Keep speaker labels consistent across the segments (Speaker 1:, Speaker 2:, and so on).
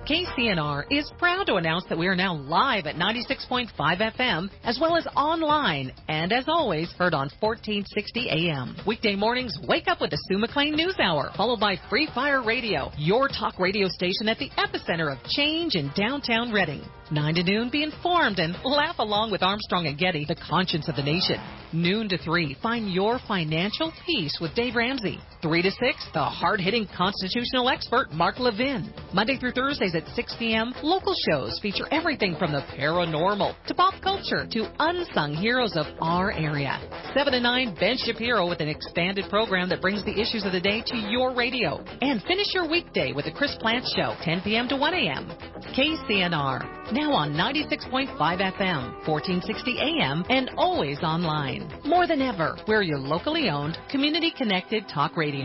Speaker 1: KCNR is proud to announce that we are now live at 96.5 FM, as well as online, and as always, heard on 1460 AM. Weekday mornings, wake up with the Sue McLean News Hour, followed by Free Fire Radio, your talk radio station at the epicenter of change in downtown Reading. 9 to noon, be informed and laugh along with Armstrong and Getty, the conscience of the nation. Noon to 3, find your financial peace with Dave Ramsey. 3 to 6, the hard-hitting constitutional expert, Mark Levin. Monday through Thursdays at 6 p.m., local shows feature everything from the paranormal to pop culture to unsung heroes of our area. 7 to 9, Ben Shapiro with an expanded program that brings the issues of the day to your radio. And finish your weekday with the Chris Plante Show, 10 p.m. to 1 a.m. KCNR, now on 96.5 FM, 1460 AM, and always online. More than ever, we're your locally owned, community-connected talk radio.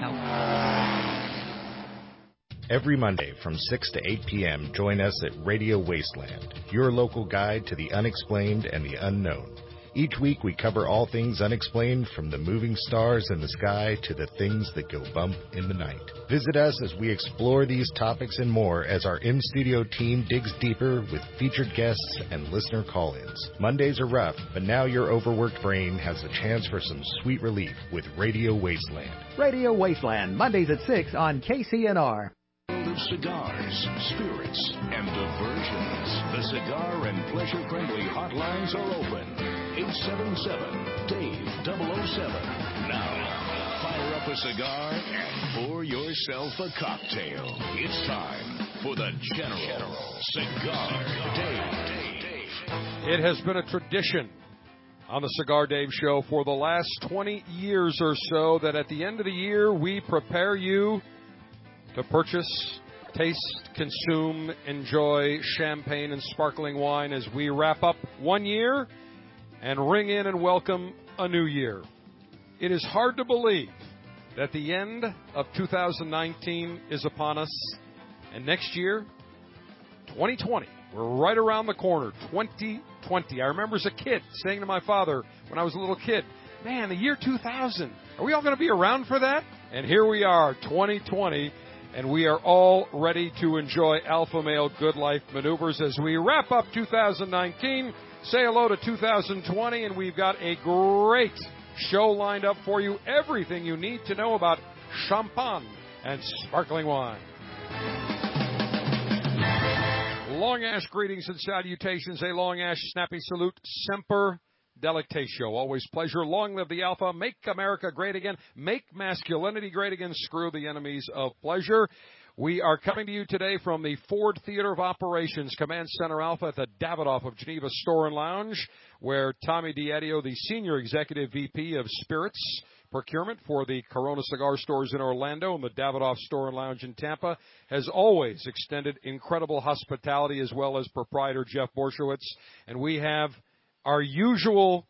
Speaker 2: Every Monday from 6 to 8 p.m., join us at Radio Wasteland, your local guide to the unexplained and the unknown. Each week we cover all things unexplained, from the moving stars in the sky to the things that go bump in the night. Visit us as we explore these topics and more as our in-studio team digs deeper with featured guests and listener call-ins. Mondays are rough, but now your overworked brain has a chance for some sweet relief with Radio Wasteland.
Speaker 3: Radio Wasteland, Mondays at 6 on KCNR.
Speaker 4: Of cigars, spirits, and diversions. The Cigar and Pleasure Friendly hotlines are open. 877-DAVE-007. Now, fire up a cigar and pour yourself a cocktail. It's time for the General Cigar Dave.
Speaker 5: It has been a tradition on the Cigar Dave Show for the last 20 years or so that at the end of the year we prepare you to purchase, taste, consume, enjoy champagne and sparkling wine as we wrap up one year and ring in and welcome a new year. It is hard to believe that the end of 2019 is upon us, and next year, 2020, we're right around the corner, 2020. I remember as a kid saying to my father when I was a little kid, man, the year 2000, are we all going to be around for that? And here we are, 2020, and we are all ready to enjoy Alpha Male Good Life maneuvers as we wrap up 2019, say hello to 2020, and we've got a great show lined up for you. Everything you need to know about champagne and sparkling wine. Long Ash greetings and salutations. A Long Ash snappy salute. Semper Delectatio. Always pleasure. Long live the Alpha. Make America great again. Make masculinity great again. Screw the enemies of pleasure. We are coming to you today from the Ford Theater of Operations Command Center Alpha at the Davidoff of Geneva Store and Lounge, where Tommy D'Addio, the Senior Executive VP of Spirits Procurement for the Corona Cigar Stores in Orlando and the Davidoff Store and Lounge in Tampa, has always extended incredible hospitality, as well as proprietor Jeff Borshowitz. And we have our usual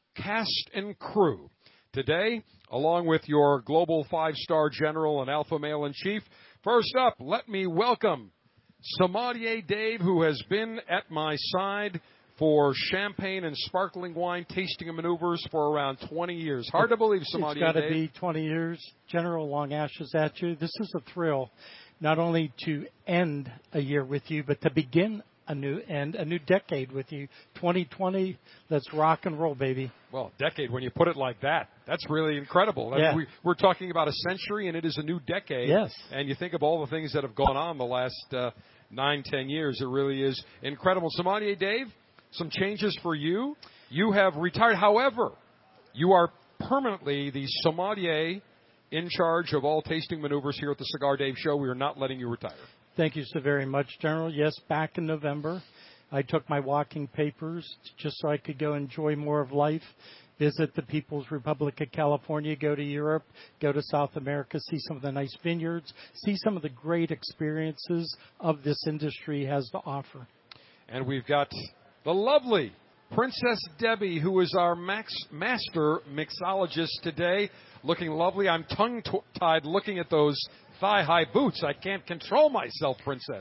Speaker 5: cast and crew today, along with your global five-star general and alpha male in chief. First up, let me welcome Sommelier Dave, who has been at my side for champagne and sparkling wine tasting and maneuvers for around 20 years. Hard to believe, Sommelier Dave.
Speaker 6: It's got to be 20 years. General Long Ash is at you. This is a thrill, not only to end a year with you, but to begin a new decade with you. 2020, let's rock and roll, baby.
Speaker 5: Well, decade, when you put it like that, that's really incredible.
Speaker 6: Yeah.
Speaker 5: I mean, we're talking about a century, and it is a new decade.
Speaker 6: Yes.
Speaker 5: And you think of all the things that have gone on the last 9-10 years. It really is incredible. Sommelier Dave, some changes for you. You have retired. However, you are permanently the sommelier in charge of all tasting maneuvers here at the Cigar Dave Show. We are not letting you retire.
Speaker 6: Thank you so very much, General. Yes, back in November, I took my walking papers just so I could go enjoy more of life, visit the People's Republic of California, go to Europe, go to South America, see some of the nice vineyards, see some of the great experiences of this industry has to offer.
Speaker 5: And we've got the lovely Princess Debbie, who is our master mixologist today, looking lovely. I'm tongue-tied looking at those thigh-high boots. I can't control myself, Princess.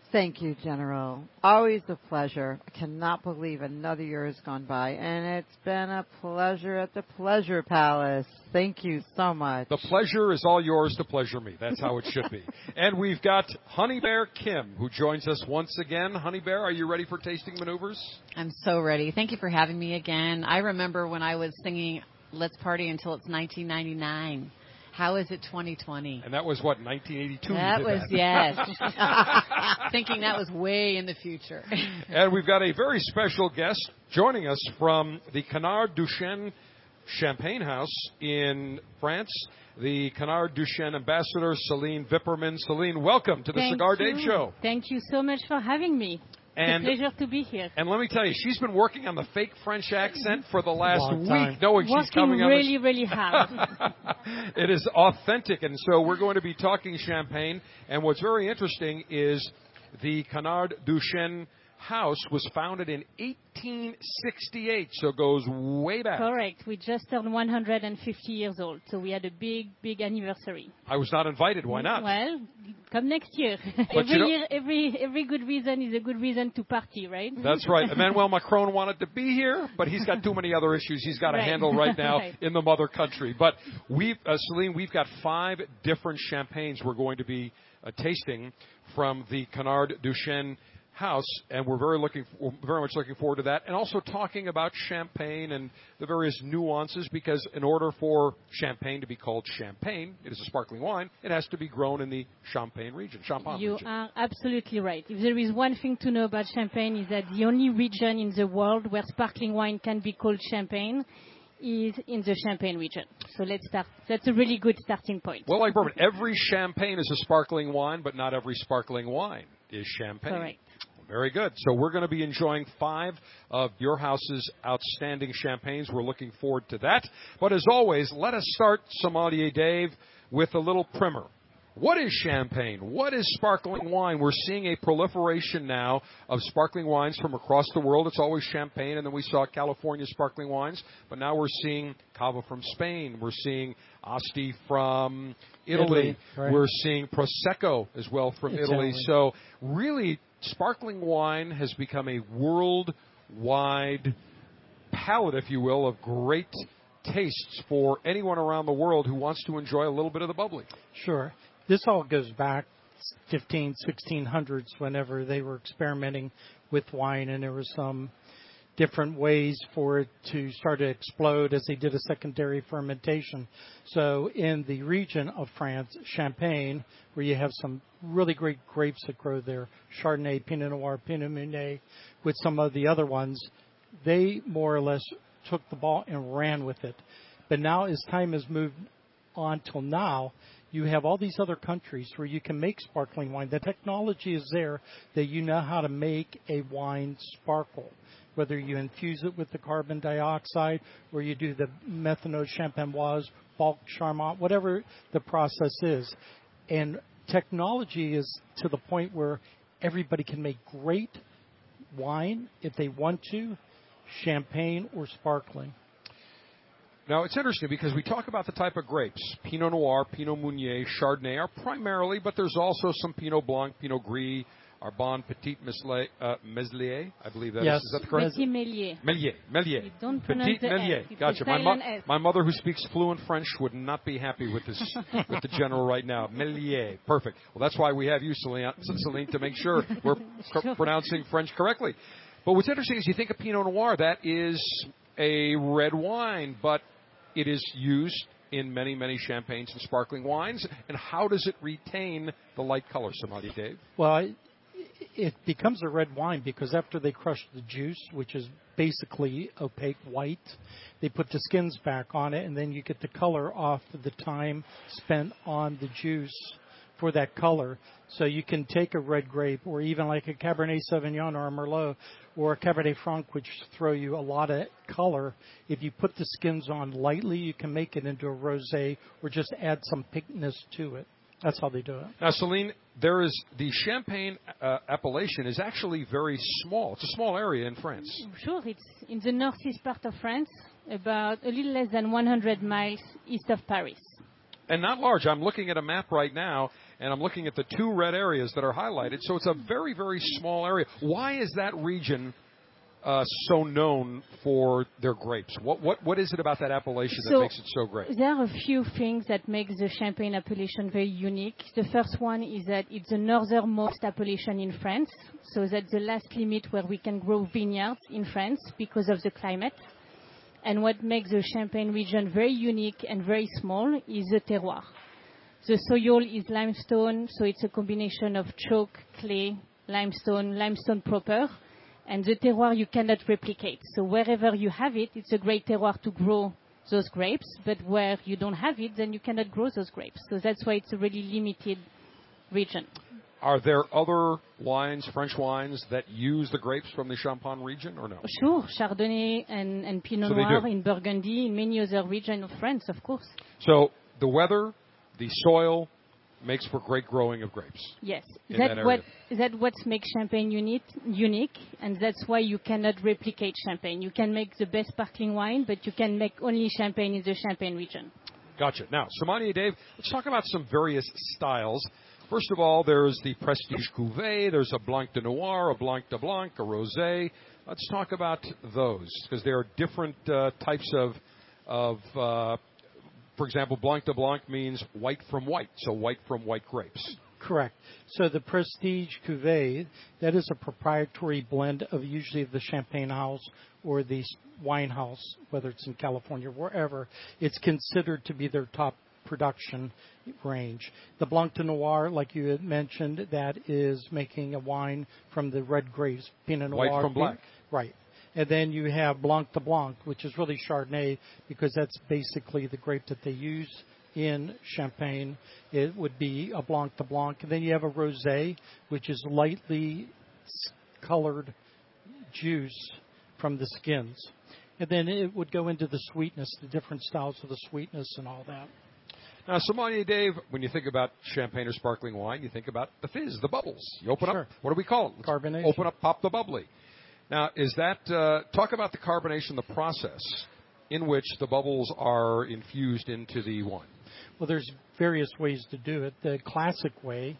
Speaker 7: Thank you, General. Always a pleasure. I cannot believe another year has gone by, and it's been a pleasure at the Pleasure Palace. Thank you so much.
Speaker 5: The pleasure is all yours to pleasure me. That's how it should be. And we've got Honey Bear Kim, who joins us once again. Honey Bear, are you ready for tasting maneuvers?
Speaker 8: I'm so ready. Thank you for having me again. I remember when I was singing Let's Party Until It's 1999. How is it 2020?
Speaker 5: And that was, what, 1982?
Speaker 8: That was, yes. Thinking that was way in the future.
Speaker 5: And we've got a very special guest joining us from the Canard Duchesne Champagne House in France, the Canard Duchesne ambassador, Celine Vipperman. Celine, welcome to the Cigar Dave Show.
Speaker 9: Thank you so much for having me.
Speaker 5: And,
Speaker 9: it's a pleasure to be here.
Speaker 5: And let me tell you, she's been working on the fake French accent for the last week, knowing she's coming on.
Speaker 9: Working really hard.
Speaker 5: It is authentic, and so we're going to be talking champagne. And what's very interesting is the Canard Duchesne house was founded in 1868, so it goes way back.
Speaker 9: Correct. We just turned 150 years old, so we had a big anniversary.
Speaker 5: I was not invited. Why not?
Speaker 9: Well, come next year. Every good reason is a good reason to party, right?
Speaker 5: That's right. Emmanuel Macron wanted to be here, but he's got too many other issues he's got to handle right now in the mother country. But Celine, we've got 5 different champagnes we're going to be tasting from the Canard Duchesne house, and we're very much looking forward to that, and also talking about champagne and the various nuances, because in order for champagne to be called champagne, it is a sparkling wine, it has to be grown in the Champagne region.
Speaker 9: You are absolutely right. If there is one thing to know about Champagne, is that the only region in the world where sparkling wine can be called champagne is in the Champagne region. So let's start. That's a really good starting point.
Speaker 5: Well, like bourbon, every champagne is a sparkling wine, but not every sparkling wine is champagne.
Speaker 9: Correct.
Speaker 5: Very good. So we're going to be enjoying 5 of your house's outstanding champagnes. We're looking forward to that. But as always, let us start, Sommelier Dave, with a little primer. What is champagne? What is sparkling wine? We're seeing a proliferation now of sparkling wines from across the world. It's always champagne, and then we saw California sparkling wines. But now we're seeing Cava from Spain. We're seeing Asti from Italy.
Speaker 6: Right.
Speaker 5: We're seeing Prosecco as well from Italy. So really, sparkling wine has become a worldwide palette, if you will, of great tastes for anyone around the world who wants to enjoy a little bit of the bubbly.
Speaker 6: Sure. This all goes back 1600s, whenever they were experimenting with wine, and there were some different ways for it to start to explode as they did a secondary fermentation. So in the region of France, Champagne, where you have some really great grapes that grow there, Chardonnay, Pinot Noir, Pinot Meunier, with some of the other ones, they more or less took the ball and ran with it. But now, as time has moved on till now, you have all these other countries where you can make sparkling wine. The technology is there that you know how to make a wine sparkle, whether you infuse it with the carbon dioxide or you do the methanol champenoise, bulk charmant, whatever the process is. And technology is to the point where everybody can make great wine if they want to, champagne or sparkling.
Speaker 5: Now, it's interesting because we talk about the type of grapes. Pinot Noir, Pinot Meunier, Chardonnay are primarily, but there's also some Pinot Blanc, Pinot Gris, Arbonne, Petit Meslier, I believe that is. Is that correct?
Speaker 9: Petit Meslier.
Speaker 5: Meslier.
Speaker 9: You don't pronounce
Speaker 5: Petit Meslier. Gotcha. My mother, who speaks fluent French, would not be happy with this, with the general right now. Meslier. Perfect. Well, that's why we have you, Celine, to make sure we're pronouncing French correctly. But what's interesting is you think of Pinot Noir, that is a red wine, but it is used in many, many champagnes and sparkling wines. And how does it retain the light color, Sommelier Dave?
Speaker 6: Well, it becomes a red wine because after they crush the juice, which is basically opaque white, they put the skins back on it, and then you get the color off the time spent on the juice for that color. So you can take a red grape, or even like a Cabernet Sauvignon or a Merlot or a Cabernet Franc, which throw you a lot of color. If you put the skins on lightly, you can make it into a rosé or just add some pinkness to it. That's how they do it.
Speaker 5: Now, Celine, there is the Champagne appellation is actually very small. It's a small area in France.
Speaker 9: Sure, it's in the northeast part of France, about a little less than 100 miles east of Paris.
Speaker 5: And not large. I'm looking at a map right now, and I'm looking at the 2 red areas that are highlighted. So it's a very, very small area. Why is that region so known for their grapes? What is it about that appellation that makes it so great?
Speaker 9: There are a few things that make the Champagne appellation very unique. The first one is that it's the northernmost appellation in France, so that's the last limit where we can grow vineyards in France because of the climate. And what makes the Champagne region very unique and very small is the terroir. The soil is limestone, so it's a combination of chalk, clay, limestone proper. And the terroir you cannot replicate. So wherever you have it, it's a great terroir to grow those grapes. But where you don't have it, then you cannot grow those grapes. So that's why it's a really limited region.
Speaker 5: Are there other wines, French wines, that use the grapes from the Champagne region, or no?
Speaker 9: Sure, Chardonnay and Pinot Noir in Burgundy, in many other regions of France, of course.
Speaker 5: So the weather, the soil, makes for great growing of grapes.
Speaker 9: Yes, that's what makes Champagne unique, and that's why you cannot replicate Champagne. You can make the best sparkling wine, but you can make only Champagne in the Champagne region.
Speaker 5: Gotcha. Now, Sommelier Dave, let's talk about some various styles. First of all, there's the Prestige Cuvée, there's a Blanc de Noir, a Blanc de Blanc, a Rosé. Let's talk about those, because there are different types of for example, Blanc de Blanc means white from white, so white from white grapes.
Speaker 6: Correct. So the Prestige Cuvée, that is a proprietary blend of usually the Champagne house or the wine house, whether it's in California or wherever. It's considered to be their top production range. The Blanc de Noir, like you had mentioned, that is making a wine from the red grapes, Pinot Noir.
Speaker 5: White from black.
Speaker 6: Right. And then you have Blanc de Blanc, which is really Chardonnay, because that's basically the grape that they use in Champagne. It would be a Blanc de Blanc. And then you have a Rosé, which is lightly colored juice from the skins. And then it would go into the sweetness, the different styles of the sweetness and all that.
Speaker 5: Now, Sommelier Dave, when you think about Champagne or sparkling wine, you think about the fizz, the bubbles. You open up, what do we call it?
Speaker 6: Carbonation.
Speaker 5: Open up, pop the bubbly. Now, is that, talk about the carbonation, the process in which the bubbles are infused into the wine.
Speaker 6: Well, there's various ways to do it. The classic way,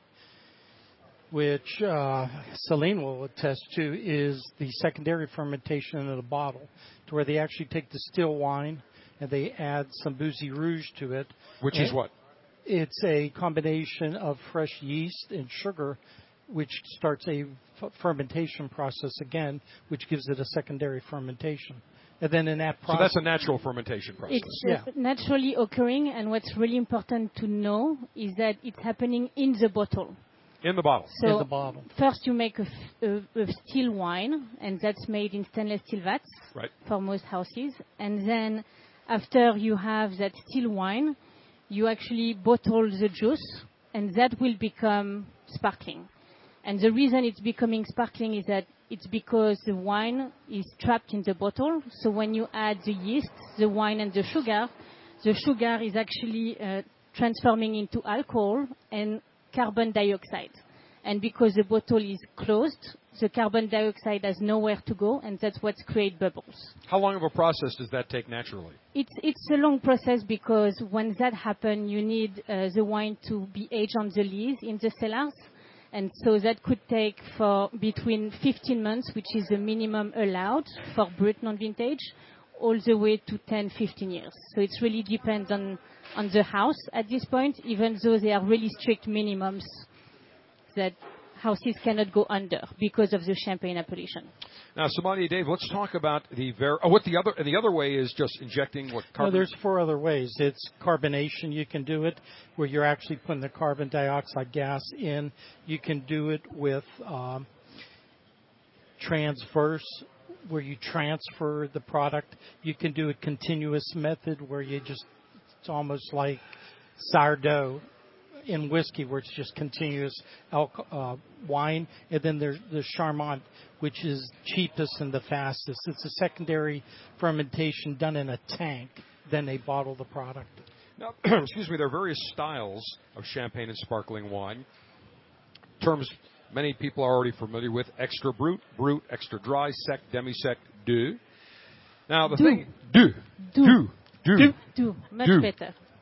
Speaker 6: which Celine will attest to, is the secondary fermentation in the bottle, to where they actually take the still wine and they add some Bouzy Rouge to it.
Speaker 5: Which is what?
Speaker 6: It's a combination of fresh yeast and sugar, which starts a fermentation process again, which gives it a secondary fermentation. And then in that process...
Speaker 5: So that's a natural fermentation process.
Speaker 9: It's naturally occurring, and what's really important to know is that it's happening in the bottle.
Speaker 5: In the bottle.
Speaker 9: So
Speaker 6: in the bottle.
Speaker 9: First you make a still wine, and that's made in stainless steel vats for most houses. And then after you have that still wine, you actually bottle the juice, and that will become sparkling. And the reason it's becoming sparkling is that it's because the wine is trapped in the bottle. So when you add the yeast, the wine, and the sugar is actually transforming into alcohol and carbon dioxide. And because the bottle is closed, the carbon dioxide has nowhere to go, and that's what creates bubbles.
Speaker 5: How long of a process does that take naturally?
Speaker 9: It's a long process, because when that happens, you need the wine to be aged on the lees in the cellars. And so that could take for between 15 months, which is the minimum allowed for Brut non-vintage, all the way to 10, 15 years. So it really depends on the house at this point, even though there are really strict minimums that houses cannot go under because of the Champagne appellation.
Speaker 5: Now, Sommelier Dave, let's talk about the other way is just injecting what carbon.
Speaker 6: No, there's 4 other ways. It's carbonation. You can do it where you're actually putting the carbon dioxide gas in. You can do it with transverse, where you transfer the product. You can do a continuous method where it's almost like sourdough in whiskey, where it's just continuous wine. And then there's the Charmant, which is cheapest and the fastest. It's a secondary fermentation done in a tank. Then they bottle the product.
Speaker 5: Now, excuse me, there are various styles of champagne and sparkling wine. Terms many people are already familiar with: extra brut, brut, extra dry, sec, demi-sec, doux. Now, the thing... Doux.
Speaker 9: Much better.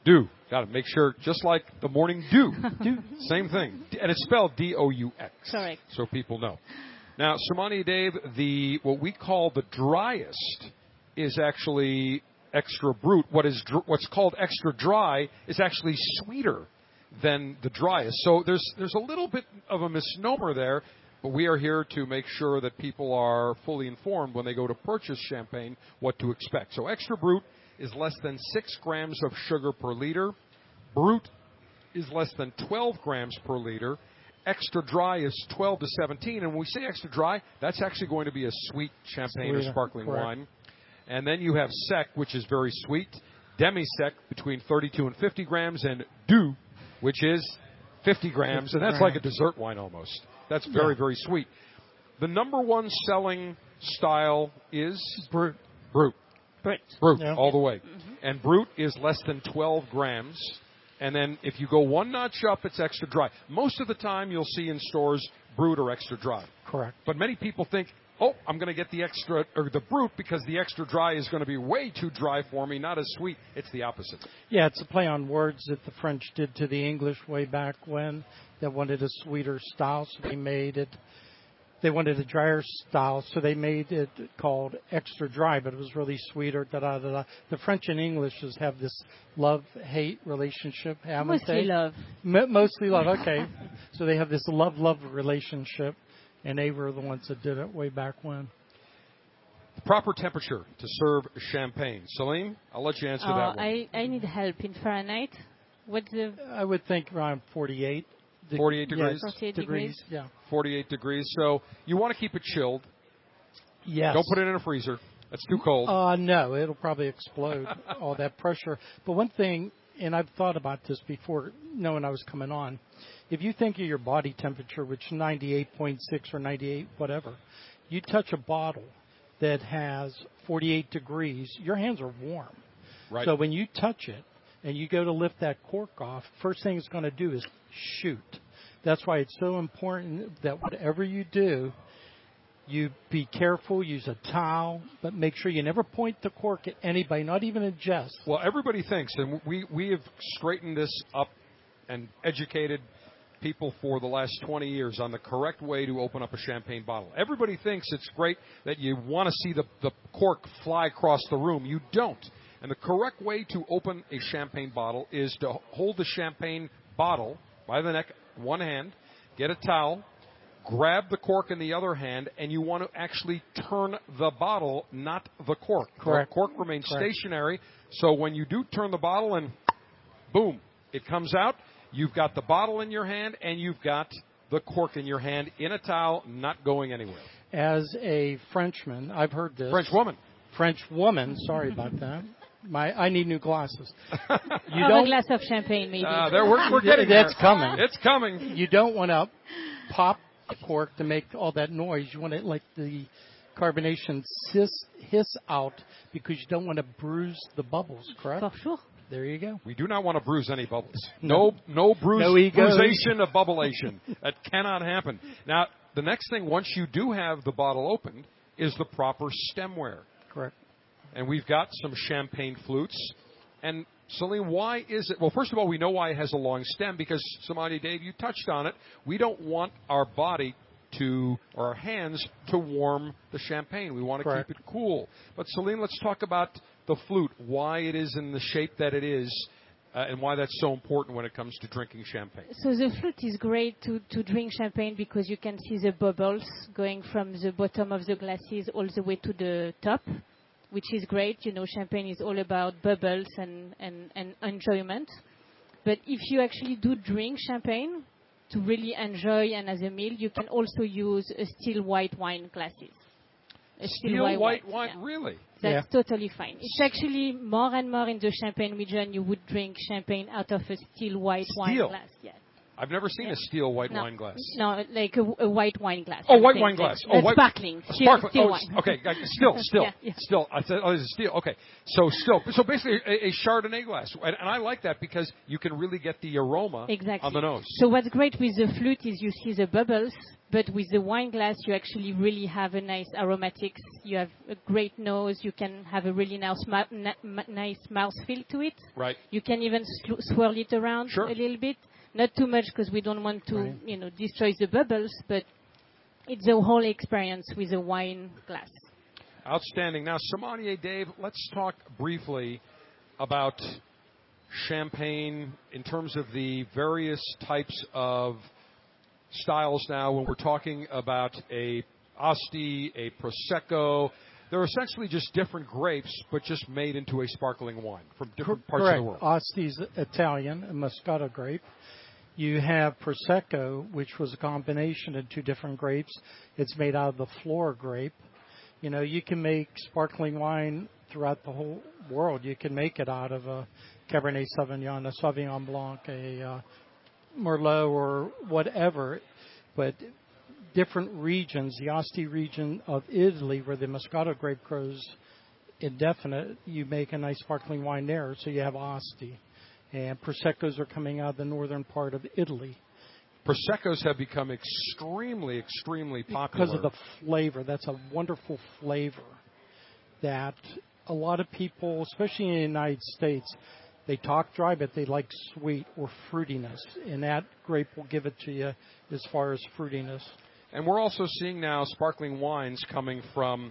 Speaker 5: Dew. Got to make sure, just like the morning dew. Dew. Same thing. And it's spelled D-O-U-X.
Speaker 9: Correct.
Speaker 5: So people know. Now, Samani Dave, what we call the driest is actually extra brut. What's called extra dry is actually sweeter than the driest. So there's a little bit of a misnomer there, but we are here to make sure that people are fully informed when they go to purchase champagne what to expect. So extra brut is less than 6 grams of sugar per liter. Brut is less than 12 grams per liter. Extra dry is 12 to 17. And when we say extra dry, that's actually going to be a sweet champagne or sparkling wine. And then you have sec, which is very sweet. Demi-sec, between 32 and 50 grams. And doux, which is 50 grams. And that's like a dessert wine almost. That's very, very sweet. The number one selling style is Brut. Brut. Brut, all the way. Mm-hmm. And Brut is less than 12 grams. And then if you go one notch up, it's extra dry. Most of the time you'll see in stores Brut or extra dry.
Speaker 6: Correct.
Speaker 5: But many people think, I'm going to get the extra or the Brut because the extra dry is going to be way too dry for me, not as sweet. It's the opposite.
Speaker 6: Yeah, it's a play on words that the French did to the English way back when. They wanted a sweeter style, so they made it. They wanted a drier style, so they made it called extra dry, but it was really sweeter. The French and English have this love-hate relationship, haven't
Speaker 9: Mostly
Speaker 6: they?
Speaker 9: love.
Speaker 6: Mostly love, okay. So they have this love-love relationship, and they were the ones that did it way back when.
Speaker 5: The proper temperature to serve champagne. Celine, I'll let you answer that one.
Speaker 9: I need help in Fahrenheit.
Speaker 6: I would think around 48.
Speaker 5: 48 degrees?
Speaker 9: Yes, 48 degrees.
Speaker 6: Yeah.
Speaker 5: 48 degrees. So you want to keep it chilled.
Speaker 6: Yes.
Speaker 5: Don't put it in a freezer. That's too cold.
Speaker 6: No, it'll probably explode, all that pressure. But one thing, and I've thought about this before, knowing I was coming on, if you think of your body temperature, which is 98.6 or 98, whatever, you touch a bottle that has 48 degrees, your hands are warm.
Speaker 5: Right.
Speaker 6: So when you touch it, and you go to lift that cork off, first thing it's going to do is shoot. That's why it's so important that whatever you do, you be careful, use a towel, but make sure you never point the cork at anybody, not even at Jess.
Speaker 5: Well, everybody thinks, and we have straightened this up and educated people for the last 20 years on the correct way to open up a champagne bottle. Everybody thinks it's great that you want to see the cork fly across the room. You don't. And the correct way to open a champagne bottle is to hold the champagne bottle by the neck, one hand, get a towel, grab the cork in the other hand, and you want to actually turn the bottle, not the cork.
Speaker 6: Correct.
Speaker 5: The cork remains stationary, so when you do turn the bottle and boom, it comes out, you've got the bottle in your hand and you've got the cork in your hand in a towel, not going anywhere.
Speaker 6: As a Frenchman, I've heard this.
Speaker 5: French woman,
Speaker 6: sorry about that. I need new glasses.
Speaker 9: A glass of champagne, maybe.
Speaker 5: We're getting there.
Speaker 6: That's coming.
Speaker 5: It's coming.
Speaker 6: You don't want to pop a cork to make all that noise. You want to let the carbonation hiss out because you don't want to bruise the bubbles, correct?
Speaker 9: For sure.
Speaker 6: There you go.
Speaker 5: We do not want to bruise any bubbles. No bruisation of bubbleation. That cannot happen. Now, the next thing, once you do have the bottle opened, is the proper stemware.
Speaker 6: Correct.
Speaker 5: And we've got some champagne flutes. And, Celine, why is it? Well, first of all, we know why it has a long stem because, Samani Dave, you touched on it. We don't want our body or our hands to warm the champagne. We want to keep it cool. But, Celine, let's talk about the flute, why it is in the shape that it is, and why that's so important when it comes to drinking champagne.
Speaker 9: So the flute is great to drink champagne because you can see the bubbles going from the bottom of the glasses all the way to the top, which is great. You know, champagne is all about bubbles and enjoyment. But if you actually do drink champagne to really enjoy and as a meal, you can also use a still white wine glasses.
Speaker 5: Still white wine, really?
Speaker 9: That's totally fine. It's actually more and more in the Champagne region you would drink champagne out of a still white wine glass. Yeah.
Speaker 5: I've never seen a steel white wine glass.
Speaker 9: No, like a white wine glass.
Speaker 5: Oh, white wine glass.
Speaker 9: Sparkling. Still wine.
Speaker 5: Okay, still. Still. I said, it's steel. Okay, so basically a Chardonnay glass. And I like that because you can really get the aroma on the nose.
Speaker 9: So what's great with the flute is you see the bubbles But with the wine glass, you actually really have a nice aromatics. You have a great nose. You can have a really nice nice mouthfeel to it.
Speaker 5: Right.
Speaker 9: You can even swirl it around
Speaker 5: Sure.
Speaker 9: a little bit. Not too much because we don't want to, destroy the bubbles, but it's the whole experience with a wine glass.
Speaker 5: Outstanding. Now, Sommelier Dave, let's talk briefly about champagne in terms of the various types of styles now. When we're talking about a Asti, a Prosecco, they're essentially just different grapes, but just made into a sparkling wine from different parts of the world.
Speaker 6: Asti's Italian, a Moscato grape. You have Prosecco, which was a combination of two different grapes. It's made out of the Flora grape. You can make sparkling wine throughout the whole world. You can make it out of a Cabernet Sauvignon, a Sauvignon Blanc, a Merlot, or whatever. But different regions, the Asti region of Italy, where the Moscato grape grows indefinite, you make a nice sparkling wine there, so you have Asti. And Proseccos are coming out of the northern part of Italy.
Speaker 5: Proseccos have become extremely, extremely popular.
Speaker 6: Because of the flavor. That's a wonderful flavor that a lot of people, especially in the United States, they talk dry, but they like sweet or fruitiness. And that grape will give it to you as far as fruitiness.
Speaker 5: And we're also seeing now sparkling wines coming from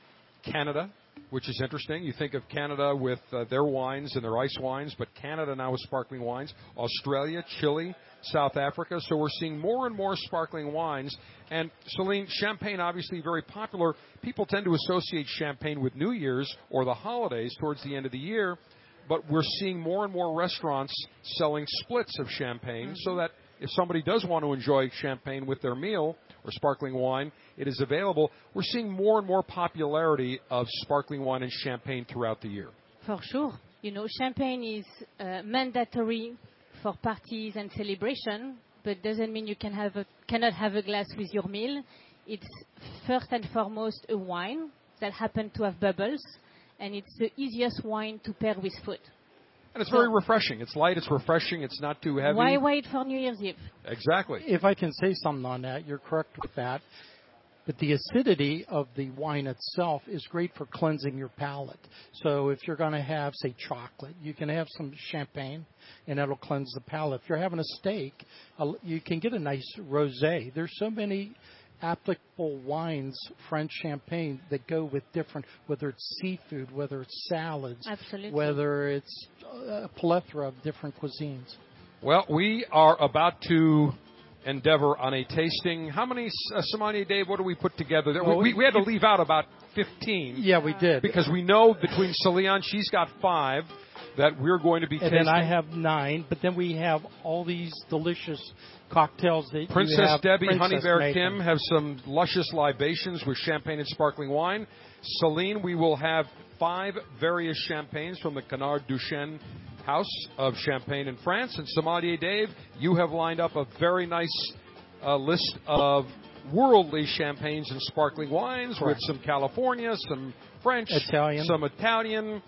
Speaker 5: Canada, which is interesting. You think of Canada with their wines and their ice wines, but Canada now with sparkling wines. Australia, Chile, South Africa. So we're seeing more and more sparkling wines. And, Celine, champagne obviously very popular. People tend to associate champagne with New Year's or the holidays towards the end of the year. But we're seeing more and more restaurants selling splits of champagne so that if somebody does want to enjoy champagne with their meal or sparkling wine, it is available. We're seeing more and more popularity of sparkling wine and champagne throughout the year.
Speaker 9: For sure. Champagne is mandatory for parties and celebration, but doesn't mean you cannot have a glass with your meal. It's first and foremost a wine that happens to have bubbles, and it's the easiest wine to pair with food.
Speaker 5: And it's very refreshing. It's light, it's refreshing, it's not too heavy.
Speaker 9: Why wait for New Year's Eve?
Speaker 5: Exactly.
Speaker 6: If I can say something on that, you're correct with that. But the acidity of the wine itself is great for cleansing your palate. So if you're going to have, say, chocolate, you can have some champagne, and that'll cleanse the palate. If you're having a steak, you can get a nice rosé. There's so many applicable wines, French champagne, that go with different, whether it's seafood, whether it's salads,
Speaker 9: Absolutely.
Speaker 6: whether it's a plethora of different cuisines.
Speaker 5: Well, we are about to endeavor on a tasting. How many, Sommelier Dave, what do we put together?
Speaker 6: Well,
Speaker 5: we had to leave out about 15.
Speaker 6: Yeah, we did.
Speaker 5: Because we know between Celine, she's got 5 that we're going to be tasting.
Speaker 6: And then I have 9, but then we have all these delicious cocktails that
Speaker 5: Princess
Speaker 6: you have.
Speaker 5: Debbie,
Speaker 6: Princess
Speaker 5: Honey Bear
Speaker 6: making.
Speaker 5: Kim have some luscious libations with champagne and sparkling wine. Celine, we will have 5 various champagnes from the Canard Duchesne House of Champagne in France. And Sommelier Dave, you have lined up a very nice list of worldly champagnes and sparkling wines. Correct. With some California, some French,
Speaker 6: Italian.
Speaker 5: some Italian,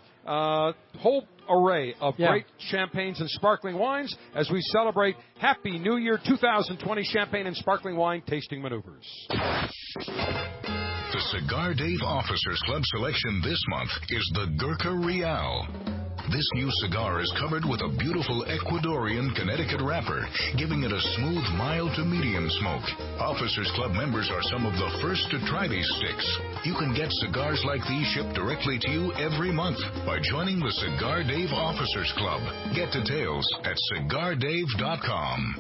Speaker 5: whole array of great champagnes and sparkling wines as we celebrate Happy New Year 2020 champagne and sparkling wine tasting maneuvers.
Speaker 4: The Cigar Dave Officers Club selection this month is the Gurkha Real. This new cigar is covered with a beautiful Ecuadorian Connecticut wrapper, giving it a smooth, mild to medium smoke. Officers Club members are some of the first to try these sticks. You can get cigars like these shipped directly to you every month by joining the Cigar Dave Officers Club. Get details at cigardave.com.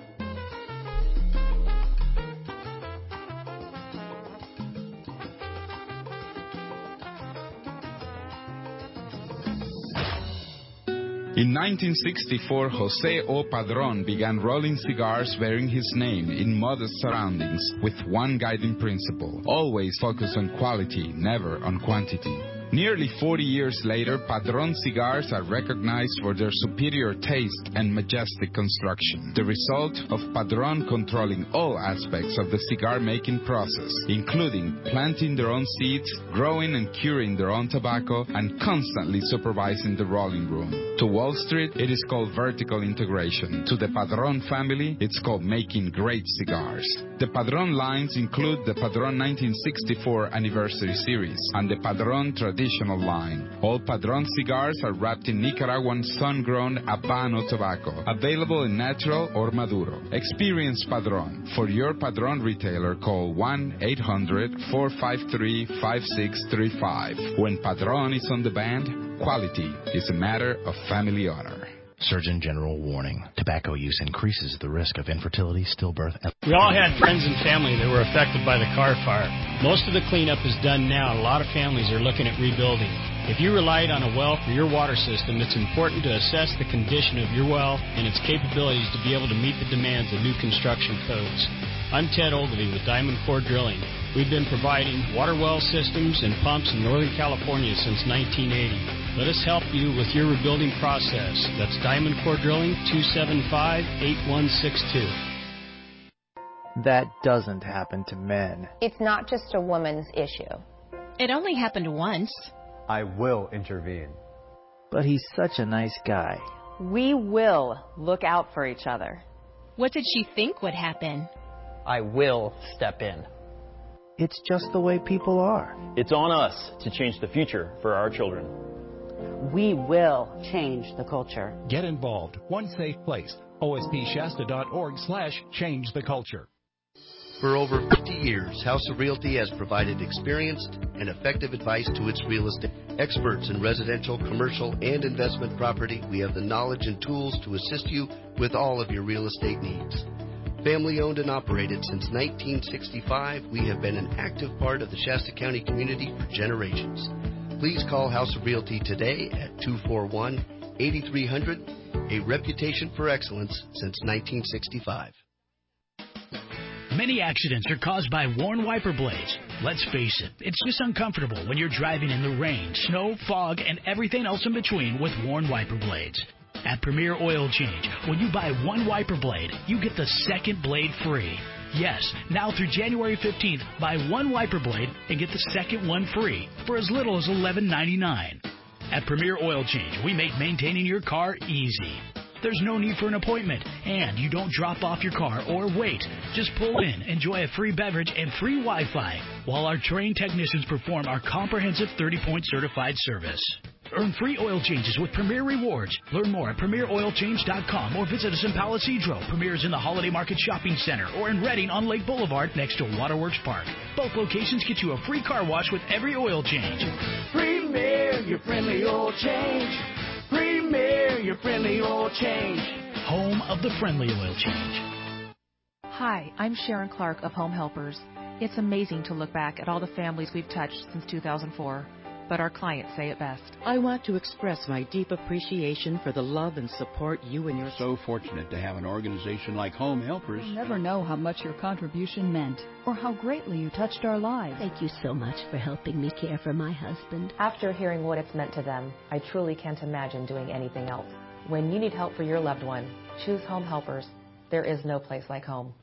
Speaker 10: In 1964, José O. Padrón began rolling cigars bearing his name in modest surroundings with one guiding principle: always focus on quality, never on quantity. Nearly 40 years later, Padron cigars are recognized for their superior taste and majestic construction, the result of Padron controlling all aspects of the cigar-making process, including planting their own seeds, growing and curing their own tobacco, and constantly supervising the rolling room. To Wall Street, it is called vertical integration. To the Padron family, it's called making great cigars. The Padron lines include the Padron 1964 Anniversary Series and the Padron Traditional line. All Padron cigars are wrapped in Nicaraguan sun-grown Habano tobacco, available in natural or Maduro. Experience Padron. For your Padron retailer, call 1-800-453-5635. When Padron is on the band, quality is a matter of family honor.
Speaker 11: Surgeon General warning. Tobacco use increases the risk of infertility, stillbirth, and...
Speaker 12: We all had friends and family that were affected by the Carr fire. Most of the cleanup is done now. A lot of families are looking at rebuilding. If you relied on a well for your water system, it's important to assess the condition of your well and its capabilities to be able to meet the demands of new construction codes. I'm Ted Ogilvie with Diamond Core Drilling. We've been providing water well systems and pumps in Northern California since 1980. Let us help you with your rebuilding process. That's Diamond Core Drilling, 275-8162.
Speaker 3: That doesn't happen to men.
Speaker 13: It's not just a woman's issue.
Speaker 14: It only happened once.
Speaker 15: I will intervene.
Speaker 3: But he's such a nice guy.
Speaker 16: We will look out for each other.
Speaker 14: What did she think would happen?
Speaker 17: I will step in.
Speaker 3: It's just the way people are.
Speaker 17: It's on us to change the future for our children.
Speaker 16: We will change the culture.
Speaker 18: Get involved. One safe place. ospshasta.org/change the culture.
Speaker 19: For over 50 years, House of Realty has provided experienced and effective advice to its real estate experts in residential, commercial, and investment property. We have the knowledge and tools to assist you with all of your real estate needs. Family owned and operated since 1965, we have been an active part of the Shasta County community for generations. Please call House of Realty today at 241-8300, a reputation for excellence since 1965.
Speaker 20: Many accidents are caused by worn wiper blades. Let's face it, it's just uncomfortable when you're driving in the rain, snow, fog, and everything else in between with worn wiper blades. At Premier Oil Change, when you buy one wiper blade, you get the second blade free. Yes, now through January 15th, buy one wiper blade and get the second one free for as little as $11.99. At Premier Oil Change, we make maintaining your car easy. There's no need for an appointment, and you don't drop off your car or wait. Just pull in, enjoy a free beverage and free Wi-Fi while our trained technicians perform our comprehensive 30-point certified service. Earn free oil changes with Premier Rewards. Learn more at PremierOilChange.com or visit us in Palo Cedro. Premier is in the Holiday Market Shopping Center or in Redding on Lake Boulevard next to Waterworks Park. Both locations get you a free car wash with every oil change.
Speaker 21: Premier, your friendly oil change. Premier, your friendly oil change.
Speaker 20: Home of the friendly oil change.
Speaker 22: Hi, I'm Sharon Clark of Home Helpers. It's amazing to look back at all the families we've touched since 2004. But our clients say it best.
Speaker 23: I want to express my deep appreciation for the love and support you and your...
Speaker 24: So fortunate to have an organization like Home Helpers.
Speaker 25: You'll never know how much your contribution meant or how greatly you touched our lives.
Speaker 26: Thank you so much for helping me care for my husband.
Speaker 27: After hearing what it's meant to them, I truly can't imagine doing anything else. When you need help for your loved one, choose Home Helpers. There is no place like home.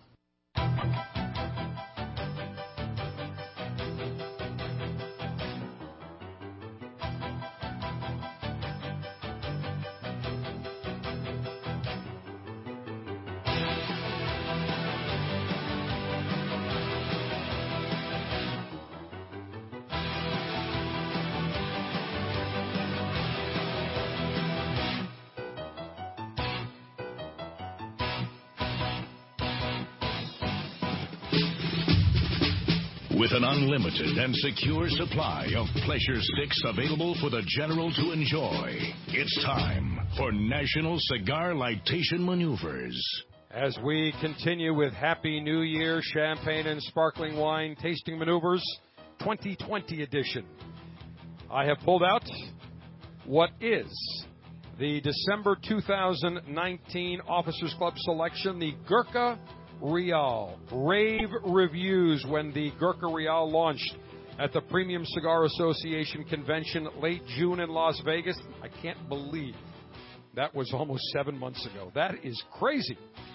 Speaker 4: With an unlimited and secure supply of pleasure sticks available for the general to enjoy, it's time for National Cigar Lightation Maneuvers.
Speaker 5: As we continue with Happy New Year Champagne and Sparkling Wine Tasting Maneuvers 2020 edition, I have pulled out what is the December 2019 Officers Club selection, the Gurkha Real. Rave reviews when the Gurkha Real launched at the Premium Cigar Association convention late June in Las Vegas. I can't believe that was almost 7 months ago. That is crazy.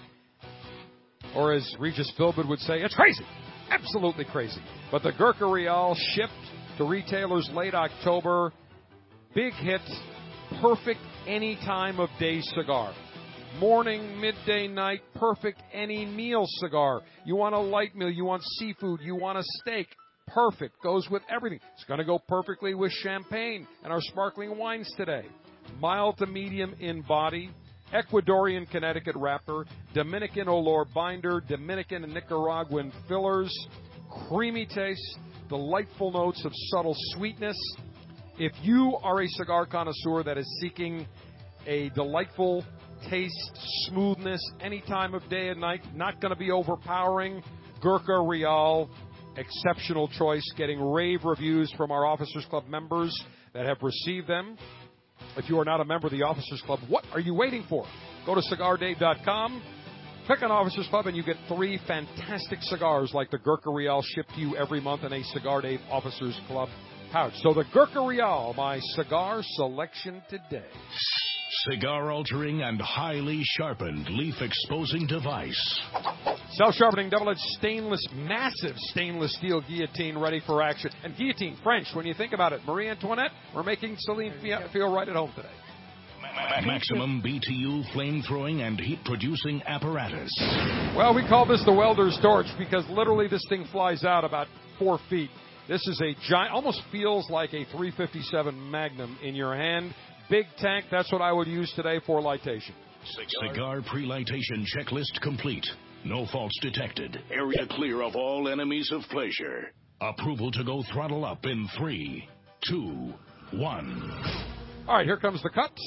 Speaker 5: Or as Regis Philbin would say, it's crazy. Absolutely crazy. But the Gurkha Real shipped to retailers late October. Big hit. Perfect any time of day cigar. Morning, midday, night, perfect any meal cigar. You want a light meal, you want seafood, you want a steak. Perfect. Goes with everything. It's going to go perfectly with champagne and our sparkling wines today. Mild to medium in body. Ecuadorian Connecticut wrapper. Dominican Olor binder. Dominican and Nicaraguan fillers. Creamy taste. Delightful notes of subtle sweetness. If you are a cigar connoisseur that is seeking a delightful taste, smoothness, any time of day and night, not going to be overpowering, Gurkha Real, exceptional choice, getting rave reviews from our Officers Club members that have received them. If you are not a member of the Officers Club, what are you waiting for? Go to CigarDave.com, click on Officers Club, and you get 3 fantastic cigars like the Gurkha Real shipped to you every month in a Cigar Dave Officers Club pouch. So the Gurkha Real, my cigar selection today.
Speaker 4: Cigar-altering and highly sharpened leaf-exposing device.
Speaker 5: Self-sharpening, double-edged stainless, massive stainless steel guillotine ready for action. And guillotine, French, when you think about it. Marie Antoinette, we're making Celine feel right at home today.
Speaker 4: Maximum BTU flame-throwing and heat-producing apparatus.
Speaker 5: Well, we call this the welder's torch because literally this thing flies out about 4 feet. This is a giant, almost feels like a .357 Magnum in your hand. Big tank, that's what I would use today for lightation.
Speaker 4: Cigar pre-lightation checklist complete. No faults detected. Area clear of all enemies of pleasure. Approval to go throttle up in 3, 2, 1.
Speaker 5: All right, here comes the cut.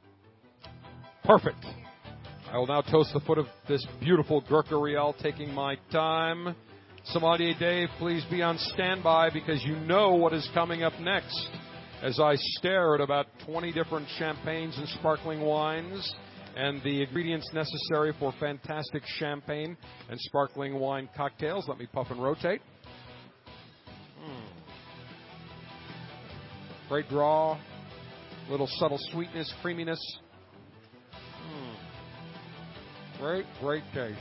Speaker 5: Perfect. I will now toast the foot of this beautiful Gurkha Real, taking my time. Sommelier Dave, please be on standby because you know what is coming up next. As I stare at about 20 different champagnes and sparkling wines and the ingredients necessary for fantastic champagne and sparkling wine cocktails. Let me puff and rotate. Great draw. Little subtle sweetness, creaminess. Great, great taste.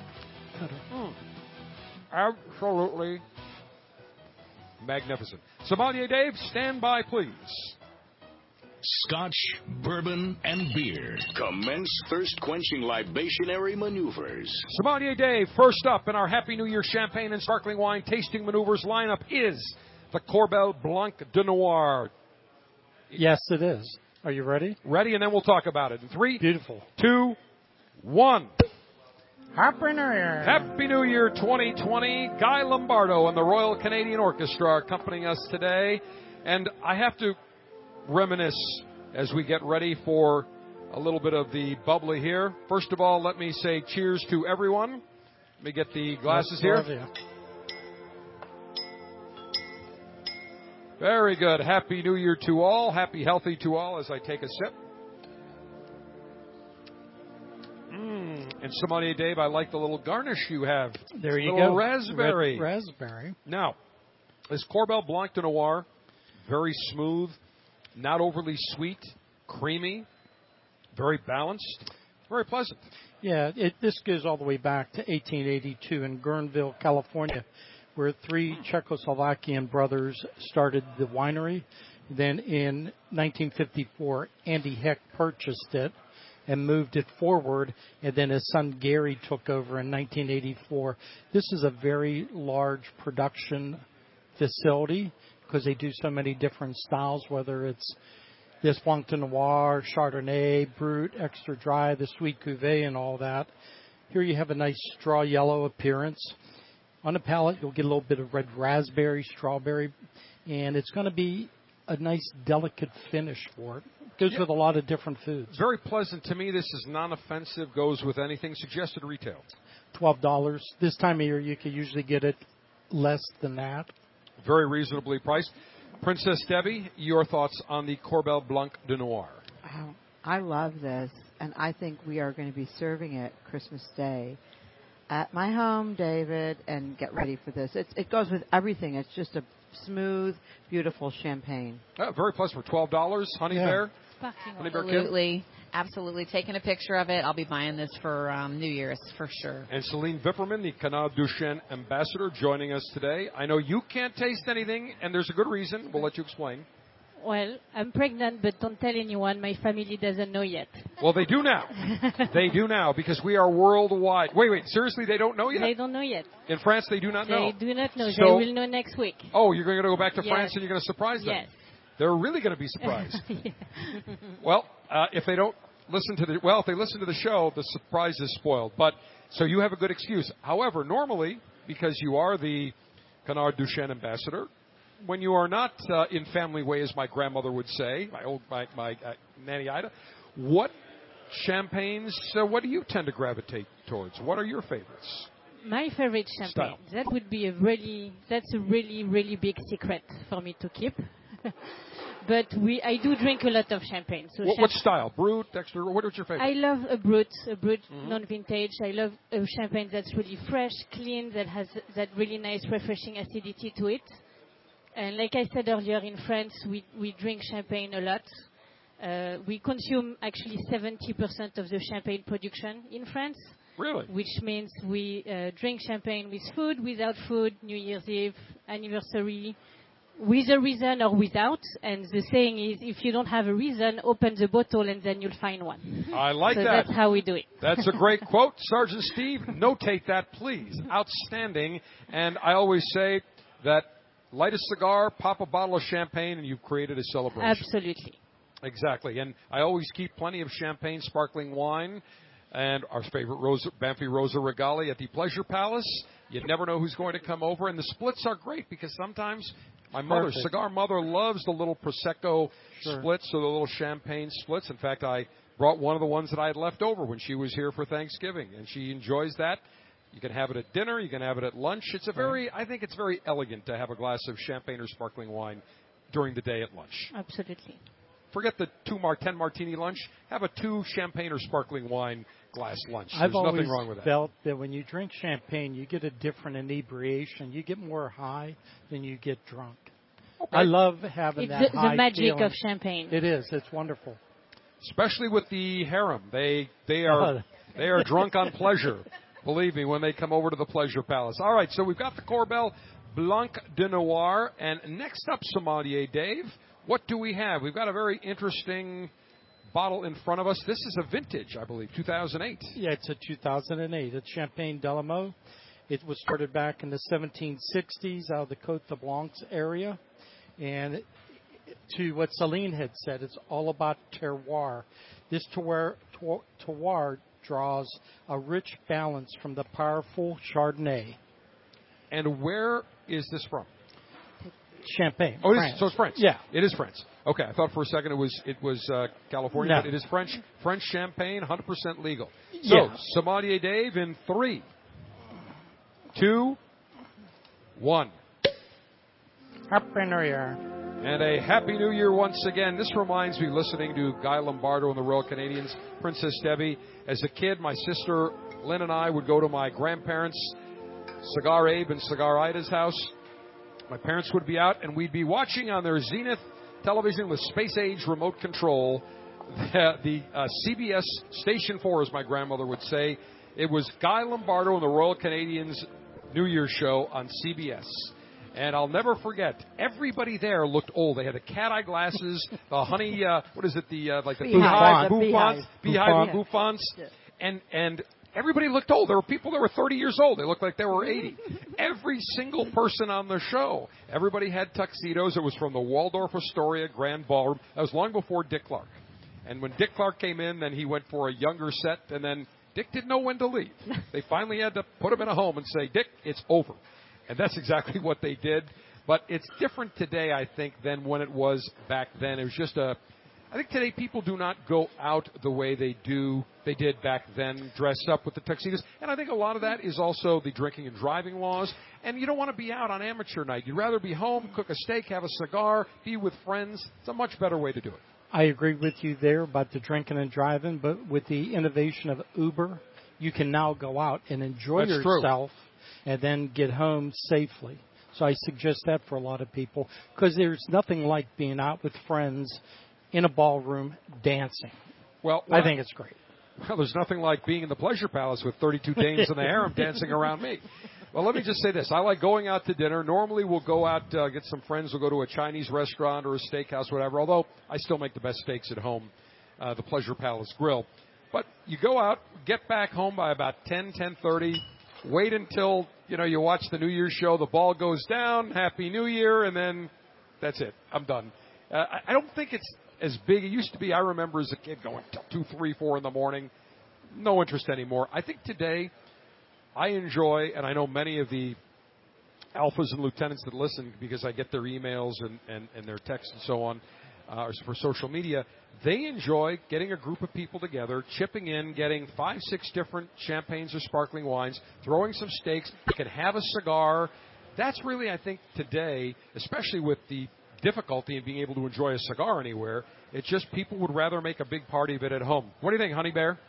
Speaker 5: Absolutely magnificent. Sommelier Dave, stand by, please.
Speaker 4: Scotch, bourbon, and beer. Commence thirst-quenching libationary maneuvers.
Speaker 5: Sommelier Dave, first up in our Happy New Year champagne and sparkling wine tasting maneuvers lineup is the Corbel Blanc de Noir.
Speaker 1: Yes, it is. Are you ready?
Speaker 5: Ready, and then we'll talk about it. In 3,
Speaker 1: Beautiful.
Speaker 5: 2, 1.
Speaker 1: Happy New Year.
Speaker 5: Happy New Year 2020. Guy Lombardo and the Royal Canadian Orchestra are accompanying us today. And I have to reminisce as we get ready for a little bit of the bubbly here. First of all, let me say cheers to everyone. Let me get the glasses here. Very good. Happy New Year to all. Happy, healthy to all as I take a sip. And Sommelier Dave, I like the little garnish you have.
Speaker 1: There you
Speaker 5: go.
Speaker 1: go.
Speaker 5: Raspberry.
Speaker 1: Raspberry.
Speaker 5: Now, this Corbel Blanc de Noir, very smooth, not overly sweet, creamy, very balanced, very pleasant.
Speaker 1: Yeah, this goes all the way back to 1882 in Guerneville, California, where 3 Czechoslovakian brothers started the winery. Then in 1954, Andy Heck purchased it and moved it forward, and then his son Gary took over in 1984. This is a very large production facility because they do so many different styles, whether it's this Blanc de Noir, Chardonnay, Brut, Extra Dry, the Sweet Cuvée, and all that. Here you have a nice straw yellow appearance. On the palate, you'll get a little bit of red raspberry, strawberry, and it's going to be a nice, delicate finish for it. Goes with a lot of different foods.
Speaker 5: Very pleasant to me. This is non-offensive. Goes with anything. Suggested retail.
Speaker 1: $12. This time of year, you can usually get it less than that.
Speaker 5: Very reasonably priced. Princess Debbie, your thoughts on the Corbel Blanc de Noir?
Speaker 2: I love this, and I think we are going to be serving it Christmas Day. at my home, David, and get ready for this. It goes with everything. It's just a smooth, beautiful champagne.
Speaker 5: Very pleasant for $12. Honey Bear? Honey Bear Kim?
Speaker 6: Absolutely. Taking a picture of it. I'll be buying this for New Year's for sure.
Speaker 5: And Celine Vipperman, the Canard Duchesne ambassador, joining us today. I know you can't taste anything, and there's a good reason. We'll let you explain.
Speaker 7: Well, I'm pregnant, but don't tell anyone. My family doesn't know yet.
Speaker 5: Well, they do now. They do now because we are worldwide. Wait. Seriously, they don't know yet?
Speaker 7: They don't know yet.
Speaker 5: In France, they do not know?
Speaker 7: They do not know.
Speaker 5: So,
Speaker 7: they will know next week.
Speaker 5: Oh, you're going to go back to
Speaker 7: Yes.
Speaker 5: France and you're going to surprise them?
Speaker 7: Yes.
Speaker 5: They're really going to be surprised.
Speaker 7: Yeah.
Speaker 5: Well, if they don't listen to if they listen to the show, the surprise is spoiled. But so you have a good excuse. However, normally, because you are the Canard Duchesne ambassador, when you are not in family way, as my grandmother would say, my Nanny Ida, what champagnes? What do you tend to gravitate towards? What are your favorites?
Speaker 7: My favorite champagne.
Speaker 5: Style.
Speaker 7: That would be that's a really big secret for me to keep. But I do drink a lot of champagne. So
Speaker 5: what style? Brut, extra? What's your favorite?
Speaker 7: I love a Brut non-vintage. I love a champagne that's really fresh, clean, that has that really nice, refreshing acidity to it. And like I said earlier, in France, we drink champagne a lot. We consume actually 70% of the champagne production in France.
Speaker 5: Really?
Speaker 7: Which means we drink champagne with food, without food, New Year's Eve, anniversary, with a reason or without. And the saying is, if you don't have a reason, open the bottle and then you'll find one.
Speaker 5: I like
Speaker 7: so
Speaker 5: that.
Speaker 7: That's how we do it.
Speaker 5: That's a great quote. Sergeant Steve, notate that, please. Outstanding. And I always say that light a cigar, pop a bottle of champagne, and you've created a celebration.
Speaker 7: Absolutely.
Speaker 5: Exactly. And I always keep plenty of champagne, sparkling wine, and our favorite Banffy Rosa Regali at the Pleasure Palace. You never know who's going to come over. And the splits are great because sometimes my mother, cigar mother, loves the little Prosecco splits or the little champagne splits. In fact, I brought one of the ones that I had left over when she was here for Thanksgiving, and she enjoys that. You can have it at dinner. You can have it at lunch. I think it's very elegant to have a glass of champagne or sparkling wine during the day at lunch.
Speaker 7: Absolutely.
Speaker 5: Forget the 10 martini lunch. Have a 2 champagne or sparkling wine glass lunch.
Speaker 1: I've
Speaker 5: There's nothing
Speaker 1: always
Speaker 5: wrong with that.
Speaker 1: felt that when you drink champagne, you get a different inebriation. You get more high than you get drunk. Okay. I love having that high
Speaker 7: the magic
Speaker 1: feeling.
Speaker 7: of champagne.
Speaker 1: It is. It's wonderful.
Speaker 5: Especially with the harem. They are drunk on pleasure. Believe me, when they come over to the Pleasure Palace. All right, so we've got the Corbel Blanc de Noir. And next up, Sommelier Dave, what do we have? We've got a very interesting bottle in front of us. This is a vintage, I believe, 2008.
Speaker 1: Yeah, it's a 2008. It's Champagne Delamot. It was started back in the 1760s out of the Côte de Blancs area. And to what Celine had said, it's all about terroir. This terroir draws a rich balance from the powerful Chardonnay.
Speaker 5: And where is this from?
Speaker 1: Champagne.
Speaker 5: Oh,
Speaker 1: France.
Speaker 5: So it's French.
Speaker 1: Yeah,
Speaker 5: it is French. Okay, I thought for a second it was California,
Speaker 1: no.
Speaker 5: But it is French. French champagne, 100% legal. So,
Speaker 1: yeah.
Speaker 5: Sommelier Dave in 3, 2, 1.
Speaker 1: Happy New Year.
Speaker 5: And a Happy New Year once again. This reminds me, listening to Guy Lombardo and the Royal Canadians, Princess Debbie. As a kid, my sister Lynn and I would go to my grandparents' Cigar Abe and Cigar Ida's house. My parents would be out, and we'd be watching on their Zenith television with space-age remote control the CBS Station 4, as my grandmother would say. It was Guy Lombardo and the Royal Canadians New Year's show on CBS. And I'll never forget, everybody there looked old. They had the cat-eye glasses, the honey, what is it, the
Speaker 1: Bouffants.
Speaker 5: Beehive Bouffants. Yeah. And everybody looked old. There were people that were 30 years old. They looked like they were 80. Every single person on the show. Everybody had tuxedos. It was from the Waldorf Astoria Grand Ballroom. That was long before Dick Clark. And when Dick Clark came in, then he went for a younger set, and then Dick didn't know when to leave. They finally had to put him in a home and say, Dick, it's over. And that's exactly what they did. But it's different today, I think, than when it was back then. It was just I think today people do not go out the way they did back then, dress up with the tuxedos. And I think a lot of that is also the drinking and driving laws. And you don't want to be out on amateur night. You'd rather be home, cook a steak, have a cigar, be with friends. It's a much better way to do it.
Speaker 1: I agree with you there about the drinking and driving, but with the innovation of Uber you can now go out and enjoy
Speaker 5: That's
Speaker 1: yourself and then get home safely. So I suggest that for a lot of people because there's nothing like being out with friends in a ballroom dancing.
Speaker 5: Well,
Speaker 1: I think it's great.
Speaker 5: Well, there's nothing like being in the Pleasure Palace with 32 dames in the harem dancing around me. Well, let me just say this. I like going out to dinner. Normally we'll go out, get some friends. We'll go to a Chinese restaurant or a steakhouse, whatever, although I still make the best steaks at home, the Pleasure Palace Grill. But you go out, get back home by about 10:30, wait until, you watch the New Year's show, the ball goes down, Happy New Year, and then that's it. I'm done. I don't think it's as big. It used to be, I remember as a kid going till 2, 3, 4 in the morning. No interest anymore. I think today I enjoy, and I know many of the alphas and lieutenants that listen because I get their emails and their texts and so on for social media, they enjoy getting a group of people together, chipping in, getting 5, 6 different champagnes or sparkling wines, throwing some steaks. You can have a cigar. That's really, I think, today, especially with the difficulty in being able to enjoy a cigar anywhere, it's just people would rather make a big party of it at home. What do you think, Honey Bear?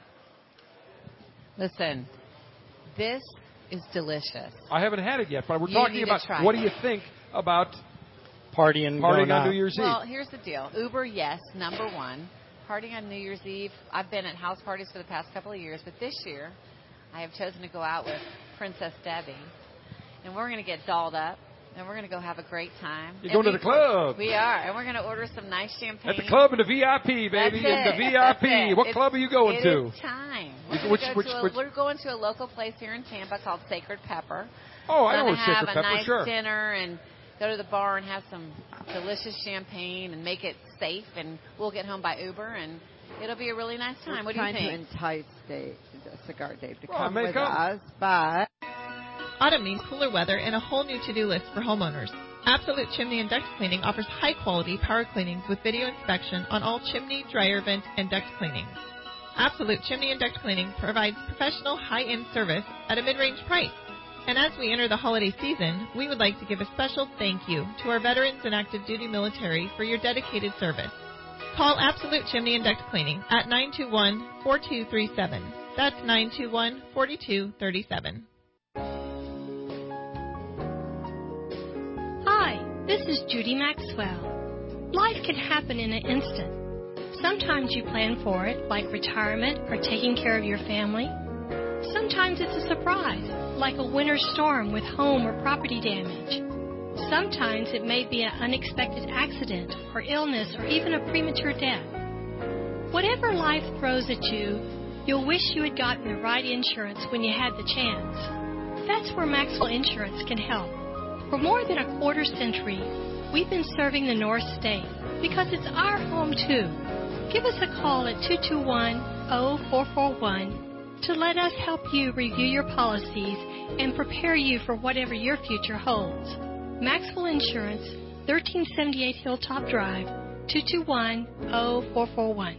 Speaker 6: Listen, this is delicious.
Speaker 5: I haven't had it yet, but we're talking about what do you think about
Speaker 1: partying
Speaker 5: on New Year's Eve?
Speaker 6: Well, here's the deal. Uber, yes, number one. Partying on New Year's Eve. I've been at house parties for the past couple of years, but this year I have chosen to go out with Princess Debbie, and we're going to get dolled up. And we're going to go have a great time.
Speaker 5: You're going to the club.
Speaker 6: We are. And we're going to order some nice champagne.
Speaker 5: At the club in the VIP, baby. In the VIP. What club are you going to?
Speaker 6: It's time. We're going to a local place here in Tampa called Sacred Pepper.
Speaker 5: Oh, I know where Sacred Pepper,
Speaker 6: have a nice
Speaker 5: sure.
Speaker 6: dinner and go to the bar and have some delicious champagne and make it safe. And we'll get home by Uber, and it'll be a really nice time. What do you think?
Speaker 2: Trying to entice Dave, Cigar Dave, to
Speaker 5: Well,
Speaker 2: come with us, but...
Speaker 8: Autumn means cooler weather and a whole new to-do list for homeowners. Absolute Chimney and Duct Cleaning offers high-quality power cleanings with video inspection on all chimney, dryer vent, and duct cleanings. Absolute Chimney and Duct Cleaning provides professional, high-end service at a mid-range price. And as we enter the holiday season, we would like to give a special thank you to our veterans and active duty military for your dedicated service. Call Absolute Chimney and Duct Cleaning at 921-4237. That's 921-4237.
Speaker 9: Hi, this is Judy Maxwell. Life can happen in an instant. Sometimes you plan for it, like retirement or taking care of your family. Sometimes it's a surprise, like a winter storm with home or property damage. Sometimes it may be an unexpected accident or illness or even a premature death. Whatever life throws at you, you'll wish you had gotten the right insurance when you had the chance. That's where Maxwell Insurance can help. For more than a quarter century, we've been serving the North State because it's our home too. Give us a call at 221-0441 to let us help you review your policies and prepare you for whatever your future holds. Maxwell Insurance, 1378 Hilltop Drive, 221-0441.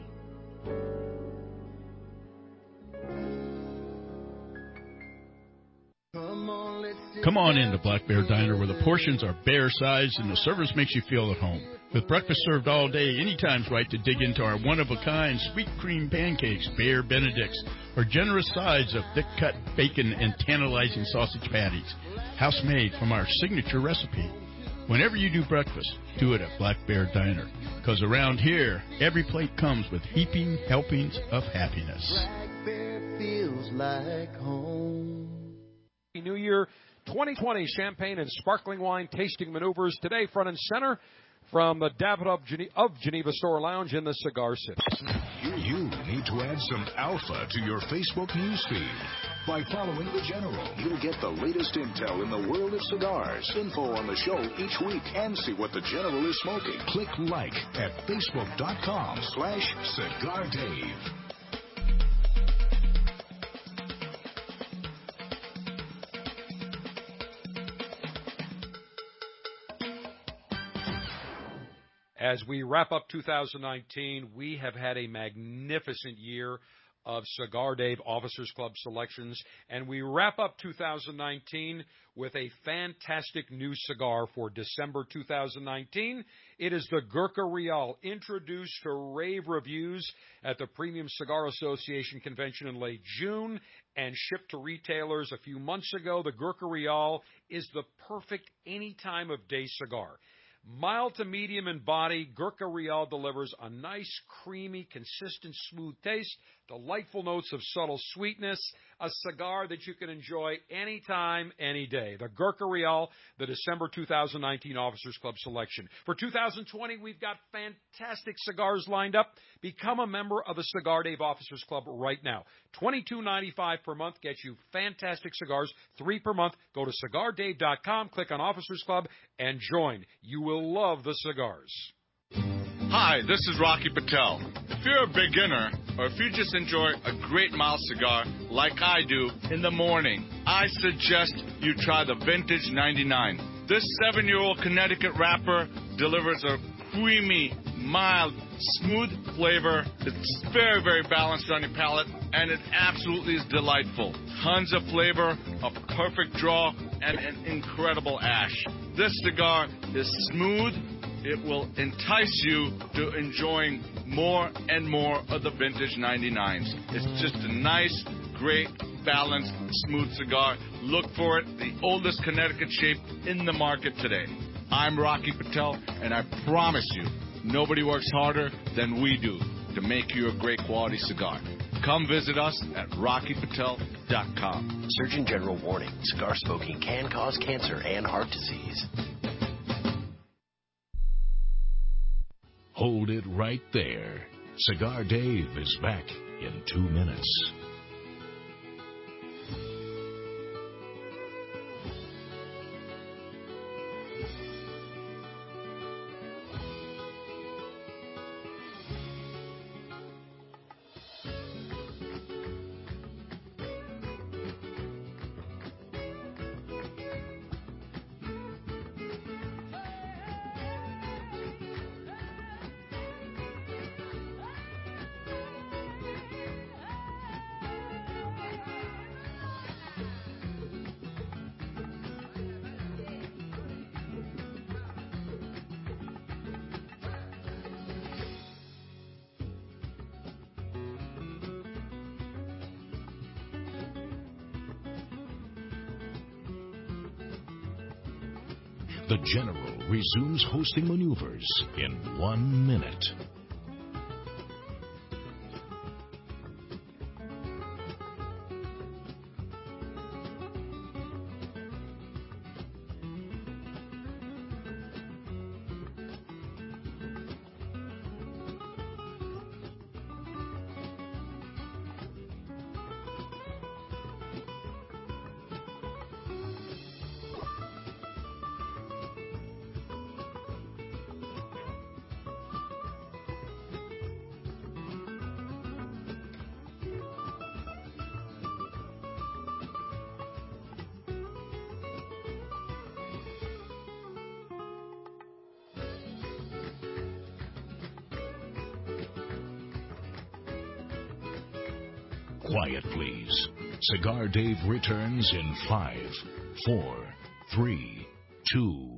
Speaker 18: Come on in to Black Bear Diner where the portions are bear-sized and the service makes you feel at home. With breakfast served all day, anytime's right to dig into our one-of-a-kind sweet cream pancakes, Bear Benedicts, or generous sides of thick-cut bacon and tantalizing sausage patties, house-made from our signature recipe. Whenever you do breakfast, do it at Black Bear Diner, because around here, every plate comes with heaping helpings of happiness.
Speaker 21: Black Bear feels like home.
Speaker 5: New Year 2020 champagne and sparkling wine tasting maneuvers today, front and center from the Davidoff of Geneva Store Lounge in the Cigar City.
Speaker 4: You need to add some alpha to your Facebook newsfeed. By following The General, you'll get the latest intel in the world of cigars, info on the show each week, and see what The General is smoking. Click like at facebook.com/CigarDave.
Speaker 5: As we wrap up 2019, we have had a magnificent year of Cigar Dave Officers Club selections. And we wrap up 2019 with a fantastic new cigar for December 2019. It is the Gurkha Real, introduced to rave reviews at the Premium Cigar Association convention in late June and shipped to retailers a few months ago. The Gurkha Real is the perfect any time of day cigar. Mild to medium in body, Gurkha Real delivers a nice, creamy, consistent, smooth taste, delightful notes of subtle sweetness, a cigar that you can enjoy anytime, any day. The Gurkha Real, the December 2019 Officers Club selection. For 2020, we've got fantastic cigars lined up. Become a member of the Cigar Dave Officers Club right now. $22.95 per month gets you fantastic cigars, 3 per month. Go to CigarDave.com, click on Officers Club, and join. You will love the cigars.
Speaker 3: Hi, this is Rocky Patel. If you're a beginner, or if you just enjoy a great mild cigar like I do in the morning, I suggest you try the Vintage 99. This 7-year-old Connecticut wrapper delivers a creamy, mild, smooth flavor. It's very, very balanced on your palate, and it absolutely is delightful. Tons of flavor, a perfect draw, and an incredible ash. This cigar is smooth. It will entice you to enjoying more and more of the Vintage 99s. It's just a nice, great, balanced, smooth cigar. Look for it, the oldest Connecticut shape in the market today. I'm Rocky Patel, and I promise you, nobody works harder than we do to make you a great quality cigar. Come visit us at RockyPatel.com.
Speaker 10: Surgeon General warning, cigar smoking can cause cancer and heart disease.
Speaker 11: Hold it right there. Cigar Dave is back in 2 minutes. The General resumes hosting maneuvers in 1 minute. Quiet, please. Cigar Dave returns in 5, 4, 3, 2.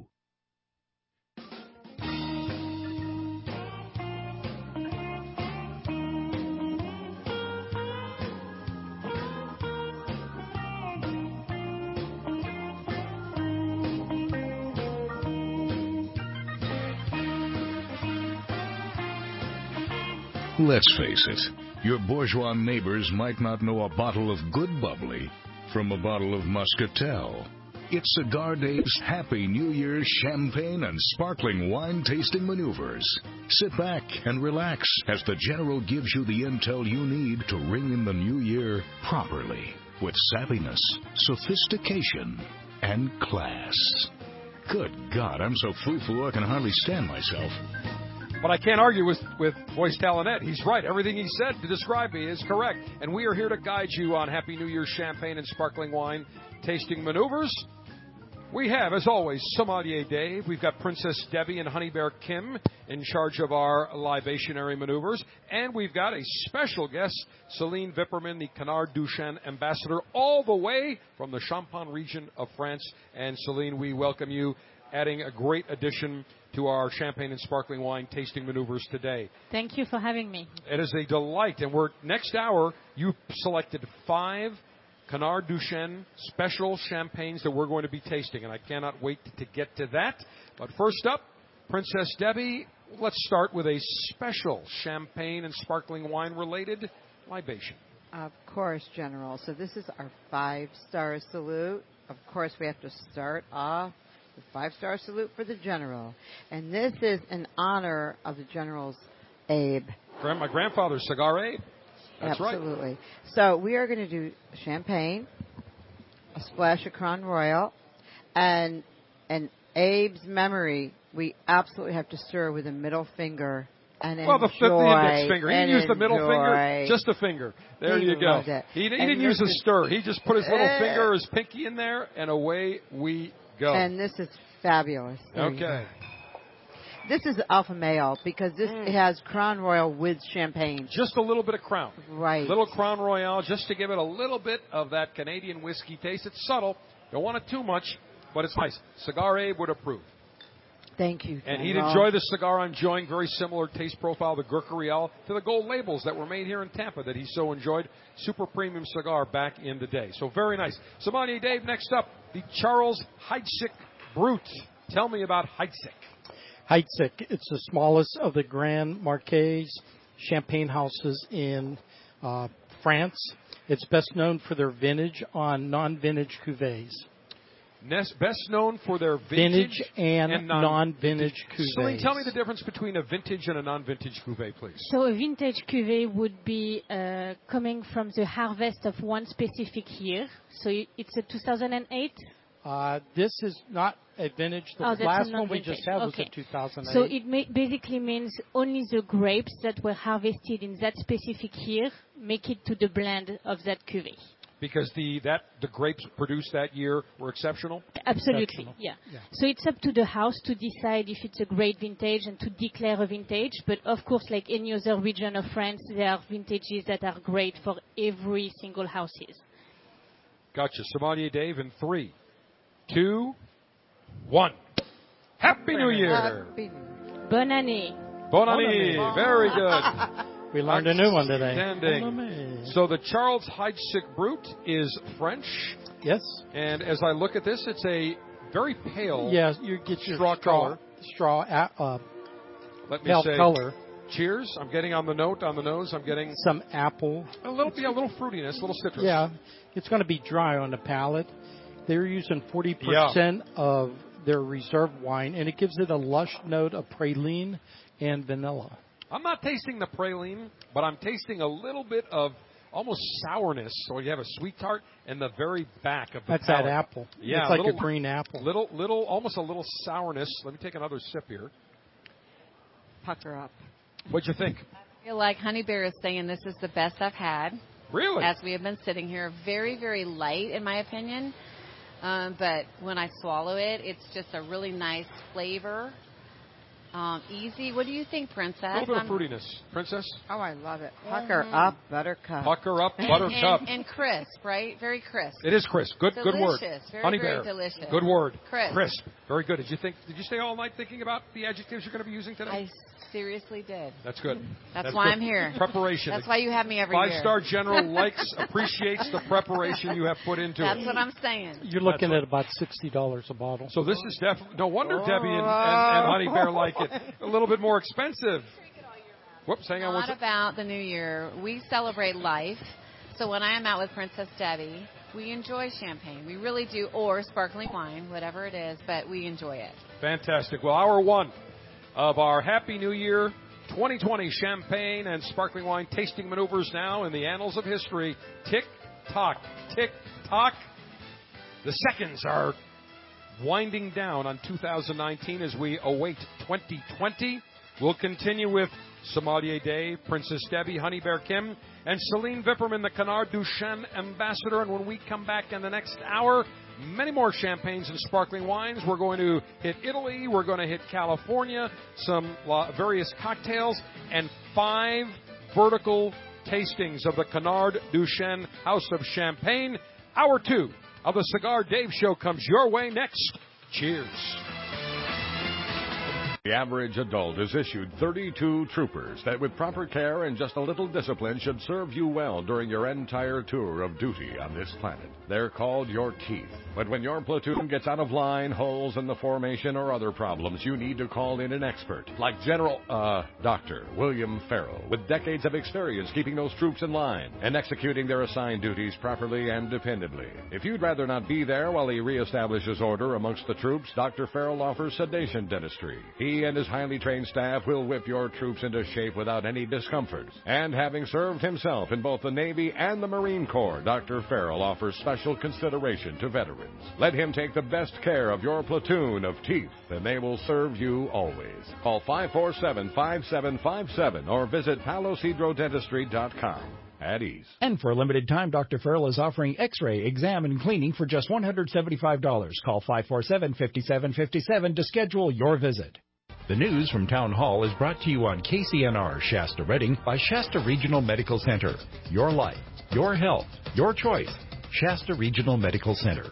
Speaker 11: Let's face it, your bourgeois neighbors might not know a bottle of good bubbly from a bottle of Muscatel. It's Cigar Dave's Happy New Year's champagne and sparkling wine tasting maneuvers. Sit back and relax as the General gives you the intel you need to ring in the new year properly with savviness, sophistication, and class. Good God, I'm so foo-foo I can hardly stand myself.
Speaker 5: But I can't argue with Voice Talonette. He's right. Everything he said to describe me is correct. And we are here to guide you on Happy New Year's champagne and sparkling wine tasting maneuvers. We have, as always, Sommelier Dave. We've got Princess Debbie and Honey Bear Kim in charge of our libationary maneuvers. And we've got a special guest, Celine Vipperman, the Canard Duchesne ambassador, all the way from the Champagne region of France. And Celine, we welcome you, adding a great addition to our champagne and sparkling wine tasting maneuvers today.
Speaker 7: Thank you for having me.
Speaker 5: It is a delight. And next hour, you selected 5 Canard Duchesne special champagnes that we're going to be tasting, and I cannot wait to get to that. But first up, Princess Debbie, let's start with a special champagne and sparkling wine related libation.
Speaker 2: Of course, General. So this is our 5-star salute. Of course, we have to start off with 5-star salute for the General. And this is in honor of the General's Abe.
Speaker 5: My grandfather's Cigar Abe. That's
Speaker 2: Absolutely.
Speaker 5: Right.
Speaker 2: So we are going to do champagne, a splash of Crown Royal, and Abe's memory. We absolutely have to stir with a middle finger and enjoy.
Speaker 5: The index finger. He didn't use the middle
Speaker 2: enjoy.
Speaker 5: finger, just a finger. There
Speaker 2: He
Speaker 5: you go.
Speaker 2: loved it.
Speaker 5: He didn't use a stir. He just put his little finger, his pinky in there, and away we go.
Speaker 2: And this is fabulous.
Speaker 5: Okay.
Speaker 2: This is alpha male because this has Crown Royal with champagne.
Speaker 5: Just a little bit of Crown.
Speaker 2: Right.
Speaker 5: Little Crown Royal just to give it a little bit of that Canadian whiskey taste. It's subtle. Don't want it too much, but it's nice. Cigar Abe would approve.
Speaker 2: Thank you.
Speaker 5: And he'd enjoy the cigar I'm enjoying. Very similar taste profile, the Gurkha Real, to the gold labels that were made here in Tampa that he so enjoyed. Super premium cigar back in the day. So very nice. Sommelier Dave, next up, the Charles Heidsieck Brut. Tell me about Heidsieck.
Speaker 1: Heidsieck, it's the smallest of the Grand Marquis champagne houses in France. It's best known for their vintage on non-vintage cuvées.
Speaker 5: Best known for their
Speaker 1: vintage and non-vintage cuvées.
Speaker 5: Celine, tell me the difference between a vintage and a non-vintage cuvée, please.
Speaker 7: So a vintage cuvée would be coming from the harvest of one specific year. So it's a 2008.
Speaker 1: This is not a vintage. The last one we just had was a 2008.
Speaker 7: So it basically means only the grapes that were harvested in that specific year make it to the blend of that cuvée.
Speaker 5: Because the grapes produced that year were exceptional?
Speaker 7: Absolutely,
Speaker 1: exceptional.
Speaker 7: Yeah. So it's up to the house to decide if it's a great vintage and to declare a vintage. But of course, like any other region of France, there are vintages that are great for every single houses.
Speaker 5: Gotcha. Sommelier Dave in 3, 2, 1. Happy New Year!
Speaker 7: Bonne année.
Speaker 5: Bonne année. Very good.
Speaker 1: We learned a new one today.
Speaker 5: Outstanding. So the Charles Heidsieck Brut is French.
Speaker 1: Yes.
Speaker 5: And as I look at this, it's a very pale
Speaker 1: you get your
Speaker 5: straw color. Let me
Speaker 1: pale
Speaker 5: say,
Speaker 1: color.
Speaker 5: Cheers. I'm getting on the nose, I'm getting
Speaker 1: some apple.
Speaker 5: A little fruitiness, a little citrus.
Speaker 1: Yeah. It's going to be dry on the palate. They're using 40% of their reserve wine, and it gives it a lush note of praline and vanilla.
Speaker 5: I'm not tasting the praline, but I'm tasting a little bit of almost sourness. So you have a sweet tart in the very back of the
Speaker 1: That's
Speaker 5: palate.
Speaker 1: that apple.
Speaker 5: Yeah,
Speaker 1: it's like a green apple.
Speaker 5: Almost a little sourness. Let me take another sip here.
Speaker 2: Pucker up.
Speaker 5: What'd you think?
Speaker 6: I feel like Honey Bear is saying this is the best I've had.
Speaker 5: Really?
Speaker 6: As we have been sitting here. Very, very light, in my opinion. But when I swallow it, it's just a really nice flavor. Easy. What do you think, Princess?
Speaker 5: A little bit of fruitiness. Princess?
Speaker 2: Oh, I love it. Pucker up, buttercup.
Speaker 5: Pucker up, buttercup.
Speaker 6: And crisp, right? Very crisp.
Speaker 5: It is crisp. Good word.
Speaker 6: Very,
Speaker 5: Honey
Speaker 6: very
Speaker 5: Bear.
Speaker 6: delicious.
Speaker 5: Good word.
Speaker 6: Crisp.
Speaker 5: Very good. Did you stay all night thinking about the adjectives you're going to be using today?
Speaker 6: I seriously did.
Speaker 5: That's good.
Speaker 6: That's why
Speaker 5: good.
Speaker 6: I'm here.
Speaker 5: Preparation.
Speaker 6: That's why you have me every year.
Speaker 5: 5-star General appreciates the preparation you have put into it.
Speaker 6: That's what I'm saying.
Speaker 1: You're looking at about $60 a bottle.
Speaker 5: So this is definitely, no wonder Debbie and Honey Bear like it. A little bit more expensive. Whoops, hang on.
Speaker 6: Not about the new year. We celebrate life. So when I am out with Princess Debbie, we enjoy champagne. We really do, or sparkling wine, whatever it is, but we enjoy it.
Speaker 5: Fantastic. Well, hour 1 of our Happy New Year 2020 champagne and sparkling wine tasting maneuvers now in the annals of history. Tick tock, tick tock. The seconds are winding down on 2019 as we await 2020. We'll continue with Sommelier Dave, Princess Debbie, Honey Bear Kim, and Celine Vipperman, the Canard Duchesne ambassador. And when we come back in the next hour, many more champagnes and sparkling wines. We're going to hit Italy. We're going to hit California, some various cocktails, and 5 vertical tastings of the Canard Duchesne House of Champagne. Hour 2 of the Cigar Dave Show comes your way next. Cheers.
Speaker 12: The average adult is issued 32 troopers that with proper care and just a little discipline should serve you well during your entire tour of duty on this planet. They're called your teeth. But when your platoon gets out of line, holes in the formation, or other problems, you need to call in an expert like Dr. William Farrell, with decades of experience keeping those troops in line and executing their assigned duties properly and dependably. If you'd rather not be there while he reestablishes order amongst the troops, Dr. Farrell offers sedation dentistry. He and his highly trained staff will whip your troops into shape without any discomfort. And having served himself in both the Navy and the Marine Corps, Dr. Farrell offers special consideration to veterans. Let him take the best care of your platoon of teeth, and they will serve you always. Call 547-5757 or visit palosidrodentistry.com. At ease.
Speaker 13: And for a limited time, Dr. Farrell is offering X-ray, exam, and cleaning for just $175. Call 547-5757 to schedule your visit. The news from Town Hall is brought to you on KCNR Shasta Redding by Shasta Regional Medical Center. Your life, your health, your choice. Shasta Regional Medical Center.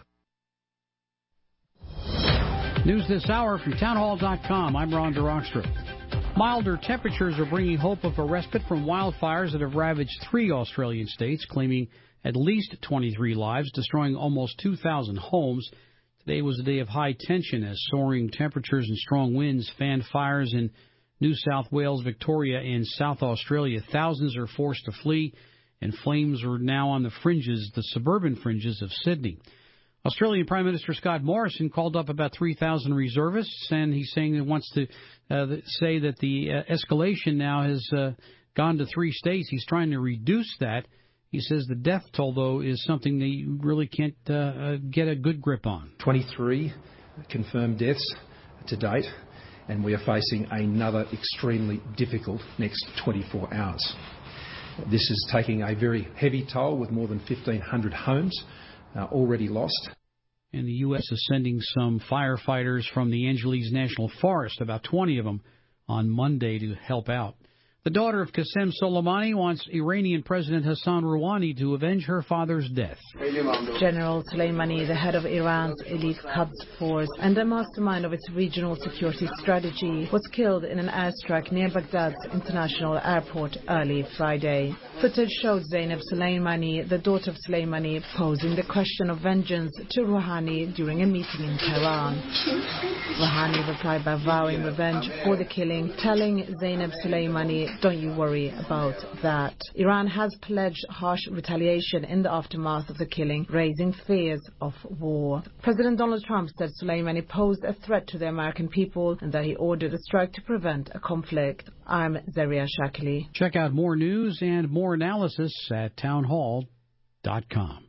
Speaker 14: News this hour from townhall.com. I'm Ron DeRockstra. Milder temperatures are bringing hope of a respite from wildfires that have ravaged 3 Australian states, claiming at least 23 lives, destroying almost 2,000 homes. Today was a day of high tension as soaring temperatures and strong winds fanned fires in New South Wales, Victoria, and South Australia. Thousands are forced to flee, and flames are now on the fringes, the suburban fringes of Sydney. Australian Prime Minister Scott Morrison called up about 3,000 reservists, and he's saying he wants to say that the escalation now has gone to 3 states. He's trying to reduce that. He says the death toll, though, is something that you really can't get a good grip on.
Speaker 15: 23 confirmed deaths to date, and we are facing another extremely difficult next 24 hours. This is taking a very heavy toll with more than 1,500 homes already lost.
Speaker 14: And the U.S. is sending some firefighters from the Angeles National Forest, about 20 of them, on Monday to help out. The daughter of Qasem Soleimani wants Iranian President Hassan Rouhani to avenge her father's death.
Speaker 16: General Soleimani, the head of Iran's elite Quds force and the mastermind of its regional security strategy, was killed in an airstrike near Baghdad's international airport early Friday. Footage showed Zainab Soleimani, the daughter of Soleimani, posing the question of vengeance to Rouhani during a meeting in Tehran. Rouhani replied by vowing revenge for the killing, telling Zainab Soleimani, "Don't you worry about that." Iran has pledged harsh retaliation in the aftermath of the killing, raising fears of war. President Donald Trump said Soleimani posed a threat to the American people and that he ordered a strike to prevent a conflict. I'm Zaria Shakili.
Speaker 14: Check out more news and more analysis at townhall.com.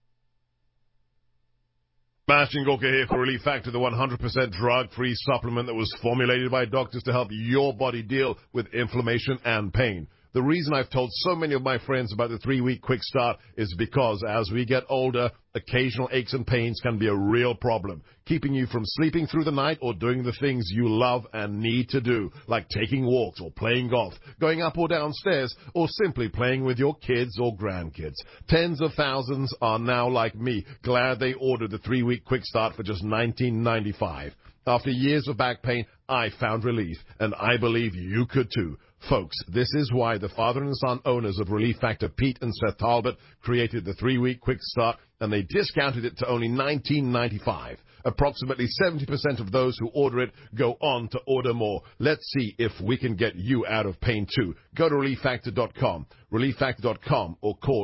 Speaker 17: Sebastian Gorka here for Relief Factor, the 100% drug-free supplement that was formulated by doctors to help your body deal with inflammation and pain. The reason I've told so many of my friends about the 3-week quick start is because as we get older, occasional aches and pains can be a real problem, keeping you from sleeping through the night or doing the things you love and need to do, like taking walks or playing golf, going up or down stairs, or simply playing with your kids or grandkids. Tens of thousands are now like me, glad they ordered the 3-week quick start for just $19.95. After years of back pain, I found relief, and I believe you could too. Folks, this is why the father and son owners of Relief Factor, Pete and Seth Talbot, created the 3-week quick start, and they discounted it to only $19.95. Approximately 70% of those who order it go on to order more. Let's see if we can get you out of pain too. Go to ReliefFactor.com, ReliefFactor.com, or call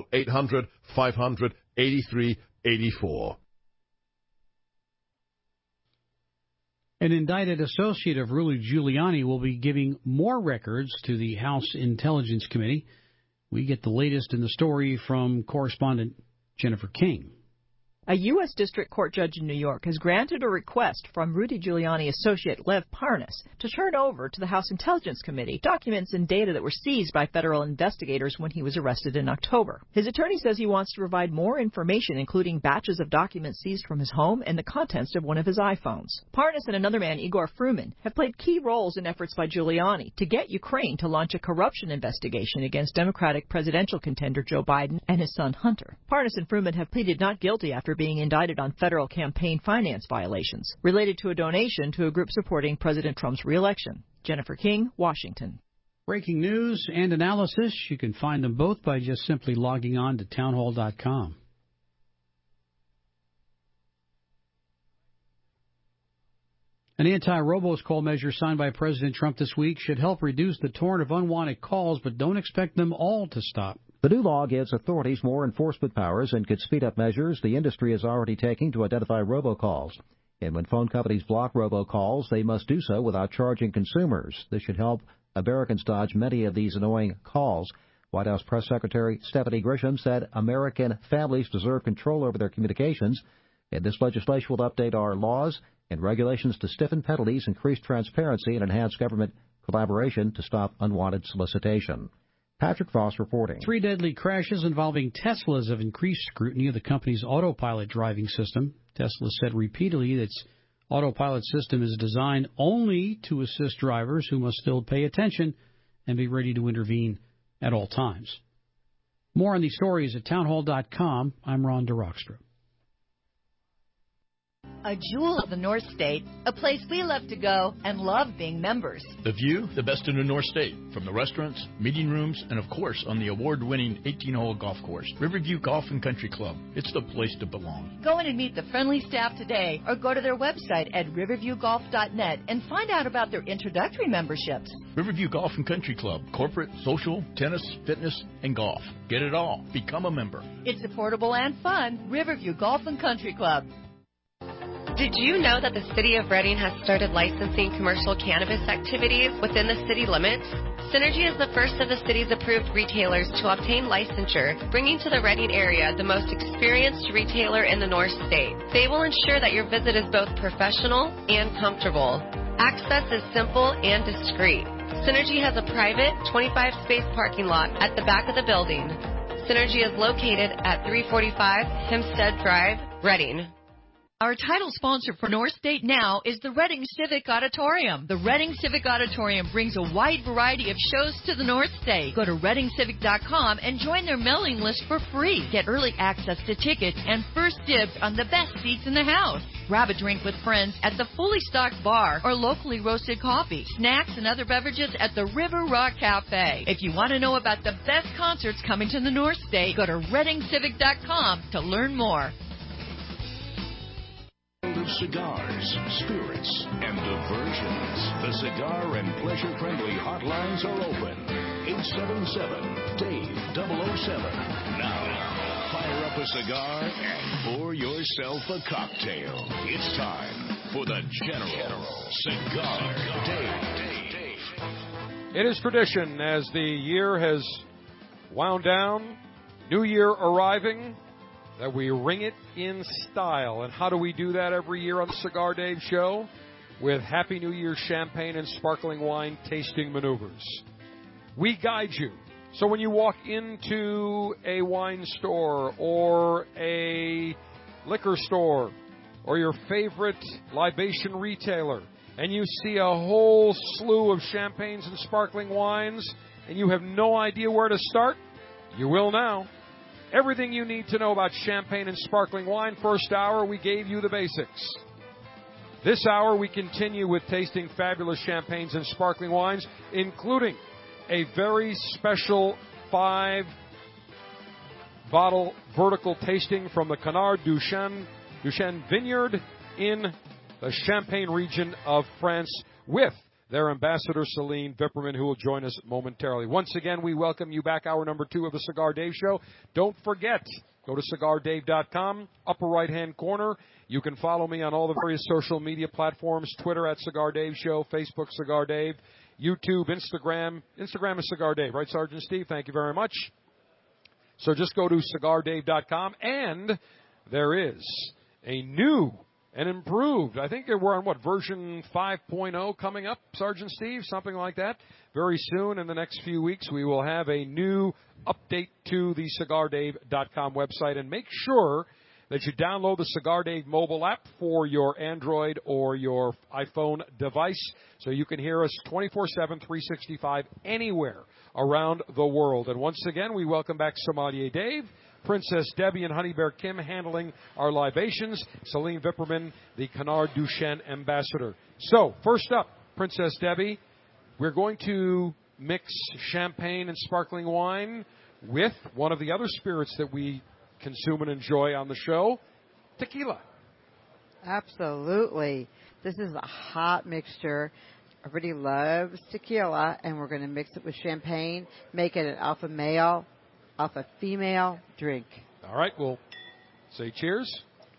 Speaker 17: 800-500-8384.
Speaker 14: An indicted associate of Rudy Giuliani will be giving more records to the House Intelligence Committee. We get the latest in the story from correspondent Jennifer King.
Speaker 19: A U.S. District Court judge in New York has granted a request from Rudy Giuliani associate Lev Parnas to turn over to the House Intelligence Committee documents and data that were seized by federal investigators when he was arrested in October. His attorney says he wants to provide more information, including batches of documents seized from his home and the contents of one of his iPhones. Parnas and another man, Igor Fruman, have played key roles in efforts by Giuliani to get Ukraine to launch a corruption investigation against Democratic presidential contender Joe Biden and his son Hunter. Parnas and Fruman have pleaded not guilty after being indicted on federal campaign finance violations related to a donation to a group supporting President Trump's re-election. Jennifer King, Washington.
Speaker 14: Breaking news and analysis, you can find them both by just simply logging on to townhall.com. An anti-robocall measure signed by President Trump this week should help reduce the torrent of unwanted calls, but don't expect them all to stop.
Speaker 20: The new law gives authorities more enforcement powers and could speed up measures the industry is already taking to identify robocalls. And when phone companies block robocalls, they must do so without charging consumers. This should help Americans dodge many of these annoying calls. White House Press Secretary Stephanie Grisham said American families deserve control over their communications, and this legislation will update our laws and regulations to stiffen penalties, increase transparency, and enhance government collaboration to stop unwanted solicitation. Patrick Voss reporting.
Speaker 14: 3 deadly crashes involving Teslas have increased scrutiny of the company's autopilot driving system. Tesla said repeatedly that its autopilot system is designed only to assist drivers who must still pay attention and be ready to intervene at all times. More on these stories at townhall.com. I'm Ron DeRockstra.
Speaker 22: A jewel of the North State, a place we love to go and love being members.
Speaker 18: The view, the best in the North State, from the restaurants, meeting rooms, and of course on the award-winning 18-hole golf course, Riverview Golf and Country Club. It's the place to belong.
Speaker 22: Go in and meet the friendly staff today or go to their website at riverviewgolf.net and find out about their introductory memberships.
Speaker 18: Riverview Golf and Country Club, corporate, social, tennis, fitness, and golf. Get it all. Become a member.
Speaker 22: It's affordable and fun. Riverview Golf and Country Club.
Speaker 23: Did you know that the City of Reading has started licensing commercial cannabis activities within the city limits? Synergy is the first of the city's approved retailers to obtain licensure, bringing to the Reading area the most experienced retailer in the North State. They will ensure that your visit is both professional and comfortable. Access is simple and discreet. Synergy has a private 25-space parking lot at the back of the building. Synergy is located at 345 Hempstead Drive, Reading.
Speaker 22: Our title sponsor for North State Now is the Reading Civic Auditorium. The Reading Civic Auditorium brings a wide variety of shows to the North State. Go to ReadingCivic.com and join their mailing list for free. Get early access to tickets and first dibs on the best seats in the house. Grab a drink with friends at the fully stocked bar or locally roasted coffee, snacks, and other beverages at the River Rock Cafe. If you want to know about the best concerts coming to the North State, go to ReadingCivic.com to learn more.
Speaker 4: Of cigars, spirits, and diversions. The Cigar and Pleasure Friendly hotlines are open. 877-DAVE-007. Now, fire up a cigar and pour yourself a cocktail. It's time for the General Cigar Dave.
Speaker 5: It is tradition as the year has wound down, New Year arriving, that we ring it in style. And how do we do that every year on the Cigar Dave Show? With Happy New Year champagne and sparkling wine tasting maneuvers. We guide you. So when you walk into a wine store or a liquor store or your favorite libation retailer and you see a whole slew of champagnes and sparkling wines and you have no idea where to start, you will now. Everything you need to know about champagne and sparkling wine. First hour, we gave you the basics. This hour, we continue with tasting fabulous champagnes and sparkling wines, including a very special 5-bottle vertical tasting from the Canard Duchesne Vineyard in the Champagne region of France with their ambassador, Celine Vipperman, who will join us momentarily. Once again, we welcome you back, hour number 2 of the Cigar Dave Show. Don't forget, go to CigarDave.com, upper right-hand corner. You can follow me on all the various social media platforms, Twitter at Cigar Dave Show, Facebook Cigar Dave, YouTube, Instagram. Instagram is Cigar Dave, right, Sergeant Steve? Thank you very much. So just go to CigarDave.com, and there is a new and improved, I think we're on version 5.0 coming up, Sergeant Steve, something like that. Very soon, in the next few weeks, we will have a new update to the CigarDave.com website. And make sure that you download the Cigar Dave mobile app for your Android or your iPhone device so you can hear us 24/7, 365, anywhere around the world. And once again, we welcome back Sommelier Dave, Princess Debbie and Honey Bear Kim handling our libations, Celine Vipperman, the Canard Duchesne ambassador. So, first up, Princess Debbie, we're going to mix champagne and sparkling wine with one of the other spirits that we consume and enjoy on the show, tequila.
Speaker 2: Absolutely. This is a hot mixture. Everybody loves tequila, and we're going to mix it with champagne, make it an alpha male, alpha female drink.
Speaker 5: All right, we'll say cheers.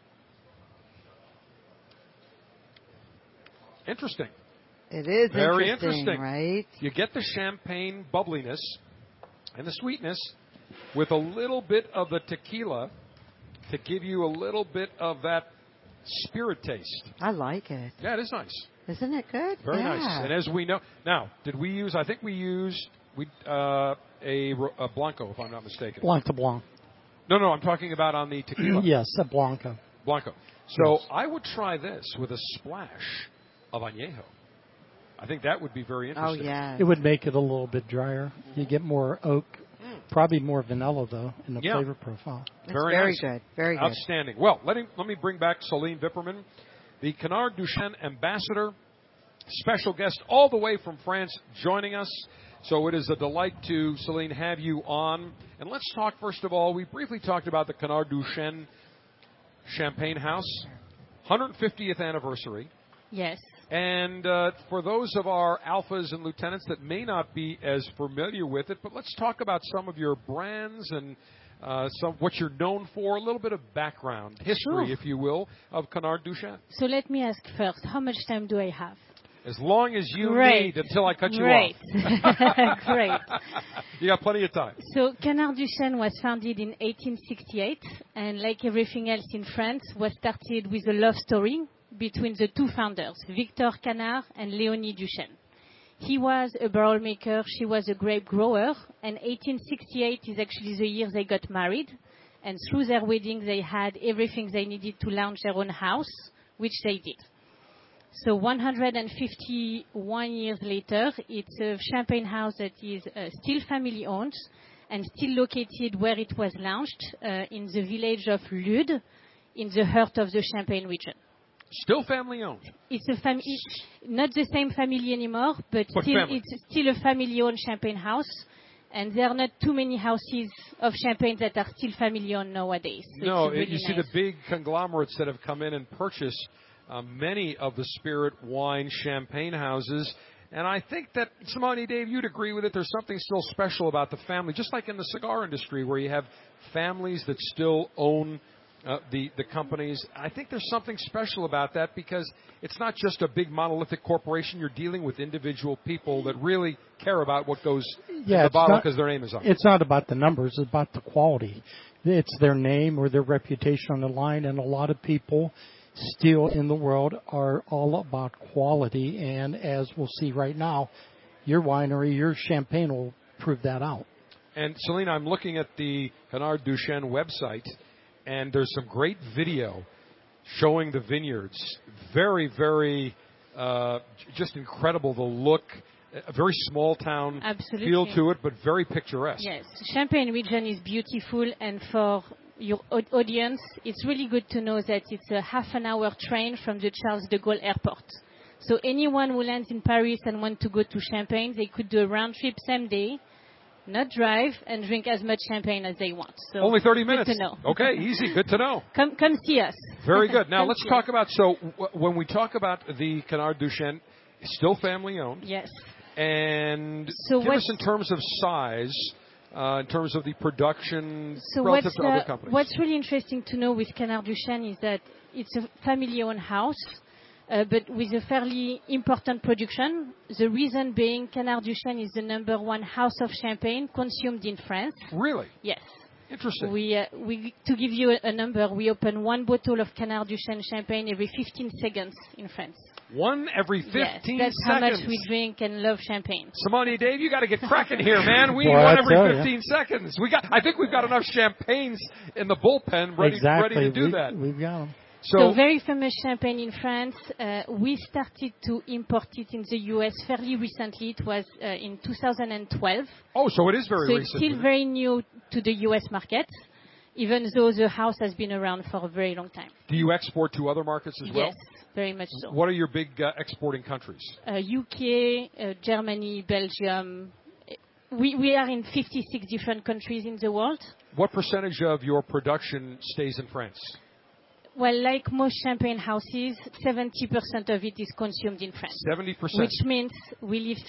Speaker 5: Interesting.
Speaker 2: It is
Speaker 5: very
Speaker 2: interesting, right?
Speaker 5: You get the champagne bubbliness and the sweetness with a little bit of the tequila to give you a little bit of that spirit taste.
Speaker 2: I like it.
Speaker 5: Yeah, it is nice.
Speaker 2: Isn't it good?
Speaker 5: Very nice. And as we know, now, did we use, I think we used a Blanco, if I'm not mistaken.
Speaker 1: Blanc de Blanc.
Speaker 5: No, I'm talking about on the tequila.
Speaker 1: Yes, a Blanco.
Speaker 5: Blanco. So
Speaker 1: yes.
Speaker 5: I would try this with a splash of Añejo. I think that would be very interesting.
Speaker 2: Oh, yeah.
Speaker 1: It would make it a little bit drier. You get more oak, probably more vanilla, though, in the flavor profile.
Speaker 2: It's very
Speaker 5: nice.
Speaker 2: good. Very good.
Speaker 5: Outstanding. Well, let me bring back Celine Vipperman, the Canard Duchesne ambassador, special guest all the way from France joining us. So it is a delight to, Celine, have you on. And let's talk, first of all, we briefly talked about the Canard Duchesne Champagne House, 150th anniversary.
Speaker 7: Yes.
Speaker 5: And for those of our alphas and lieutenants that may not be as familiar with it, but let's talk about some of your brands and what you're known for, a little bit of background, history, if you will, of Canard Duchesne.
Speaker 7: So let me ask first, how much time do I have?
Speaker 5: As long as you
Speaker 7: Great.
Speaker 5: need until I cut you
Speaker 7: Great.
Speaker 5: off.
Speaker 7: Great.
Speaker 5: You got plenty of time.
Speaker 7: So Canard Duchesne was founded in 1868, and like everything else in France, was started with a love story between the two founders, Victor Canard and Léonie Duchesne. He was a barrel maker, she was a grape grower, and 1868 is actually the year they got married. And through their wedding, they had everything they needed to launch their own house, which they did. So 151 years later, it's a champagne house that is still family-owned and still located where it was launched, in the village of Lude, in the heart of the Champagne region.
Speaker 5: Still family-owned.
Speaker 7: It's not the same family anymore, but it's still a family-owned champagne house. And there are not too many houses of champagne that are still family-owned nowadays. So
Speaker 5: no,
Speaker 7: really
Speaker 5: you see the big conglomerates that have come in and purchased many of the spirit wine champagne houses. And I think that, Sommelier Dave, you'd agree with it. There's something still special about the family, just like in the cigar industry where you have families that still own the companies. I think there's something special about that because it's not just a big monolithic corporation. You're dealing with individual people that really care about what goes in the bottle because their name is on it.
Speaker 1: It's not about the numbers. It's about the quality. It's their name or their reputation on the line, and a lot of people still in the world are all about quality. And as we'll see right now, your winery, your champagne will prove that out.
Speaker 5: And, Celine, I'm looking at the Canard Duchesne website, and there's some great video showing the vineyards. Very, very, just incredible, the look. A very small town feel to it, but very picturesque.
Speaker 7: Yes, Champagne region is beautiful, and for your audience, it's really good to know that it's a half-an-hour train from the Charles de Gaulle Airport. So anyone who lands in Paris and want to go to Champagne, they could do a round trip same day, not drive, and drink as much champagne as they want. So
Speaker 5: only 30 minutes.
Speaker 7: Good to know.
Speaker 5: Okay, easy. Good to know.
Speaker 7: Come see us.
Speaker 5: Very good. Now let's talk about, when we talk about the Canard Duchesne, it's still family-owned.
Speaker 7: Yes.
Speaker 5: And give us in terms of size, in terms of the production relative to other companies.
Speaker 7: What's really interesting to know with Canard Duchesne is that it's a family-owned house, but with a fairly important production. The reason being Canard Duchesne is the #1 house of champagne consumed in France.
Speaker 5: Really?
Speaker 7: Yes.
Speaker 5: Interesting.
Speaker 7: We to give you a number, we open one bottle of Canard Duchesne champagne every 15 seconds in France.
Speaker 5: One every 15
Speaker 7: yes, that's
Speaker 5: seconds.
Speaker 7: how much we drink and love champagne.
Speaker 5: Sommelier Dave, you got to get cracking here, man. We need
Speaker 1: Boy,
Speaker 5: one
Speaker 1: I
Speaker 5: every
Speaker 1: tell
Speaker 5: 15 seconds. I think we've got enough champagnes in the bullpen ready to do that.
Speaker 1: We've got them.
Speaker 7: So very famous champagne in France. We started to import it in the U.S. fairly recently. It was in 2012.
Speaker 5: Oh, so it is very recent.
Speaker 7: So it's still very new to the U.S. market, even though the house has been around for a very long time.
Speaker 5: Do you export to other markets as well?
Speaker 7: Yes, very much so.
Speaker 5: What are your big exporting countries?
Speaker 7: UK, Germany, Belgium. We are in 56 different countries in the world.
Speaker 5: What percentage of your production stays in France?
Speaker 7: Well, like most champagne houses, 70% of it is consumed in France.
Speaker 5: 70%.
Speaker 7: Which means we leave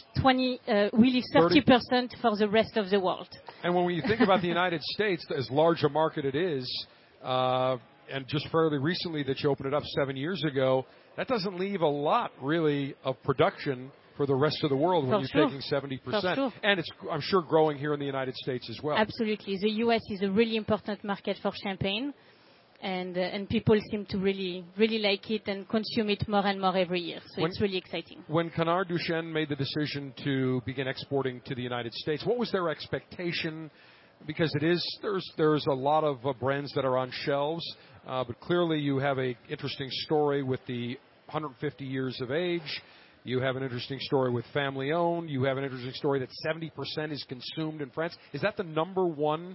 Speaker 7: 30% for the rest of the world.
Speaker 5: And when you think about the United States, as large a market it is, and just fairly recently that you opened it up 7 years ago, that doesn't leave a lot, really, of production for the rest of the world when you're taking 70%.
Speaker 7: For sure.
Speaker 5: And it's, I'm sure, growing here in the United States as well.
Speaker 7: Absolutely. The U.S. is a really important market for champagne. And people seem to really like it and consume it more and more every year. So it's really exciting.
Speaker 5: When Canard Duchesne made the decision to begin exporting to the United States, what was their expectation? Because there's a lot of brands that are on shelves, but clearly you have an interesting story with the 150 years of age. You have an interesting story with family owned. You have an interesting story that 70% is consumed in France. Is that the number one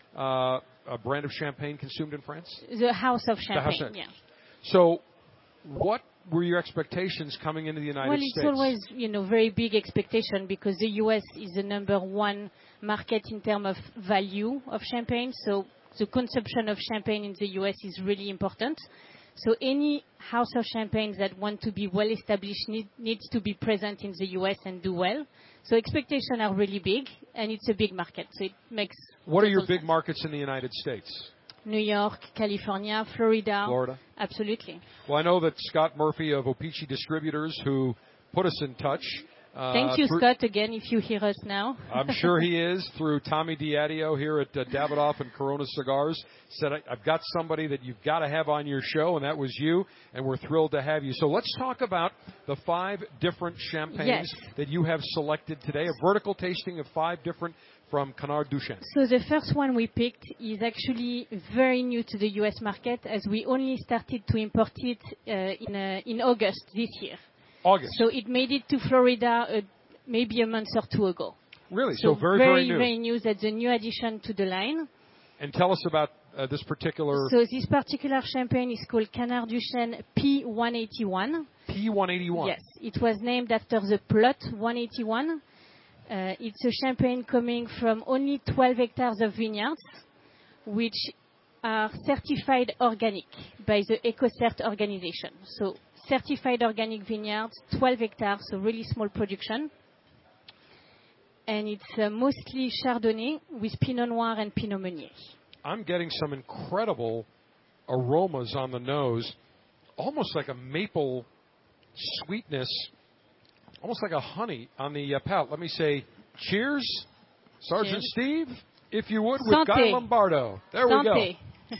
Speaker 5: a brand of champagne consumed in France?
Speaker 7: The House of Champagne, yeah.
Speaker 5: So what were your expectations coming into the United States?
Speaker 7: Well, it's always, very big expectation because the U.S. is the number one market in terms of value of champagne. So the consumption of champagne in the U.S. is really important. So any house of champagne that want to be well established needs to be present in the U.S. and do well. So expectations are really big, and it's a big market. So it makes.
Speaker 5: What are your big markets in the United States?
Speaker 7: New York, California, Florida.
Speaker 5: Florida.
Speaker 7: Absolutely.
Speaker 5: Well, I know that Scott Murphy of Opeachy Distributors, who put us in touch.
Speaker 7: Thank you, Scott, again, if you hear us now.
Speaker 5: I'm sure he is, through Tommy Diadio here at Davidoff and Corona Cigars, said, I've got somebody that you've got to have on your show, and that was you, and we're thrilled to have you. So let's talk about the 5 different champagnes that you have selected today, a vertical tasting of 5 different from Canard Duchesne.
Speaker 7: So the first one we picked is actually very new to the U.S. market, as we only started to import it in August this year.
Speaker 5: August.
Speaker 7: So it made it to Florida maybe a month or 2 ago.
Speaker 5: Really? So very new.
Speaker 7: Very new. That's a new addition to the line.
Speaker 5: And tell us about this particular...
Speaker 7: So this particular champagne is called Canard Duchesne P181.
Speaker 5: P181?
Speaker 7: Yes. It was named after the plot 181. It's a champagne coming from only 12 hectares of vineyards, which are certified organic by the EcoCert organization. So certified organic vineyards, 12 hectares, so really small production. And it's mostly Chardonnay with Pinot Noir and Pinot Meunier.
Speaker 5: I'm getting some incredible aromas on the nose, almost like a maple sweetness, almost like a honey on the palate. Let me say cheers, Sergeant Steve, if you would, with Guy Lombardo. There we go.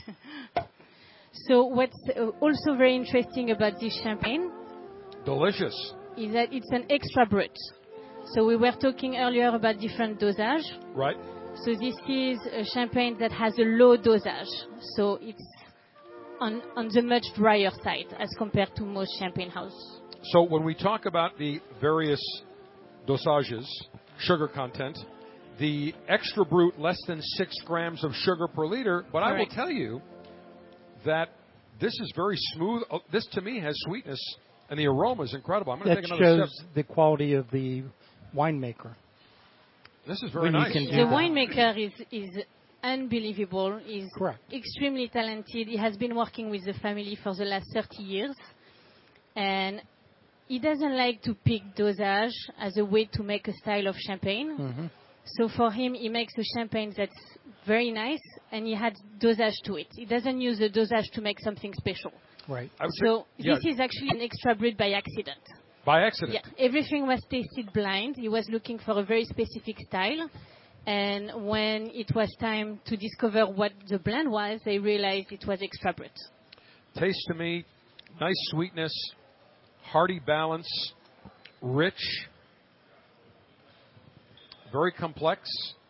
Speaker 7: So what's also very interesting about this champagne,
Speaker 5: delicious,
Speaker 7: is that it's an extra brut. So we were talking earlier about different dosage.
Speaker 5: Right.
Speaker 7: So this is a champagne that has a low dosage. So it's on the much drier side as compared to most champagne houses.
Speaker 5: So when we talk about the various dosages, sugar content, the extra brut, less than 6 grams of sugar per liter, but I will tell you that this is very smooth. This, to me, has sweetness, and the aroma is incredible. I'm going to take another step.
Speaker 1: That shows the quality of the winemaker.
Speaker 5: This is very nice.
Speaker 7: The winemaker is unbelievable. He's extremely talented. He has been working with the family for the last 30 years. And he doesn't like to pick dosage as a way to make a style of champagne. Mm-hmm. So for him, he makes a champagne that's very nice, and he adds dosage to it. He doesn't use the dosage to make something special.
Speaker 1: Right.
Speaker 7: So this is actually an extra brut by accident.
Speaker 5: By accident?
Speaker 7: Yeah. Everything was tasted blind. He was looking for a very specific style, And when it was time to discover what the blend was, they realized it was extra brut.
Speaker 5: Taste to me, nice sweetness, hearty balance, rich, very complex,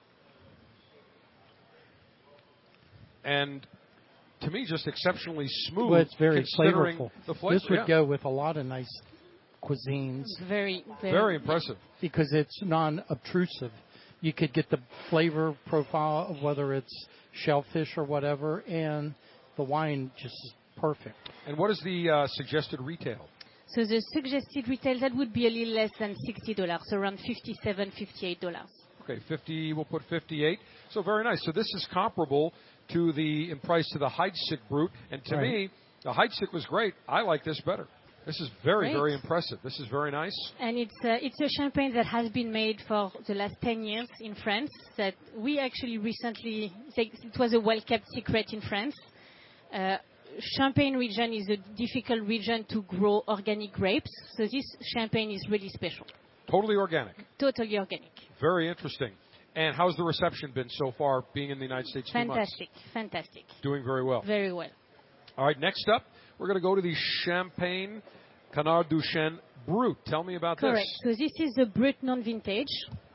Speaker 5: and to me just exceptionally smooth.
Speaker 1: Well, it's very
Speaker 5: considering
Speaker 1: flavorful.
Speaker 5: The flavor.
Speaker 1: This would go with a lot of nice cuisines.
Speaker 5: Very impressive.
Speaker 1: Because it's non-obtrusive. You could get the flavor profile of whether it's shellfish or whatever, and the wine just is perfect.
Speaker 5: And what is the suggested retail?
Speaker 7: So the suggested retail, that would be a little less than $60, around $57, $58.
Speaker 5: Okay, 50. We'll put 58. So very nice. So this is comparable to in price to the Heidsieck Brut, and to me, the Heidsieck was great. I like this better. This is very, very impressive. This is very nice.
Speaker 7: And it's a champagne that has been made for the last 10 years in France. That we actually recently, it was a well-kept secret in France. Champagne region is a difficult region to grow organic grapes, so this champagne is really special.
Speaker 5: Totally organic.
Speaker 7: Totally organic.
Speaker 5: Very interesting. And how's the reception been so far, being in the United States 2 months?
Speaker 7: Fantastic.
Speaker 5: Doing very well.
Speaker 7: Very well.
Speaker 5: All right, next up, we're going to go to the Champagne Canard du Chêne Brut. Tell me about
Speaker 7: Correct.
Speaker 5: this.
Speaker 7: So this is the Brut non-vintage.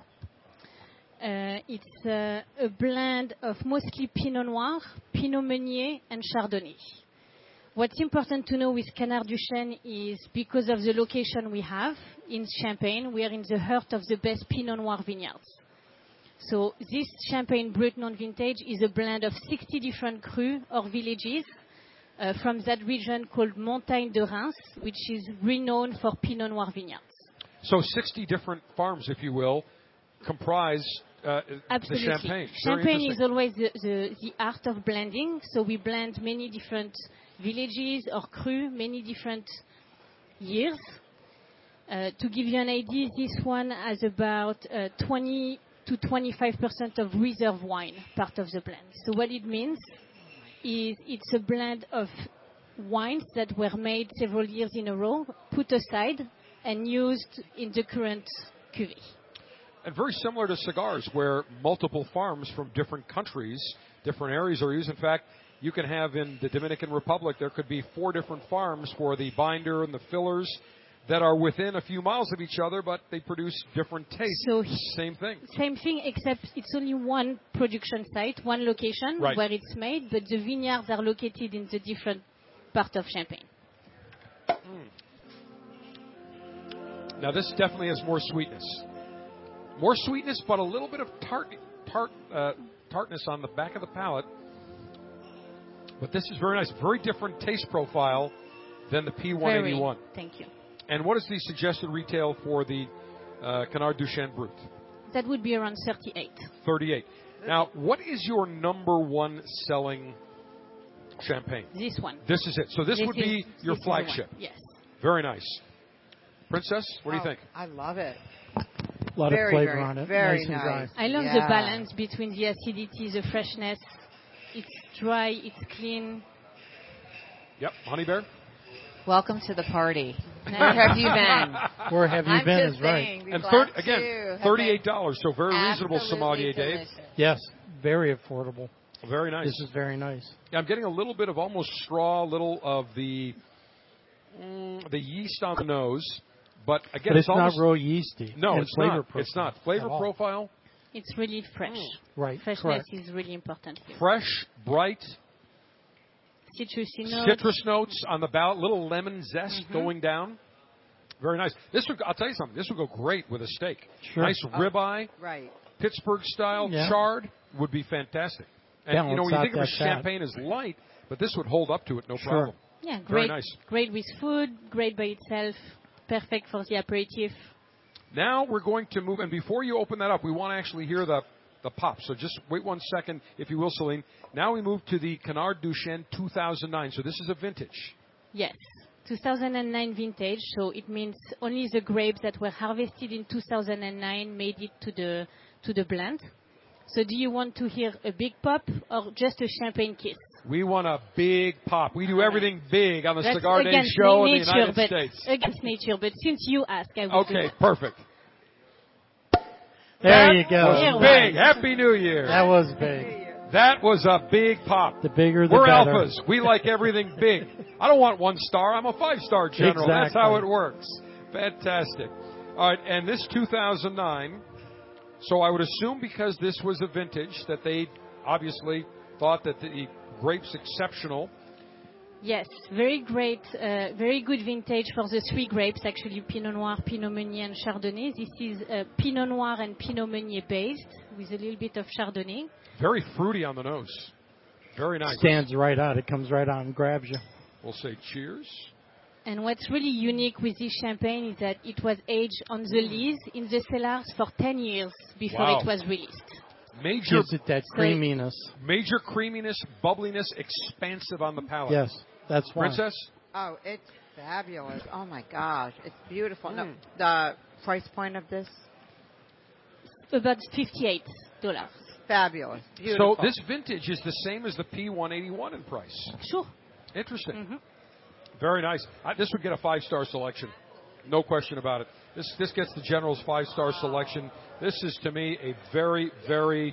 Speaker 7: It's a blend of mostly Pinot Noir, Pinot Meunier, and Chardonnay. What's important to know with Canard du Chêne is because of the location we have in Champagne, we are in the heart of the best Pinot Noir vineyards. So this Champagne Brut non-vintage is a blend of 60 different crus or villages from that region called Montagne de Reims, which is renowned for Pinot Noir vineyards.
Speaker 5: So 60 different farms, if you will, comprise the champagne.
Speaker 7: Champagne is always the art of blending. So we blend many different villages or crus, many different years. To give you an idea, this one has about 20 to 25% of reserve wine part of the blend. So what it means is it's a blend of wines that were made several years in a row, put aside, and used in the current cuvée.
Speaker 5: And very similar to cigars, where multiple farms from different countries, different areas are used. In fact, you can have in the Dominican Republic, there could be 4 different farms for the binder and the fillers that are within a few miles of each other, but they produce different tastes.
Speaker 7: So
Speaker 5: same thing.
Speaker 7: Same thing, except it's only one production site, one location where it's made, but the vineyards are located in the different part of Champagne.
Speaker 5: Now, this definitely has more sweetness. More sweetness, but a little bit of tartness on the back of the palate. But this is very nice. Very different taste profile than the P181.
Speaker 7: Thank you.
Speaker 5: And what is the suggested retail for the Canard du Chêne Brut?
Speaker 7: That would be around 38.
Speaker 5: 38. Now, what is your number one selling champagne?
Speaker 7: This one.
Speaker 5: This is it. So this would be your flagship.
Speaker 7: Yes.
Speaker 5: Very nice. Princess, what do you think?
Speaker 2: I love it.
Speaker 1: A lot of flavor on it.
Speaker 2: Very
Speaker 1: nice.
Speaker 7: I love the balance between the acidity, the freshness. It's dry, it's clean.
Speaker 5: Yep. Honey Bear?
Speaker 6: Welcome to the party. Where have you been?
Speaker 1: Where have you been is right.
Speaker 5: And again, $38, so very reasonable, Sommelier Dave.
Speaker 1: Yes, very affordable.
Speaker 5: Very nice.
Speaker 1: This is very nice.
Speaker 5: Yeah, I'm getting a little bit of almost straw, a little of the yeast on the nose. But again,
Speaker 1: it's not real yeasty.
Speaker 5: No, it's
Speaker 1: not.
Speaker 5: It's not. Flavor profile?
Speaker 7: It's really fresh.
Speaker 1: Right.
Speaker 7: Freshness is really important here.
Speaker 5: Fresh, bright.
Speaker 7: Citrusy notes.
Speaker 5: Citrus notes on the ballot. Little lemon zest going down. Very nice. I'll tell you something. This would go great with a steak.
Speaker 1: Sure.
Speaker 5: Nice ribeye.
Speaker 2: Right.
Speaker 5: Pittsburgh style charred would be fantastic. And when you think of a champagne as light, but this would hold up to it, no problem.
Speaker 7: Yeah, great.
Speaker 5: Very nice.
Speaker 7: Great with food. Great by itself. Perfect for the aperitif.
Speaker 5: Now we're going to move, and before you open that up, we want to actually hear the pop. So just wait 1 second, if you will, Celine. Now we move to the Canard du Chêne 2009. So this is a vintage.
Speaker 7: Yes, 2009 vintage. So it means only the grapes that were harvested in 2009 made it to the blend. So do you want to hear a big pop or just a champagne kiss?
Speaker 5: We want a big pop. We do everything big on the Cigar Day show in the United States.
Speaker 7: Against nature, but since you ask, I will do that.
Speaker 5: Perfect.
Speaker 1: There you go.
Speaker 5: That was big. Happy New Year.
Speaker 1: That was big.
Speaker 5: That was a big pop.
Speaker 1: The bigger the
Speaker 5: We're
Speaker 1: better.
Speaker 5: alphas. We like everything big. I don't want 1 star. I'm a 5-star general.
Speaker 1: Exactly.
Speaker 5: That's how it works. Fantastic. All right, and this 2009, so I would assume because this was a vintage that they obviously thought that the grape's exceptional.
Speaker 7: Yes, very great, very good vintage for the 3 grapes, actually, Pinot Noir, Pinot Meunier, and Chardonnay. This is Pinot Noir and Pinot Meunier based, with a little bit of Chardonnay.
Speaker 5: Very fruity on the nose. Very nice.
Speaker 1: Stands right out. It comes right out and grabs you.
Speaker 5: We'll say cheers.
Speaker 7: And what's really unique with this champagne is that it was aged on the lees in the cellars for 10 years before it was released.
Speaker 5: Major,
Speaker 1: gives it that creaminess.
Speaker 5: Major creaminess, bubbliness, expansive on the palate.
Speaker 1: Yes, that's why.
Speaker 5: Princess?
Speaker 2: Oh, it's fabulous. Oh, my gosh. It's beautiful. No, the price point of this?
Speaker 7: About $58.
Speaker 2: Fabulous. Beautiful.
Speaker 5: So this vintage is the same as the P181 in price.
Speaker 7: Sure.
Speaker 5: Interesting.
Speaker 7: Mm-hmm.
Speaker 5: Very nice. This would get a 5-star selection. No question about it. This gets the General's 5-star selection. This is, to me, a very, very,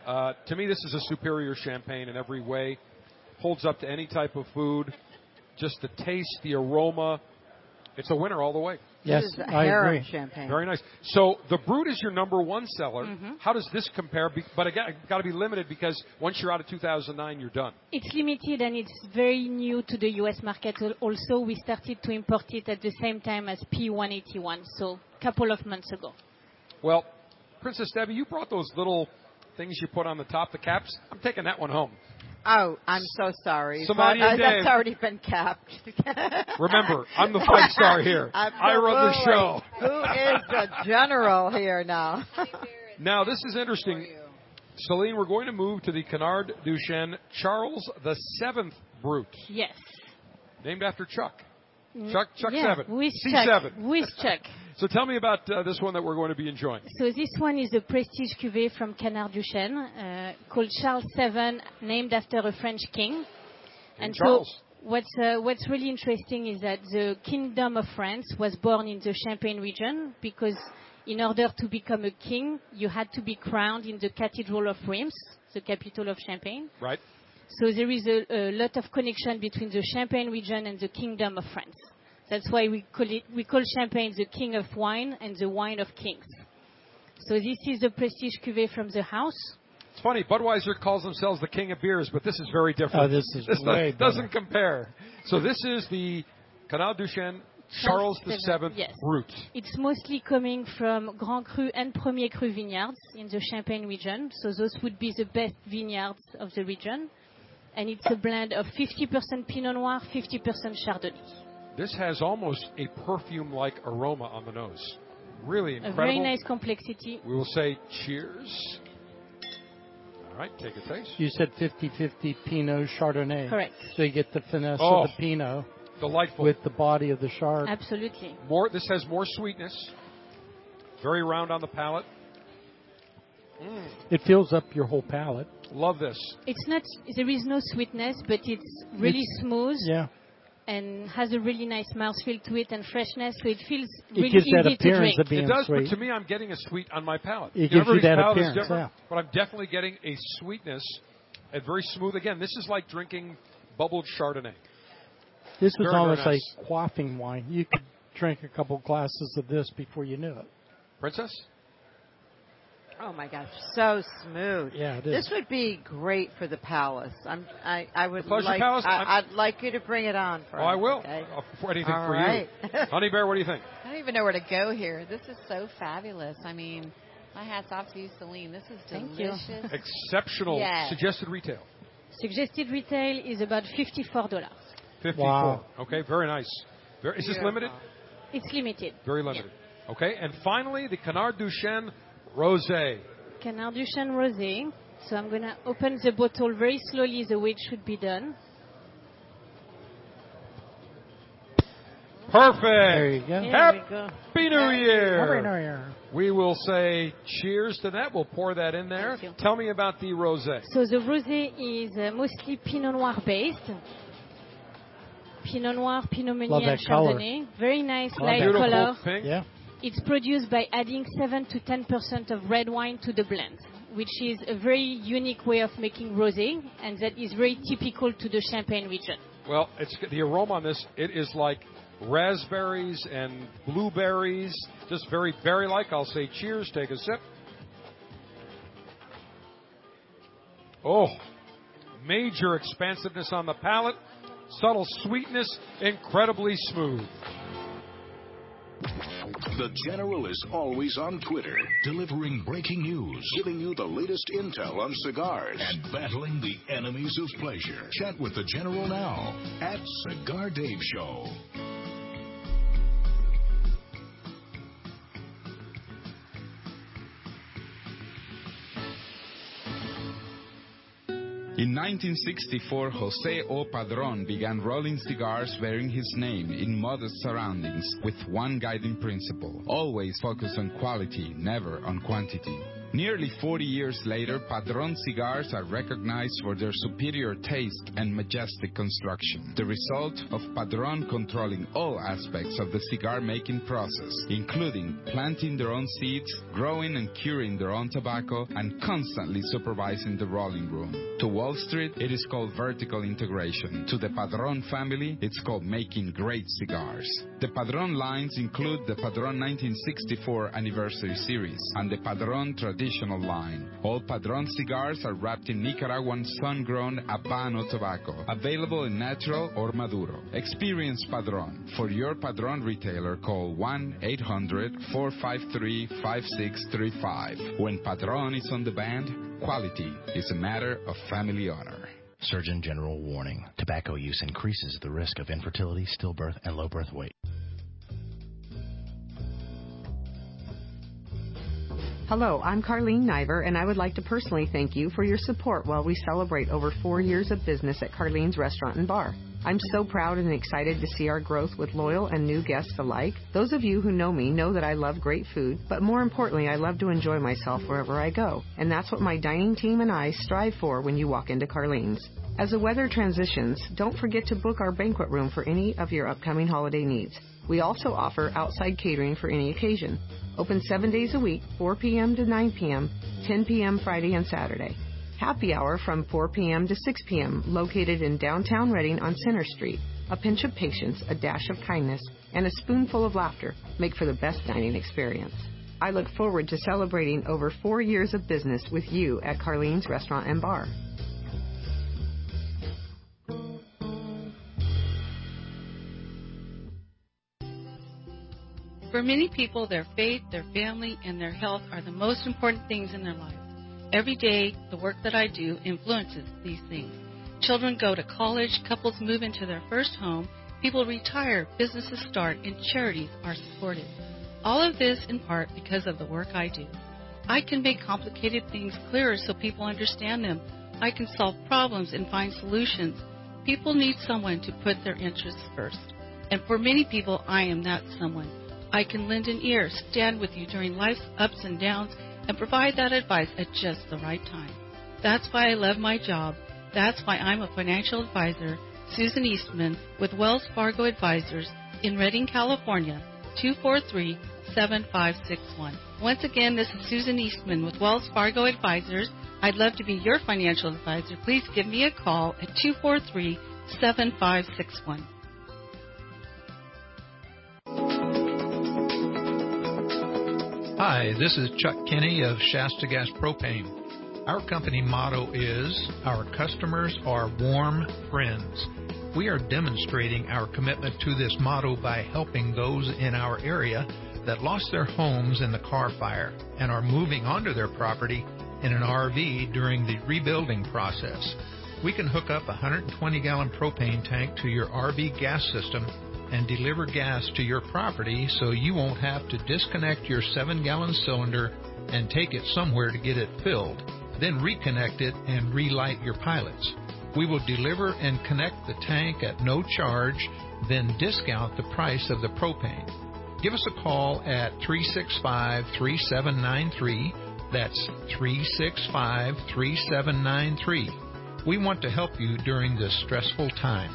Speaker 5: to me, this is a superior champagne in every way. Holds up to any type of food. Just the taste, the aroma. It's a winner all the way.
Speaker 1: Yes,
Speaker 2: this is a
Speaker 1: I
Speaker 2: harem
Speaker 1: agree.
Speaker 2: champagne.
Speaker 5: Very nice. So the Brut is your number 1 seller.
Speaker 7: Mm-hmm.
Speaker 5: How does this compare? But again, got to be limited because once you're out of 2009, you're done.
Speaker 7: It's limited and it's very new to the U.S. market. Also, we started to import it at the same time as P181, so a couple of months ago.
Speaker 5: Well, Princess Debbie, you brought those little things you put on the top, the caps. I'm taking that one home.
Speaker 2: Oh, I'm so sorry.
Speaker 5: Somebody
Speaker 2: but,
Speaker 5: and Dave.
Speaker 2: That's already been capped.
Speaker 5: Remember, I'm the 5-star here. I run the show.
Speaker 2: Who is the general here now?
Speaker 5: Now, this is interesting. Celine, we're going to move to the Canard Duchesne Charles VII Brut.
Speaker 7: Yes.
Speaker 5: Named after Chuck. Chuck
Speaker 7: yeah,
Speaker 5: 7.
Speaker 7: With
Speaker 5: C7.
Speaker 7: Chuck. With Chuck.
Speaker 5: So tell me about this one that we're going to be enjoying.
Speaker 7: So this one is a prestige cuvée from Canard Duchesne called Charles VII, named after a French king. And
Speaker 5: Charles.
Speaker 7: So what's really interesting is that the Kingdom of France was born in the Champagne region because in order to become a king, you had to be crowned in the Cathedral of Reims, the capital of Champagne.
Speaker 5: Right.
Speaker 7: So there is a lot of connection between the Champagne region and the Kingdom of France. That's why we call Champagne the king of wine and the wine of kings. So this is the prestige cuvée from the house.
Speaker 5: It's funny, Budweiser calls themselves the king of beers, but this is very different.
Speaker 1: Oh, this way
Speaker 5: doesn't compare. So this is the Canard Duchesne Charles VII
Speaker 7: yes.
Speaker 5: Brut.
Speaker 7: It's mostly coming from Grand Cru and Premier Cru vineyards in the Champagne region. So those would be the best vineyards of the region. And it's a blend of 50% Pinot Noir, 50% Chardonnay.
Speaker 5: This has almost a perfume-like aroma on the nose. Really incredible.
Speaker 7: A very nice complexity.
Speaker 5: We will say cheers. All right, take a taste.
Speaker 1: You said 50-50 Pinot Chardonnay.
Speaker 7: Correct.
Speaker 1: So you get the finesse of the Pinot.
Speaker 5: Delightful.
Speaker 1: With the body of the Chard.
Speaker 7: Absolutely.
Speaker 5: This has more sweetness. Very round on the palate.
Speaker 1: It fills up your whole palate.
Speaker 5: Love this.
Speaker 7: There is no sweetness, but it's really smooth.
Speaker 1: Yeah.
Speaker 7: And has a really nice mouthfeel to it and freshness, so it feels
Speaker 1: it
Speaker 7: really
Speaker 1: gives
Speaker 7: easy
Speaker 1: that
Speaker 7: to
Speaker 1: appearance
Speaker 7: drink.
Speaker 1: Of being
Speaker 5: It does,
Speaker 1: sweet.
Speaker 5: but to me, I'm getting a sweet on my palate.
Speaker 1: It gives you that
Speaker 5: palate
Speaker 1: appearance,
Speaker 5: is different,
Speaker 1: yeah.
Speaker 5: but I'm definitely getting a sweetness and very smooth. Again, this is like drinking bubbled Chardonnay.
Speaker 1: This was
Speaker 5: very,
Speaker 1: almost
Speaker 5: very nice.
Speaker 1: like quaffing wine. You could drink a couple glasses of this before you knew it.
Speaker 5: Princess?
Speaker 2: Oh my gosh, so smooth.
Speaker 1: Yeah, it is.
Speaker 2: This would be great for the palace. I would
Speaker 5: The Pleasure
Speaker 2: like.
Speaker 5: Palace?
Speaker 2: I'd like you to bring it on for us.
Speaker 5: I will.
Speaker 2: Okay?
Speaker 5: Anything
Speaker 2: All
Speaker 5: for
Speaker 2: right.
Speaker 5: you. Honey Bear, what do you think?
Speaker 6: I don't even know where to go here. This is so fabulous. I mean, my hat's off to you, Celine. This is
Speaker 7: Thank you.
Speaker 6: delicious.
Speaker 5: Exceptional.
Speaker 6: Yes.
Speaker 5: Suggested retail.
Speaker 7: Suggested retail is about $54.
Speaker 5: 54.
Speaker 1: Wow.
Speaker 5: Okay, very nice. Is this limited?
Speaker 7: It's limited.
Speaker 5: Very limited. Yeah. Okay, and finally, the Canard Duchesne Rosé.
Speaker 7: Canard Duchesne Rosé. So I'm going to open the bottle very slowly the way it should be done.
Speaker 5: Perfect.
Speaker 1: There you go.
Speaker 5: Happy New Year.
Speaker 1: Happy New Year.
Speaker 5: We will say cheers to that. We'll pour that in there. Tell me about the rosé.
Speaker 7: So the rosé is mostly Pinot Noir based. Pinot Noir, Pinot Meunier, and Chardonnay. Very nice light
Speaker 5: beautiful
Speaker 7: color.
Speaker 5: pink.
Speaker 1: Yeah.
Speaker 7: It's produced by adding 7 to 10% of red wine to the blend, which is a very unique way of making rosé, and that is very typical to the Champagne region.
Speaker 5: Well, it's the aroma on this, it is like raspberries and blueberries, just very berry-like. I'll say cheers, take a sip. Oh, major expansiveness on the palate, subtle sweetness, incredibly smooth.
Speaker 11: The General is always on Twitter, delivering breaking news, giving you the latest intel on cigars, and battling the enemies of pleasure. Chat with the General now at Cigar Dave Show.
Speaker 8: In 1964, Jose O. Padron began rolling cigars bearing his name in modest surroundings with one guiding principle: always focus on quality, never on quantity. Nearly 40 years later, Padron cigars are recognized for their superior taste and majestic construction. The result of Padron controlling all aspects of the cigar-making process, including planting their own seeds, growing and curing their own tobacco, and constantly supervising the rolling room. To Wall Street, it is called vertical integration. To the Padron family, it's called making great cigars. The Padron lines include the Padron 1964 Anniversary Series and the Padron Traditional line. All Padron cigars are wrapped in Nicaraguan sun-grown Habano tobacco, available in natural or Maduro. Experience Padron. For your Padron retailer, call 1-800-453-5635. When Padron is on the band, quality is a matter of family honor.
Speaker 10: Surgeon General warning. Tobacco use increases the risk of infertility, stillbirth, and low birth weight.
Speaker 9: Hello, I'm Carlene Niver, and I would like to personally thank you for your support while we celebrate over 4 years of business at Carlene's Restaurant and Bar. I'm so proud and excited to see our growth with loyal and new guests alike. Those of you who know me know that I love great food, but more importantly, I love to enjoy myself wherever I go. And that's what my dining team and I strive for when you walk into Carlene's. As the weather transitions, don't forget to book our banquet room for any of your upcoming holiday needs. We also offer outside catering for any occasion. Open 7 days a week, 4 p.m. to 9 p.m., 10 p.m. Friday and Saturday. Happy hour from 4 p.m. to 6 p.m., located in downtown Reading on Center Street. A pinch of patience, a dash of kindness, and a spoonful of laughter make for the best dining experience. I look forward to celebrating over 4 years of business with you at Carlene's Restaurant and Bar.
Speaker 21: For many people, their faith, their family, and their health are the most important things in their lives. Every day, the work that I do influences these things. Children go to college, couples move into their first home, people retire, businesses start, and charities are supported. All of this in part because of the work I do. I can make complicated things clearer so people understand them. I can solve problems and find solutions. People need someone to put their interests first. And for many people, I am that someone. I can lend an ear, stand with you during life's ups and downs, and provide that advice at just the right time. That's why I love my job. That's why I'm a financial advisor, Susan Eastman, with Wells Fargo Advisors in Redding, California, 243-7561. Once again, this is Susan Eastman with Wells Fargo Advisors. I'd love to be your financial advisor. Please give me a call at 243-7561.
Speaker 24: Hi, this is Chuck Kinney of Shasta Gas Propane. Our company motto is, our customers are warm friends. We are demonstrating our commitment to this motto by helping those in our area that lost their homes in the Carr fire and are moving onto their property in an RV during the rebuilding process. We can hook up a 120-gallon propane tank to your RV gas system and deliver gas to your property so you won't have to disconnect your 7-gallon cylinder and take it somewhere to get it filled, then reconnect it and relight your pilots. We will deliver and connect the tank at no charge, then discount the price of the propane. Give us a call at 365-3793. That's 365-3793. We want to help you during this stressful time.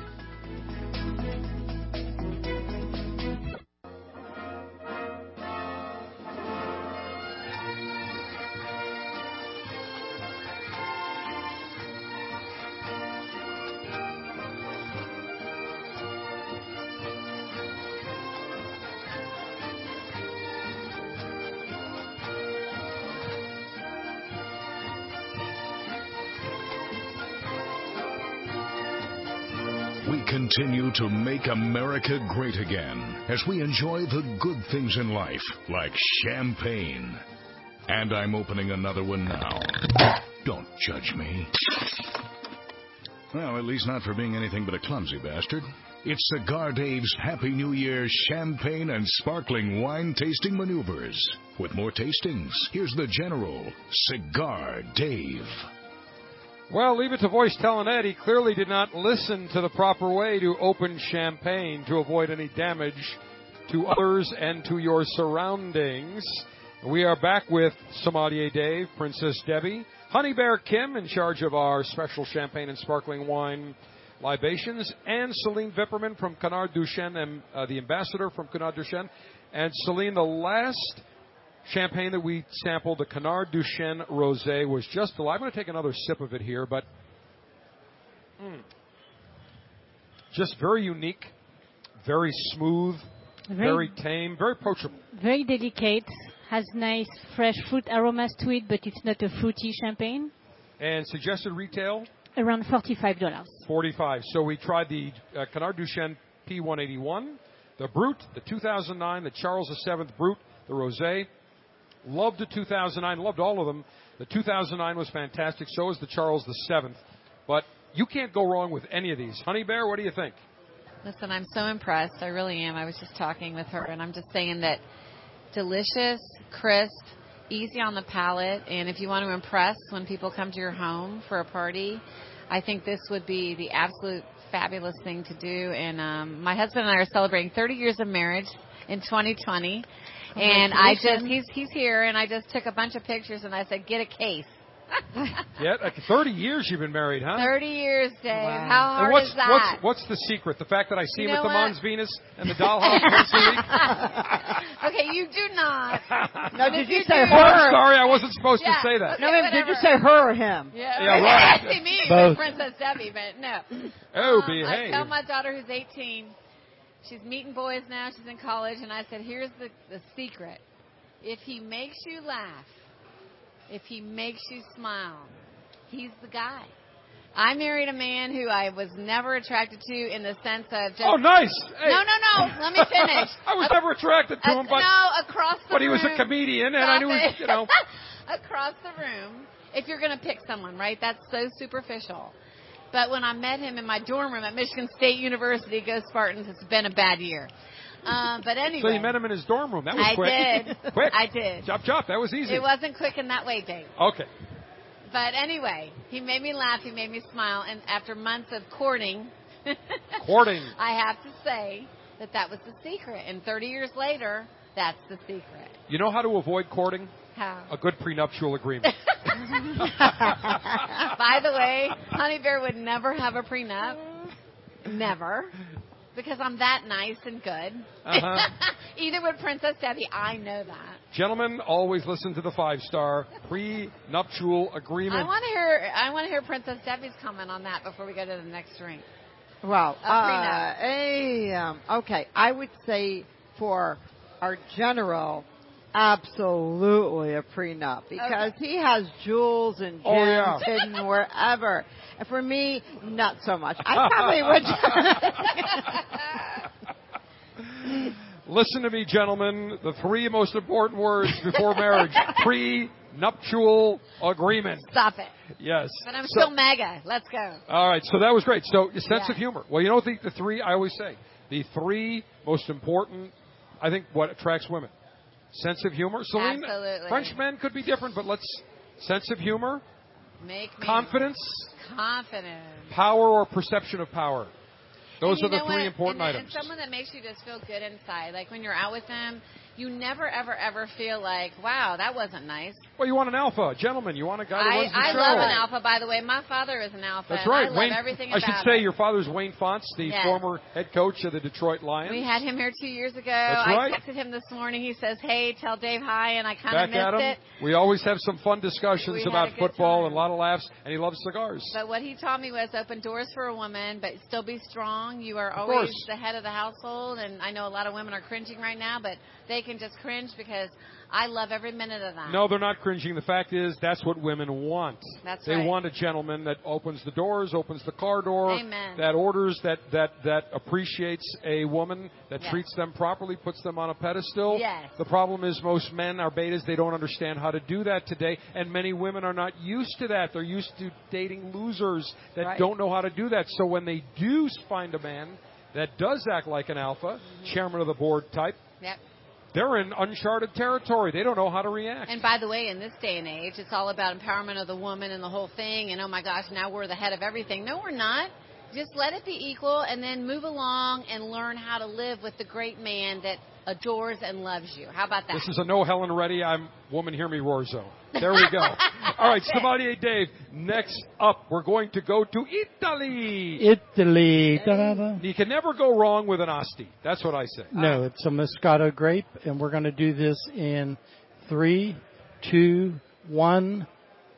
Speaker 11: continue to make America great again as we enjoy the good things in life, like champagne. And I'm opening another one now. Don't judge me. Well, at least not for being anything but a clumsy bastard. It's Cigar Dave's Happy New Year champagne and sparkling wine tasting maneuvers. With more tastings, here's the General, Cigar Dave.
Speaker 5: Well, leave it to voice telling Ed. He clearly did not listen to the proper way to open champagne to avoid any damage to others and to your surroundings. We are back with Sommelier Dave, Princess Debbie, Honey Bear Kim in charge of our special champagne and sparkling wine libations, and Celine Vipperman from Canard Duchesne, the ambassador from Canard Duchesne. And Celine, the last champagne that we sampled, the Canard Duchesne Rosé, was just alive. I'm going to take another sip of it here, but just very unique, very smooth, very tame, very approachable.
Speaker 7: Very delicate, has nice fresh fruit aromas to it, but it's not a fruity champagne.
Speaker 5: And suggested retail?
Speaker 7: Around $45.
Speaker 5: $45. So we tried the Canard Duchesne P181, the Brut, the 2009, the Charles VII Brut, the Rosé. Loved the 2009, loved all of them. The 2009 was fantastic, so is the Charles VII. But you can't go wrong with any of these. Honey Bear, what do you think?
Speaker 6: Listen, I'm so impressed. I really am. I was just talking with her, and I'm just saying that delicious, crisp, easy on the palate, and if you want to impress when people come to your home for a party, I think this would be the absolute fabulous thing to do. And my husband and I are celebrating 30 years of marriage in 2020. And he's here, and I just took a bunch of pictures, and I said, get a case.
Speaker 5: Yeah, 30 years you've been married, huh?
Speaker 6: 30 years, Dave.
Speaker 5: Wow.
Speaker 6: How hard is that?
Speaker 5: What's the secret? The fact that I see him at the
Speaker 6: what?
Speaker 5: Mons Venus and the Dollhouse once a week?
Speaker 6: Okay, you do not.
Speaker 2: No, did you
Speaker 6: do.
Speaker 2: say her?
Speaker 5: I'm sorry, I wasn't supposed to say that.
Speaker 2: No, did you say her or him?
Speaker 6: Yeah,
Speaker 5: right.
Speaker 6: Actually, me,
Speaker 5: Both.
Speaker 6: Princess Debbie, but no.
Speaker 5: Oh,
Speaker 6: I
Speaker 5: behave.
Speaker 6: tell my daughter who's 18, she's meeting boys now, she's in college, and I said, here's the secret. If he makes you laugh, if he makes you smile, he's the guy. I married a man who I was never attracted to in the sense of just...
Speaker 5: Oh, nice. Hey.
Speaker 6: No. Let me finish.
Speaker 5: I was never attracted to him, but...
Speaker 6: No, across the room.
Speaker 5: But he was a comedian, and I knew he was,
Speaker 6: Across the room, if you're going to pick someone, right, that's so superficial. But when I met him in my dorm room at Michigan State University, go Spartans, it's been a bad year. But anyway.
Speaker 5: So you met him in his dorm room. That was quick.
Speaker 6: I did.
Speaker 5: Quick.
Speaker 6: I did.
Speaker 5: Chop. That was easy.
Speaker 6: It wasn't quick in that way, Dave.
Speaker 5: Okay.
Speaker 6: But anyway, he made me laugh. He made me smile. And after months of courting, I have to say that was the secret. And 30 years later, that's the secret.
Speaker 5: You know how to avoid courting?
Speaker 6: How?
Speaker 5: A good prenuptial agreement.
Speaker 6: By the way, Honey Bear would never have a prenup. Never. Because I'm that nice and good.
Speaker 5: Uh-huh.
Speaker 6: Either would Princess Debbie. I know that.
Speaker 5: Gentlemen, always listen to the 5-star prenuptial agreement.
Speaker 6: I want to hear Princess Debbie's comment on that before we go to the next drink.
Speaker 2: Well,
Speaker 6: prenup.
Speaker 2: Okay, I would say for our general, absolutely a prenup because he has jewels and gems hidden wherever. And for me, not so much. I probably would.
Speaker 5: Listen to me, gentlemen. The 3 most important words before marriage: prenuptial agreement.
Speaker 6: Stop it.
Speaker 5: Yes.
Speaker 6: But I'm still MAGA. Let's go.
Speaker 5: All right. So that was great. So sense of humor. Well, you know the 3. I always say the 3 most important. I think what attracts women. Sense of humor. Celine,
Speaker 6: absolutely.
Speaker 5: French men could be different, but sense of humor. Confidence. Power or perception of power. Those are the 3 important items.
Speaker 6: And someone that makes you just feel good inside. Like when you're out with them, you never, ever, ever feel like, wow, that wasn't nice.
Speaker 5: Well, you want an alpha, gentleman. You want a guy that runs the show.
Speaker 6: I love an alpha, by the way. My father is an alpha.
Speaker 5: That's right.
Speaker 6: I love everything about it.
Speaker 5: I should say your father's Wayne Fonts, the former head coach of the Detroit Lions.
Speaker 6: We had him here 2 years ago.
Speaker 5: That's right.
Speaker 6: I texted him this morning. He says, hey, tell Dave hi, and I kind of missed it.
Speaker 5: We always have some fun discussions about football and a lot of laughs, and he loves cigars.
Speaker 6: But what he taught me was open doors for a woman, but still be strong. You are always the head of the household, and I know a lot of women are cringing right now, but they can just cringe because I love every minute of that.
Speaker 5: No, they're not cringing. The fact is, that's what women want.
Speaker 6: That's
Speaker 5: they
Speaker 6: right.
Speaker 5: want a gentleman that opens the doors, opens the car door,
Speaker 6: Amen.
Speaker 5: that orders, that appreciates a woman, that
Speaker 6: Yes.
Speaker 5: treats them properly, puts them on a pedestal.
Speaker 6: Yes.
Speaker 5: The problem is most men are betas. They don't understand how to do that today, and many women are not used to that. They're used to dating losers that
Speaker 6: Right.
Speaker 5: don't know how to do that. So when they do find a man that does act like an alpha, chairman of the board type,
Speaker 6: Yep.
Speaker 5: they're in uncharted territory. They don't know how to react.
Speaker 6: And by the way, in this day and age, it's all about empowerment of the woman and the whole thing. And oh my gosh, now we're the head of everything. No, we're not. Just let it be equal and then move along and learn how to live with the great man that adores and loves you. How about that?
Speaker 5: This is a no Helen Reddy, I'm woman hear me roar zone. There we go. All right, Sommelier Dave. Next up, we're going to go to Italy.
Speaker 1: Italy. Da-da-da.
Speaker 5: You can never go wrong with an Asti. That's what I say.
Speaker 1: No, it's a Moscato grape, and we're going to do this in 3, 2, 1.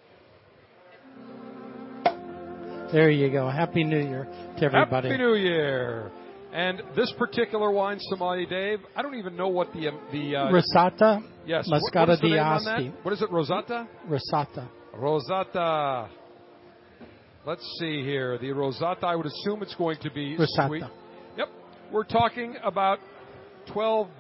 Speaker 1: There you go. Happy New Year to everybody.
Speaker 5: Happy New Year. And this particular wine, Sommelier Dave, I don't even know what the
Speaker 1: Rosata.
Speaker 5: Yes.
Speaker 1: Moscato
Speaker 5: what is the
Speaker 1: di
Speaker 5: name on
Speaker 1: Asti.
Speaker 5: that? What is it? Rosata?
Speaker 1: Rosata.
Speaker 5: Rosata. Let's see here. The Rosata, I would assume it's going to be
Speaker 1: Rosata.
Speaker 5: sweet. Yep. We're talking about $12.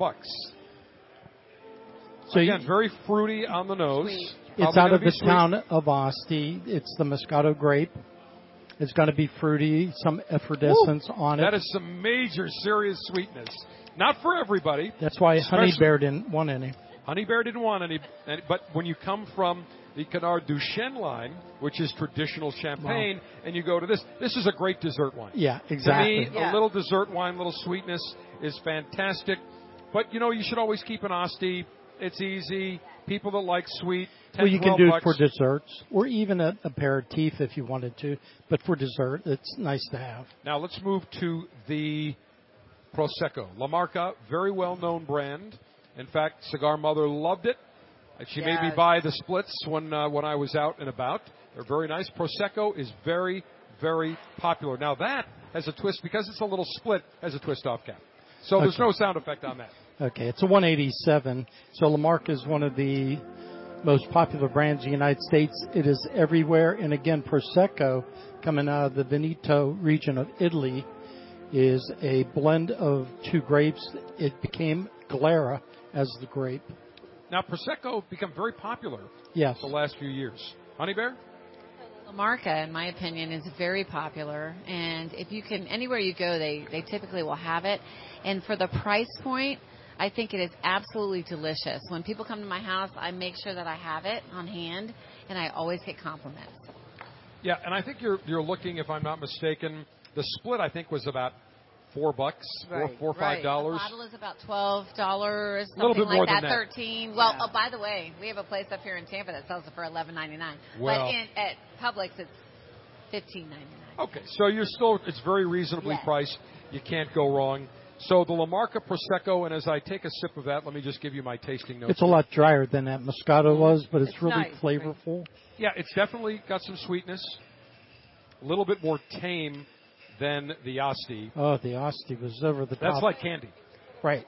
Speaker 1: So
Speaker 5: Again, very fruity on the nose.
Speaker 1: It's
Speaker 5: Probably
Speaker 1: out
Speaker 5: gonna
Speaker 1: of
Speaker 5: be
Speaker 1: the
Speaker 5: sweet.
Speaker 1: town of Asti. It's the Moscato grape. It's going to be fruity, some effervescence on it.
Speaker 5: That is some major, serious sweetness. Not for everybody.
Speaker 1: That's why Honey
Speaker 5: Especially-
Speaker 1: Bear didn't want any.
Speaker 5: Honey Bear didn't want any, but when you come from the Canard Duchesne line, which is traditional champagne, and you go to this is a great dessert wine.
Speaker 1: Yeah, exactly.
Speaker 5: To me, a little dessert wine, little sweetness is fantastic. But, you know, you should always keep an Asti. It's easy. People that like sweet, 10,
Speaker 1: Well, you can
Speaker 5: 12
Speaker 1: do it
Speaker 5: bucks.
Speaker 1: for desserts or even an aperitif if you wanted to. But for dessert, it's nice to have.
Speaker 5: Now let's move to the Prosecco. La Marca, very well-known brand. In fact, Cigar Mother loved it. And she made me
Speaker 2: Yes.
Speaker 5: buy the splits when I was out and about. They're very nice. Prosecco is very, very popular. Now that has a twist because it's a little split, has a twist off cap. So there's
Speaker 1: Okay.
Speaker 5: no sound effect on that.
Speaker 1: Okay, it's a 187. So La Marca is one of the most popular brands in the United States. It is everywhere. And again, Prosecco, coming out of the Veneto region of Italy, is a blend of two grapes. It became Glera as the grape.
Speaker 5: Now Prosecco become very popular
Speaker 1: Yes.
Speaker 5: the last few years. Honey Bear?
Speaker 6: La Marca, in my opinion, is very popular, and if you can, anywhere you go, they typically will have it. And for the price point, I think it is absolutely delicious. When people come to my house, I make sure that I have it on hand, and I always get compliments.
Speaker 5: Yeah, and I think you're looking, if I'm not mistaken, the split I think was about $4, $4 or $5.
Speaker 6: The bottle is about $12,
Speaker 5: A little
Speaker 6: something
Speaker 5: bit more
Speaker 6: like
Speaker 5: than
Speaker 6: that.
Speaker 5: that.
Speaker 6: $13. Well, oh, by the way, we have a place up here in Tampa that sells it for $11.99.
Speaker 5: Well.
Speaker 6: But at Publix, it's $15.99.
Speaker 5: Okay, so it's very reasonably
Speaker 6: Yes.
Speaker 5: priced. You can't go wrong. So the La Marca Prosecco, and as I take a sip of that, let me just give you my tasting notes.
Speaker 1: It's a lot drier than that Moscato was, but it's really
Speaker 5: nice.
Speaker 1: flavorful.
Speaker 5: Yeah, it's definitely got some sweetness. A little bit more tame than the Asti.
Speaker 1: Oh, the Asti was over the top.
Speaker 5: That's like candy.
Speaker 1: Right.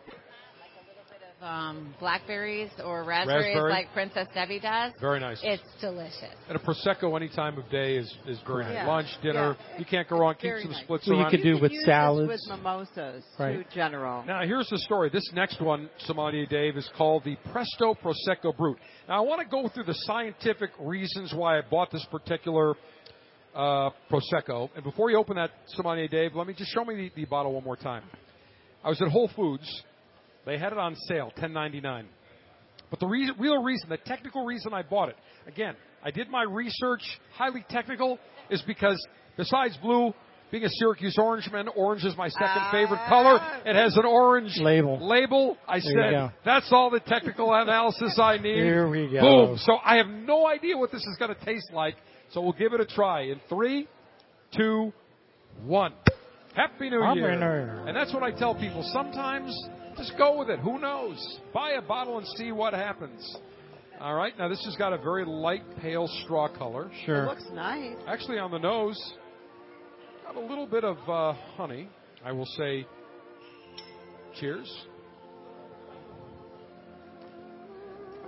Speaker 6: Blackberries or raspberries
Speaker 5: Raspberry.
Speaker 6: like Princess Debbie does.
Speaker 5: Very nice.
Speaker 6: It's delicious.
Speaker 5: And a Prosecco any time of day is very nice.
Speaker 6: Yeah.
Speaker 5: Lunch, dinner, you can't go wrong. Keep
Speaker 2: Very
Speaker 5: some
Speaker 2: nice.
Speaker 5: splits
Speaker 1: Well, you
Speaker 5: around.
Speaker 1: could do with
Speaker 2: Use
Speaker 1: salads.
Speaker 2: this with mimosas,
Speaker 1: Right.
Speaker 2: too, General.
Speaker 5: Now, here's the story. This next one, Sommelier Dave, is called the Presto Prosecco Brut. Now, I want to go through the scientific reasons why I bought this particular Prosecco. And before you open that, Sommelier Dave, let me just show me the bottle one more time. I was at Whole Foods. They had it on sale, $10.99. But the real reason, the technical reason I bought it, again, I did my research, highly technical, is because besides blue, being a Syracuse Orangeman, orange is my second favorite color. It has an orange label. I
Speaker 1: There you
Speaker 5: said,
Speaker 1: go.
Speaker 5: that's all the technical analysis I need.
Speaker 1: Here we go.
Speaker 5: Boom. So I have no idea what this is going to taste like. So we'll give it a try. In 3, 2, 1. Happy New
Speaker 1: Happy
Speaker 5: Year.
Speaker 1: New Year.
Speaker 5: And that's what I tell people. Sometimes just go with it. Who knows? Buy a bottle and see what happens. All right. Now, this has got a very light, pale straw color.
Speaker 1: Sure.
Speaker 2: It looks nice.
Speaker 5: Actually, on the nose, got a little bit of honey. I will say cheers.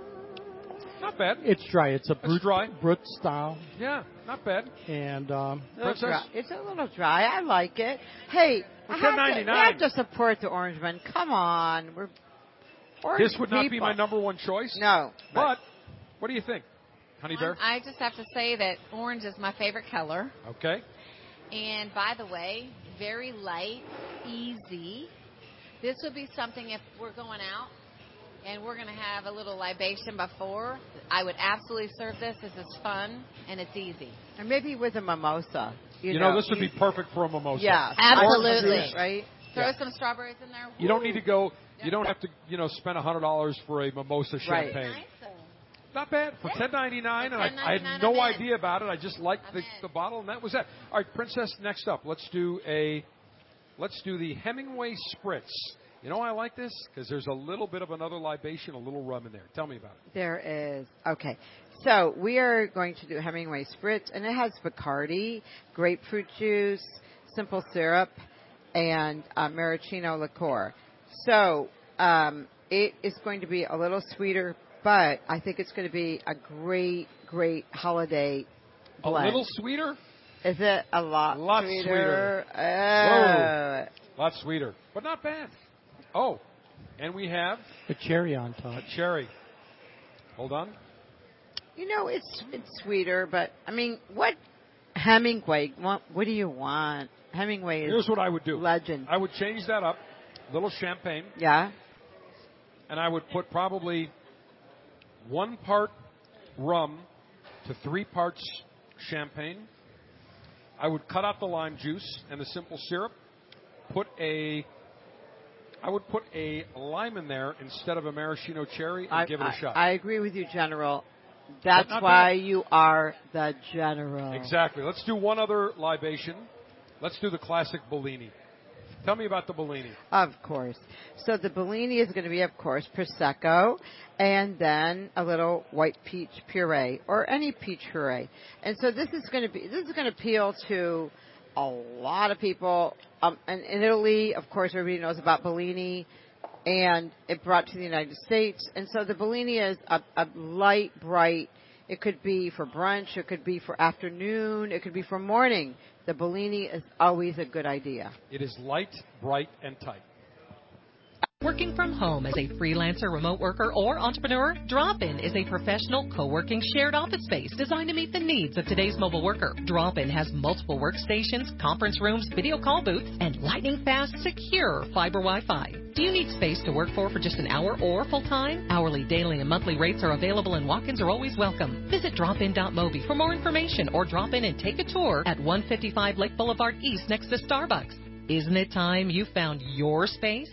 Speaker 5: Not bad.
Speaker 1: It's dry. It's a Brut style.
Speaker 5: Yeah, not bad.
Speaker 1: And
Speaker 5: Princess?
Speaker 2: It's a little dry. I like it. Hey,
Speaker 5: For
Speaker 2: we
Speaker 5: $10.99.
Speaker 2: have to support the Orangemen. Come on. We're orange
Speaker 5: This would not be
Speaker 2: people.
Speaker 5: my number one choice.
Speaker 2: No.
Speaker 5: But what do you think, Honey Bear?
Speaker 6: I just have to say that orange is my favorite color.
Speaker 5: Okay.
Speaker 6: And by the way, very light, easy. This would be something if we're going out and we're going to have a little libation before. I would absolutely serve this. This is fun and it's easy.
Speaker 2: And maybe with a mimosa.
Speaker 5: You know, this would be perfect for a mimosa.
Speaker 2: Yeah,
Speaker 6: absolutely.
Speaker 2: Right?
Speaker 6: Throw some strawberries in there.
Speaker 5: You don't need to go. You don't have to, spend $100 for a mimosa champagne.
Speaker 6: Nice.
Speaker 5: Not bad for $10.99, and I had no idea about it. I just liked the bottle, and that was that. All right, Princess. Next up, let's do the Hemingway Spritz. You know why I like this? Because there's a little bit of another libation, a little rum in there. Tell me about it.
Speaker 2: There is. Okay. So we are going to do Hemingway Spritz, and it has Bacardi, grapefruit juice, simple syrup, and maraschino liqueur. So it is going to be a little sweeter, but I think it's going to be a great, great holiday blend.
Speaker 5: A little sweeter?
Speaker 2: Is it a lot
Speaker 5: sweeter?
Speaker 2: Whoa.
Speaker 5: Lot sweeter, but not bad. Oh, and we have
Speaker 1: a cherry on top.
Speaker 5: A cherry. Hold on.
Speaker 2: You know, it's sweeter, but I mean, what Hemingway? What do you want? Hemingway is.
Speaker 5: Here's what I would do.
Speaker 2: Legend.
Speaker 5: I would change that up. A little champagne.
Speaker 2: Yeah.
Speaker 5: And I would put probably 1 part rum to 3 parts champagne. I would cut out the lime juice and the simple syrup. I would put a lime in there instead of a maraschino cherry and give it a shot.
Speaker 2: I agree with you, General. That's why you are the General.
Speaker 5: Exactly. Let's do one other libation. Let's do the classic Bellini. Tell me about the Bellini.
Speaker 2: Of course. So the Bellini is going to be, of course, Prosecco, and then a little white peach puree or any peach puree. And so this is going to appeal to a lot of people. And in Italy, of course, everybody knows about Bellini, and it brought to the United States. And so the Bellini is a light, bright. It could be for brunch. It could be for afternoon. It could be for morning. The Bellini is always a good idea.
Speaker 5: It is light, bright, and tight.
Speaker 3: Working from home as a freelancer, remote worker, or entrepreneur, Drop-In is a professional co-working shared office space designed to meet the needs of today's mobile worker. Drop-In has multiple workstations, conference rooms, video call booths, and lightning-fast, secure fiber Wi-Fi. Do you need space to work for just an hour or full-time? Hourly, daily, and monthly rates are available, and walk-ins are always welcome. Visit dropin.mobi for more information, or drop in and take a tour at 155 Lake Boulevard East next to Starbucks. Isn't it time you found your space?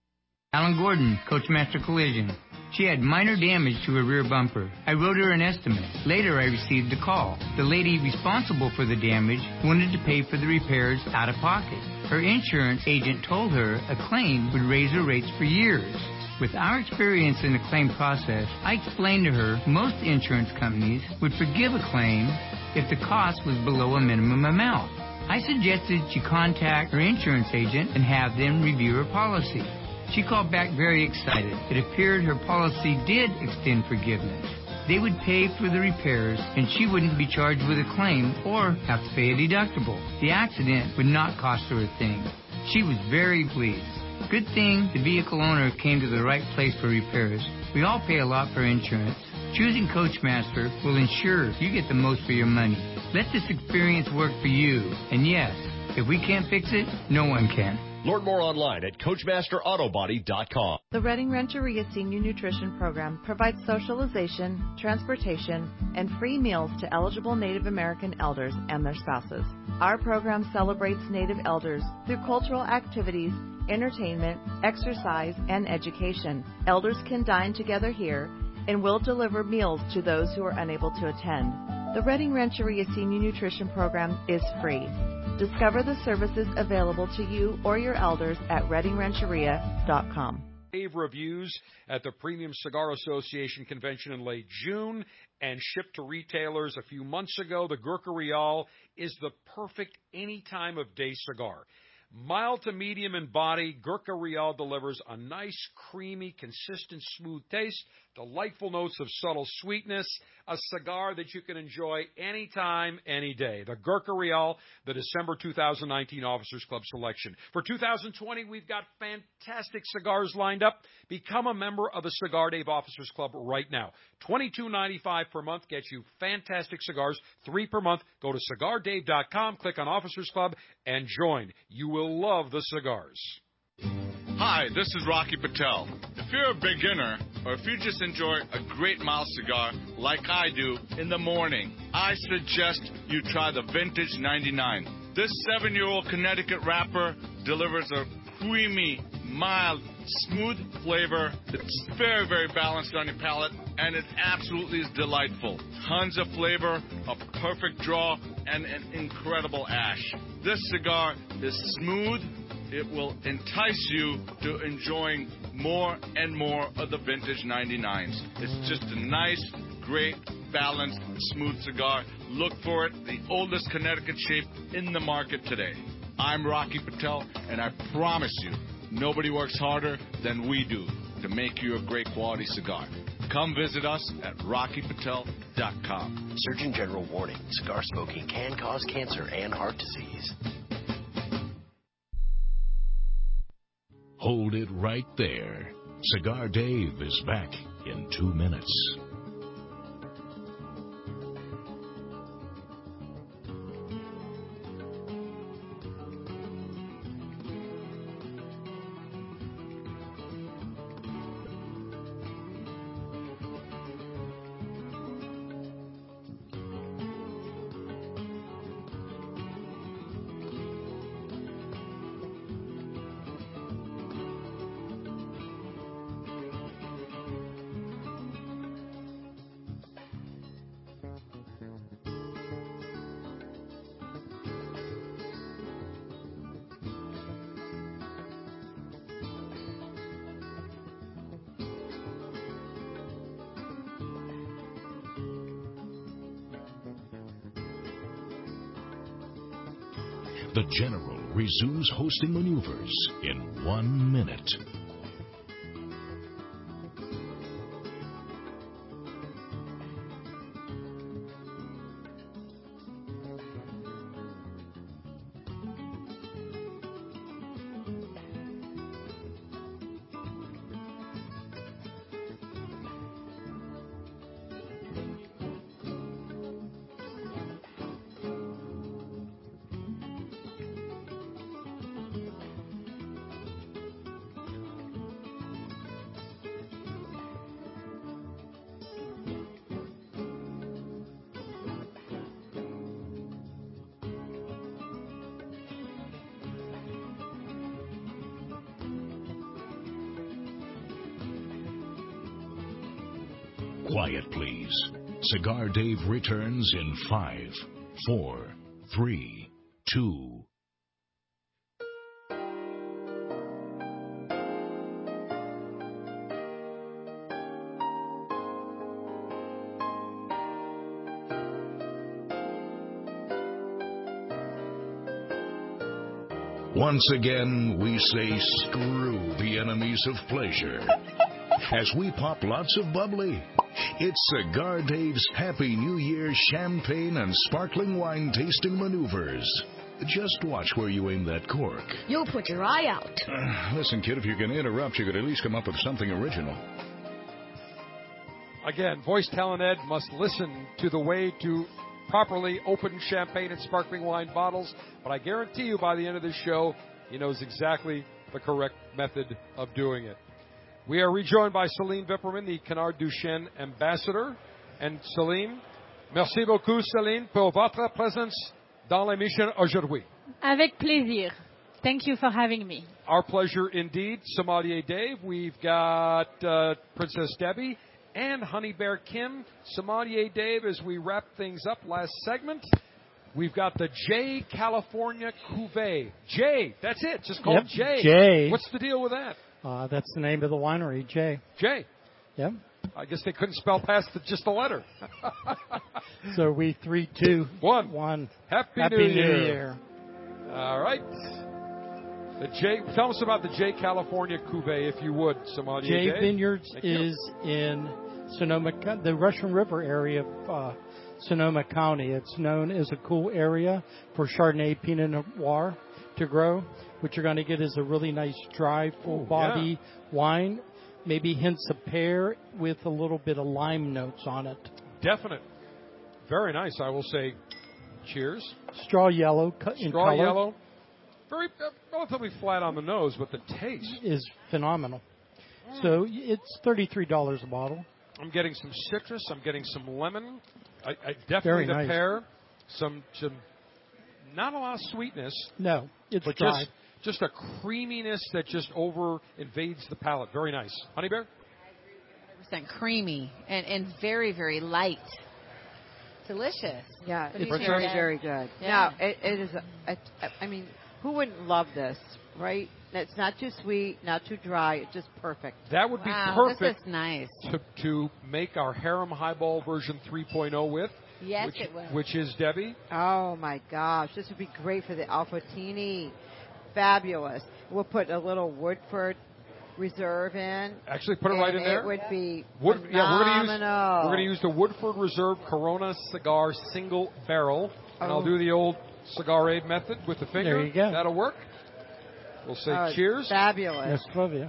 Speaker 12: Alan Gordon, Coachmaster Collision. She had minor damage to her rear bumper. I wrote her an estimate. Later, I received a call. The lady responsible for the damage wanted to pay for the repairs out of pocket. Her insurance agent told her a claim would raise her rates for years. With our experience in the claim process, I explained to her most insurance companies would forgive a claim if the cost was below a minimum amount. I suggested she contact her insurance agent and have them review her policy. She called back very excited. It appeared her policy did extend forgiveness. They would pay for the repairs, and she wouldn't be charged with a claim or have to pay a deductible. The accident would not cost her a thing. She was very pleased. Good thing the vehicle owner came to the right place for repairs. We all pay a lot for insurance. Choosing Coachmaster will ensure you get the most for your money. Let this experience work for you. And yes, if we can't fix it, no one can.
Speaker 13: Learn more online at CoachmasterAutobody.com.
Speaker 15: The Redding Rancheria Senior Nutrition Program provides socialization, transportation, and free meals to eligible Native American elders and their spouses. Our program celebrates Native elders through cultural activities, entertainment, exercise, and education. Elders can dine together here, and we'll deliver meals to those who are unable to attend. The Redding Rancheria Senior Nutrition Program is free. Discover the services available to you or your elders at reddingrancheria.com.
Speaker 5: Rave reviews at the Premium Cigar Association convention in late June and shipped to retailers a few months ago. The Gurkha Real is the perfect any time of day cigar. Mild to medium in body, Gurkha Real delivers a nice, creamy, consistent, smooth taste delightful notes of subtle sweetness, a cigar that you can enjoy anytime, any day. The Gurkha Real, the December 2019 Officers Club selection. For 2020, we've got fantastic cigars lined up. Become a member of the Cigar Dave Officers Club right now. $22.95 per month gets you fantastic cigars, 3 per month. Go to CigarDave.com, click on Officers Club, and join. You will love the cigars.
Speaker 16: Hi, this is Rocky Patel. If you're a beginner, or if you just enjoy a great mild cigar like I do in the morning, I suggest you try the Vintage 99. This 7-year-old Connecticut wrapper delivers a creamy, mild, smooth flavor. It's very, very balanced on your palate, and it absolutely is delightful. Tons of flavor, a perfect draw, and an incredible ash. This cigar is smooth. It will entice you to enjoying more and more of the Vintage 99s. It's just a nice, great, balanced, smooth cigar. Look for it, the oldest Connecticut shape in the market today. I'm Rocky Patel, and I promise you, nobody works harder than we do to make you a great quality cigar. Come visit us at RockyPatel.com.
Speaker 10: Surgeon General warning, cigar smoking can cause cancer and heart disease.
Speaker 11: Hold it right there. Cigar Dave is back in 2 minutes. The General resumes hosting maneuvers in 1 minute. Quiet, please. Cigar Dave returns in 5, 4, 3, 2. Once again, we say screw the enemies of pleasure as we pop lots of bubbly. It's Cigar Dave's Happy New Year champagne and sparkling wine tasting maneuvers. Just watch where you aim that cork.
Speaker 17: You'll put your eye out.
Speaker 11: Listen, kid, if you can interrupt, you could at least come up with something original.
Speaker 5: Again, voice talent Ed must listen to the way to properly open champagne and sparkling wine bottles, but I guarantee you by the end of this show, he knows exactly the correct method of doing it. We are rejoined by Céline Vipperman, the Canard Duchesne ambassador. And Céline, merci beaucoup, Céline, pour votre présence dans l'émission aujourd'hui.
Speaker 7: Avec plaisir. Thank you for having me.
Speaker 5: Our pleasure indeed. Sommelier Dave, we've got Princess Debbie and Honey Bear Kim. Sommelier Dave, as we wrap things up last segment, we've got the J California Cuvée. J, that's it, just called J.
Speaker 1: J.
Speaker 5: What's the deal with that?
Speaker 1: That's the name of the winery, J.
Speaker 5: J.
Speaker 1: Yep.
Speaker 5: I guess they couldn't spell past just the letter.
Speaker 1: So we 3, 2, 1.
Speaker 5: Happy New Year. All right. Tell us about the J. California Cuvée, if you would, Sommelier
Speaker 1: J
Speaker 5: Dave.
Speaker 1: Vineyards
Speaker 5: Thank you.
Speaker 1: is in Sonoma, the Russian River area of Sonoma County. It's known as a cool area for Chardonnay Pinot Noir to grow. What you're going to get is a really nice, dry, full body wine, maybe hints of pear with a little bit of lime notes on it.
Speaker 5: Definite. Very nice. I will say cheers.
Speaker 1: Straw yellow in
Speaker 5: Straw
Speaker 1: color.
Speaker 5: yellow. Very relatively flat on the nose, but the taste
Speaker 1: is phenomenal. So it's $33 a bottle.
Speaker 5: I'm getting some citrus. I'm getting some lemon. I
Speaker 1: Very
Speaker 5: definitely the
Speaker 1: nice.
Speaker 5: pear. Some not a lot of sweetness.
Speaker 1: No, it's
Speaker 5: but
Speaker 1: dry.
Speaker 5: just a creaminess that just over invades the palate. Very nice. Honey Bear?
Speaker 6: 100% creamy and very, very light. Delicious.
Speaker 2: Yeah,
Speaker 6: What do
Speaker 2: it's
Speaker 6: you think,
Speaker 2: very,
Speaker 6: Dad?
Speaker 2: very good.
Speaker 6: Yeah.
Speaker 2: Now, it is, I mean, who wouldn't love this, right? It's not too sweet, not too dry. It's just perfect.
Speaker 5: That would be
Speaker 6: Wow,
Speaker 5: perfect
Speaker 6: this is nice.
Speaker 5: to make our Harem Highball version 3.0 with.
Speaker 6: Yes, it would.
Speaker 5: Which is Debbie.
Speaker 2: Oh, my gosh. This would be great for the Alfatini. Fabulous. We'll put a little Woodford Reserve in.
Speaker 5: Actually, put it right in there.
Speaker 2: It would be
Speaker 5: We're
Speaker 2: phenomenal.
Speaker 5: going to use the Woodford Reserve Corona Cigar Single Barrel. And I'll
Speaker 2: Oh.
Speaker 5: do the old Cigar Aid method with the finger.
Speaker 1: There you go.
Speaker 5: That'll work. We'll say
Speaker 2: Oh,
Speaker 5: cheers.
Speaker 2: Fabulous.
Speaker 1: Yes, love you.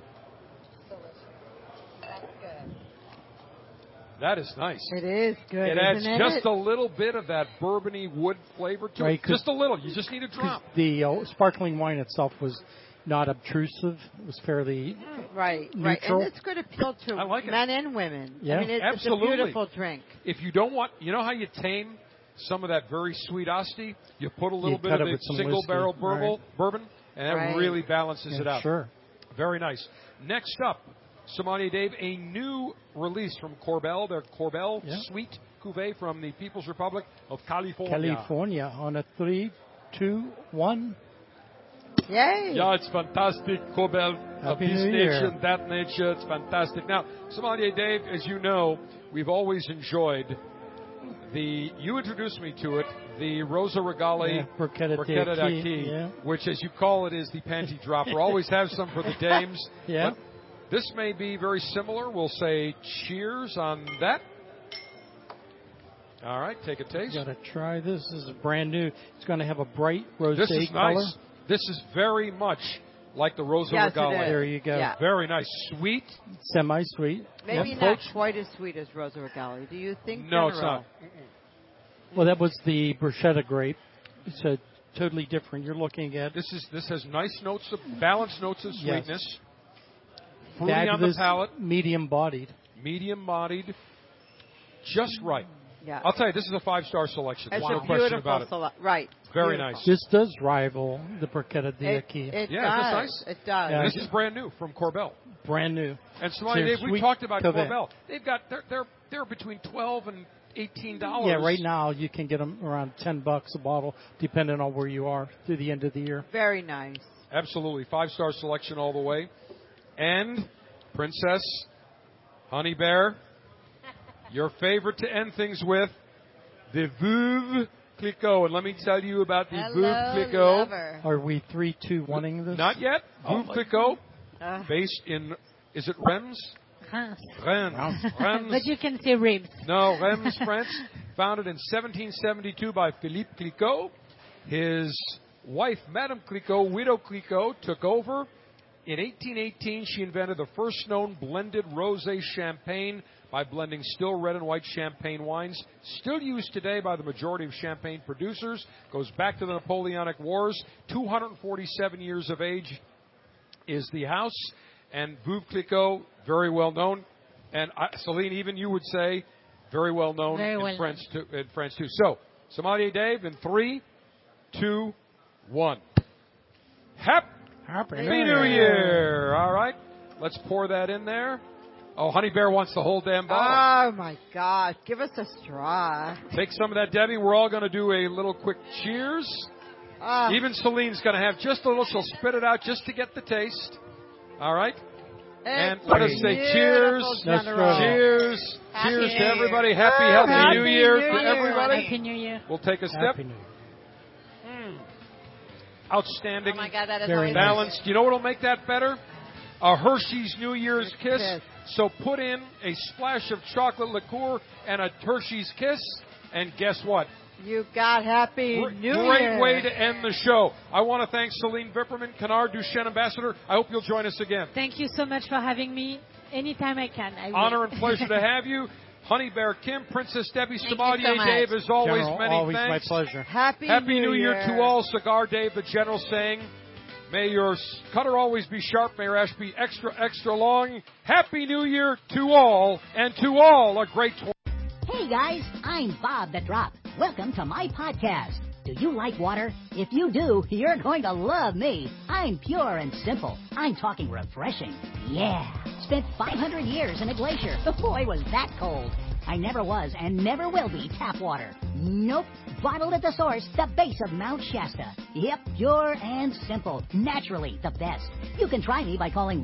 Speaker 5: That is nice.
Speaker 2: It is good.
Speaker 5: It adds
Speaker 2: isn't
Speaker 5: just
Speaker 2: it?
Speaker 5: a little bit of that bourbony wood flavor to
Speaker 1: Right,
Speaker 5: it. Just a little. You just need a drop.
Speaker 1: The sparkling wine itself was not obtrusive. It was fairly
Speaker 2: Right.
Speaker 1: neutral.
Speaker 2: And it's going to appeal to
Speaker 5: I like it.
Speaker 2: men and women.
Speaker 1: Yeah.
Speaker 2: I mean, it's
Speaker 5: Absolutely.
Speaker 2: a beautiful drink.
Speaker 5: If you don't want, you know how you tame some of that very sweet Asti? You put a little
Speaker 1: You
Speaker 5: bit
Speaker 1: cut
Speaker 5: of
Speaker 1: it
Speaker 5: the
Speaker 1: with some
Speaker 5: single
Speaker 1: whiskey.
Speaker 5: barrel
Speaker 1: Right.
Speaker 5: bourbon, and that
Speaker 2: Right.
Speaker 5: really balances it
Speaker 1: Yeah,
Speaker 5: out.
Speaker 1: Sure.
Speaker 5: Very nice. Next up, Sommelier Dave, a new release from Corbel, their Corbel
Speaker 1: Yeah.
Speaker 5: Sweet Cuvée from the People's Republic of California.
Speaker 1: California on a 3, 2, 1.
Speaker 2: Yay!
Speaker 5: Yeah, it's fantastic. Corbel of
Speaker 1: Happy
Speaker 5: this
Speaker 1: New Year.
Speaker 5: nation, that nature, it's fantastic. Now, Sommelier Dave, as you know, we've always enjoyed you introduced me to it, the Rosa Regali
Speaker 1: Yeah, Bruschetta
Speaker 5: Bruschetta
Speaker 1: d'Acqui,
Speaker 5: d'Acqui,
Speaker 1: yeah.
Speaker 5: which, as you call it, is the panty dropper. Always have some for the dames.
Speaker 1: Yeah.
Speaker 5: But this may be very similar. We'll say cheers on that. All right, take a taste.
Speaker 1: Got to try this. This is brand new. It's going to have a bright rosé
Speaker 5: This is
Speaker 1: color.
Speaker 5: nice. This is very much like the Rosa
Speaker 2: Yes, it
Speaker 5: Regali.
Speaker 2: is.
Speaker 1: There you go.
Speaker 2: Yeah.
Speaker 5: Very nice. Sweet.
Speaker 1: Semi-sweet.
Speaker 2: Maybe
Speaker 1: Yep.
Speaker 2: not quite as sweet as Rosa Regali. Do you think?
Speaker 5: No, it's
Speaker 2: General?
Speaker 5: not.
Speaker 1: Well, that was the bruschetta grape. It's a totally different. You're looking at
Speaker 5: This has nice notes of balanced notes of
Speaker 1: Yes.
Speaker 5: sweetness. Fruity on the
Speaker 1: fabulous,
Speaker 5: palate.
Speaker 1: medium-bodied.
Speaker 5: Medium bodied. Just right.
Speaker 2: Yeah.
Speaker 5: I'll tell you, this is a 5-star selection.
Speaker 2: It's
Speaker 5: No
Speaker 2: a
Speaker 5: question
Speaker 2: beautiful
Speaker 5: about it.
Speaker 2: right.
Speaker 5: Very
Speaker 2: Beautiful.
Speaker 5: nice.
Speaker 1: This does rival the Bruschetta
Speaker 2: It
Speaker 1: d'Acqui.
Speaker 2: does.
Speaker 5: Yeah, isn't this nice?
Speaker 2: It does.
Speaker 1: Yeah.
Speaker 5: This is brand new from Corbel.
Speaker 1: Brand new.
Speaker 5: And Sommelier
Speaker 1: Their
Speaker 5: Dave, we
Speaker 1: sweet
Speaker 5: talked about
Speaker 1: Cuvée.
Speaker 5: Corbel. They've got they're between $12 and $18.
Speaker 1: Yeah, right now you can get them around $10 a bottle, depending on where you are through the end of the year.
Speaker 2: Very nice.
Speaker 5: Absolutely, 5-star selection all the way. And Princess, Honey Bear, your favorite to end things with, the Veuve Clicquot. And let me tell you about the Veuve Clicquot.
Speaker 6: lover.
Speaker 1: Are we 3, 2, 1ing this?
Speaker 5: Not yet.
Speaker 1: Oh,
Speaker 5: Veuve Clicquot, based in, is it Reims?
Speaker 7: Reims.
Speaker 5: Reims.
Speaker 7: But you can say ribs.
Speaker 5: No, Reims, France. Founded in 1772 by Philippe Clicquot. His wife, Madame Clicquot, Widow Clicquot, took over. In 1818, she invented the first known blended rosé champagne by blending still red and white champagne wines. Still used today by the majority of champagne producers. Goes back to the Napoleonic Wars. 247 years of age is the house. And Veuve Clicquot, very well known. And Celine, even you would say, very well known in France too. So, Sommelier Dave in 3, 2, 1. Happy New Year! All right, let's pour that in there. Oh, Honey Bear wants the whole damn bottle.
Speaker 2: Oh my gosh! Give us a straw.
Speaker 5: Take some of that, Debbie. We're all going to do a little quick cheers. Even Celine's going to have just a little. She'll spit it out just to get the taste. All right. And let us say cheers. Cheers. Cheers to everybody. Happy New Year to everybody.
Speaker 7: Happy New Year.
Speaker 5: We'll take a step.
Speaker 1: Happy New Year.
Speaker 5: outstanding,
Speaker 6: Oh my God, that is
Speaker 1: Very
Speaker 6: always
Speaker 5: balanced. You know what will make that better? A Hershey's New Year's Kiss.
Speaker 2: Kiss.
Speaker 5: So put in a splash of chocolate liqueur and a Hershey's Kiss, and guess what?
Speaker 2: You got Happy New Year.
Speaker 5: Great way to end the show. I want to thank Celine Vipperman, Canard Duchesne Ambassador. I hope you'll join us again.
Speaker 7: Thank you so much for having me. Anytime I can. I will.
Speaker 5: Honor and pleasure to have you. Honey Bear Kim, Princess Debbie,
Speaker 6: Thank you
Speaker 5: Sommelier
Speaker 6: so much.
Speaker 5: Dave, as always,
Speaker 1: General,
Speaker 5: many
Speaker 1: always
Speaker 5: thanks.
Speaker 1: my pleasure.
Speaker 2: Happy
Speaker 5: New Year to all. Cigar Dave, the General, saying, may your cutter always be sharp, may your ash be extra, extra long. Happy New Year to all, and to all a great 20.
Speaker 14: Hey guys, I'm Bob the Drop. Welcome to my podcast. Do you like water? If you do, you're going to love me. I'm pure and simple. I'm talking refreshing. Yeah. Spent 500 years in a glacier. Boy, was that cold. I never was and never will be tap water. Nope. Bottled at the source, the base of Mount Shasta. Yep, pure and simple. Naturally the best. You can try me by calling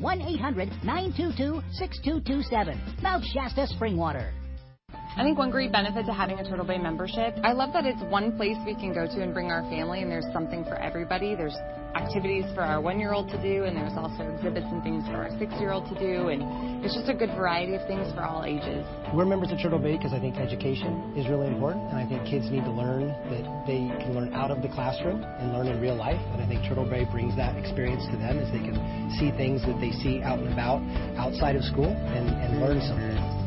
Speaker 14: 1-800-922-6227. Mount Shasta Spring Water.
Speaker 18: I think one great benefit to having a Turtle Bay membership, I love that it's one place we can go to and bring our family, and there's something for everybody. There's activities for our 1-year-old to do, and there's also exhibits and things for our 6-year-old to do, and it's just a good variety of things for all ages.
Speaker 19: We're members of Turtle Bay because I think education is really important, and I think kids need to learn that they can learn out of the classroom and learn in real life, and I think Turtle Bay brings that experience to them as they can see things that they see out and about outside of school and learn something.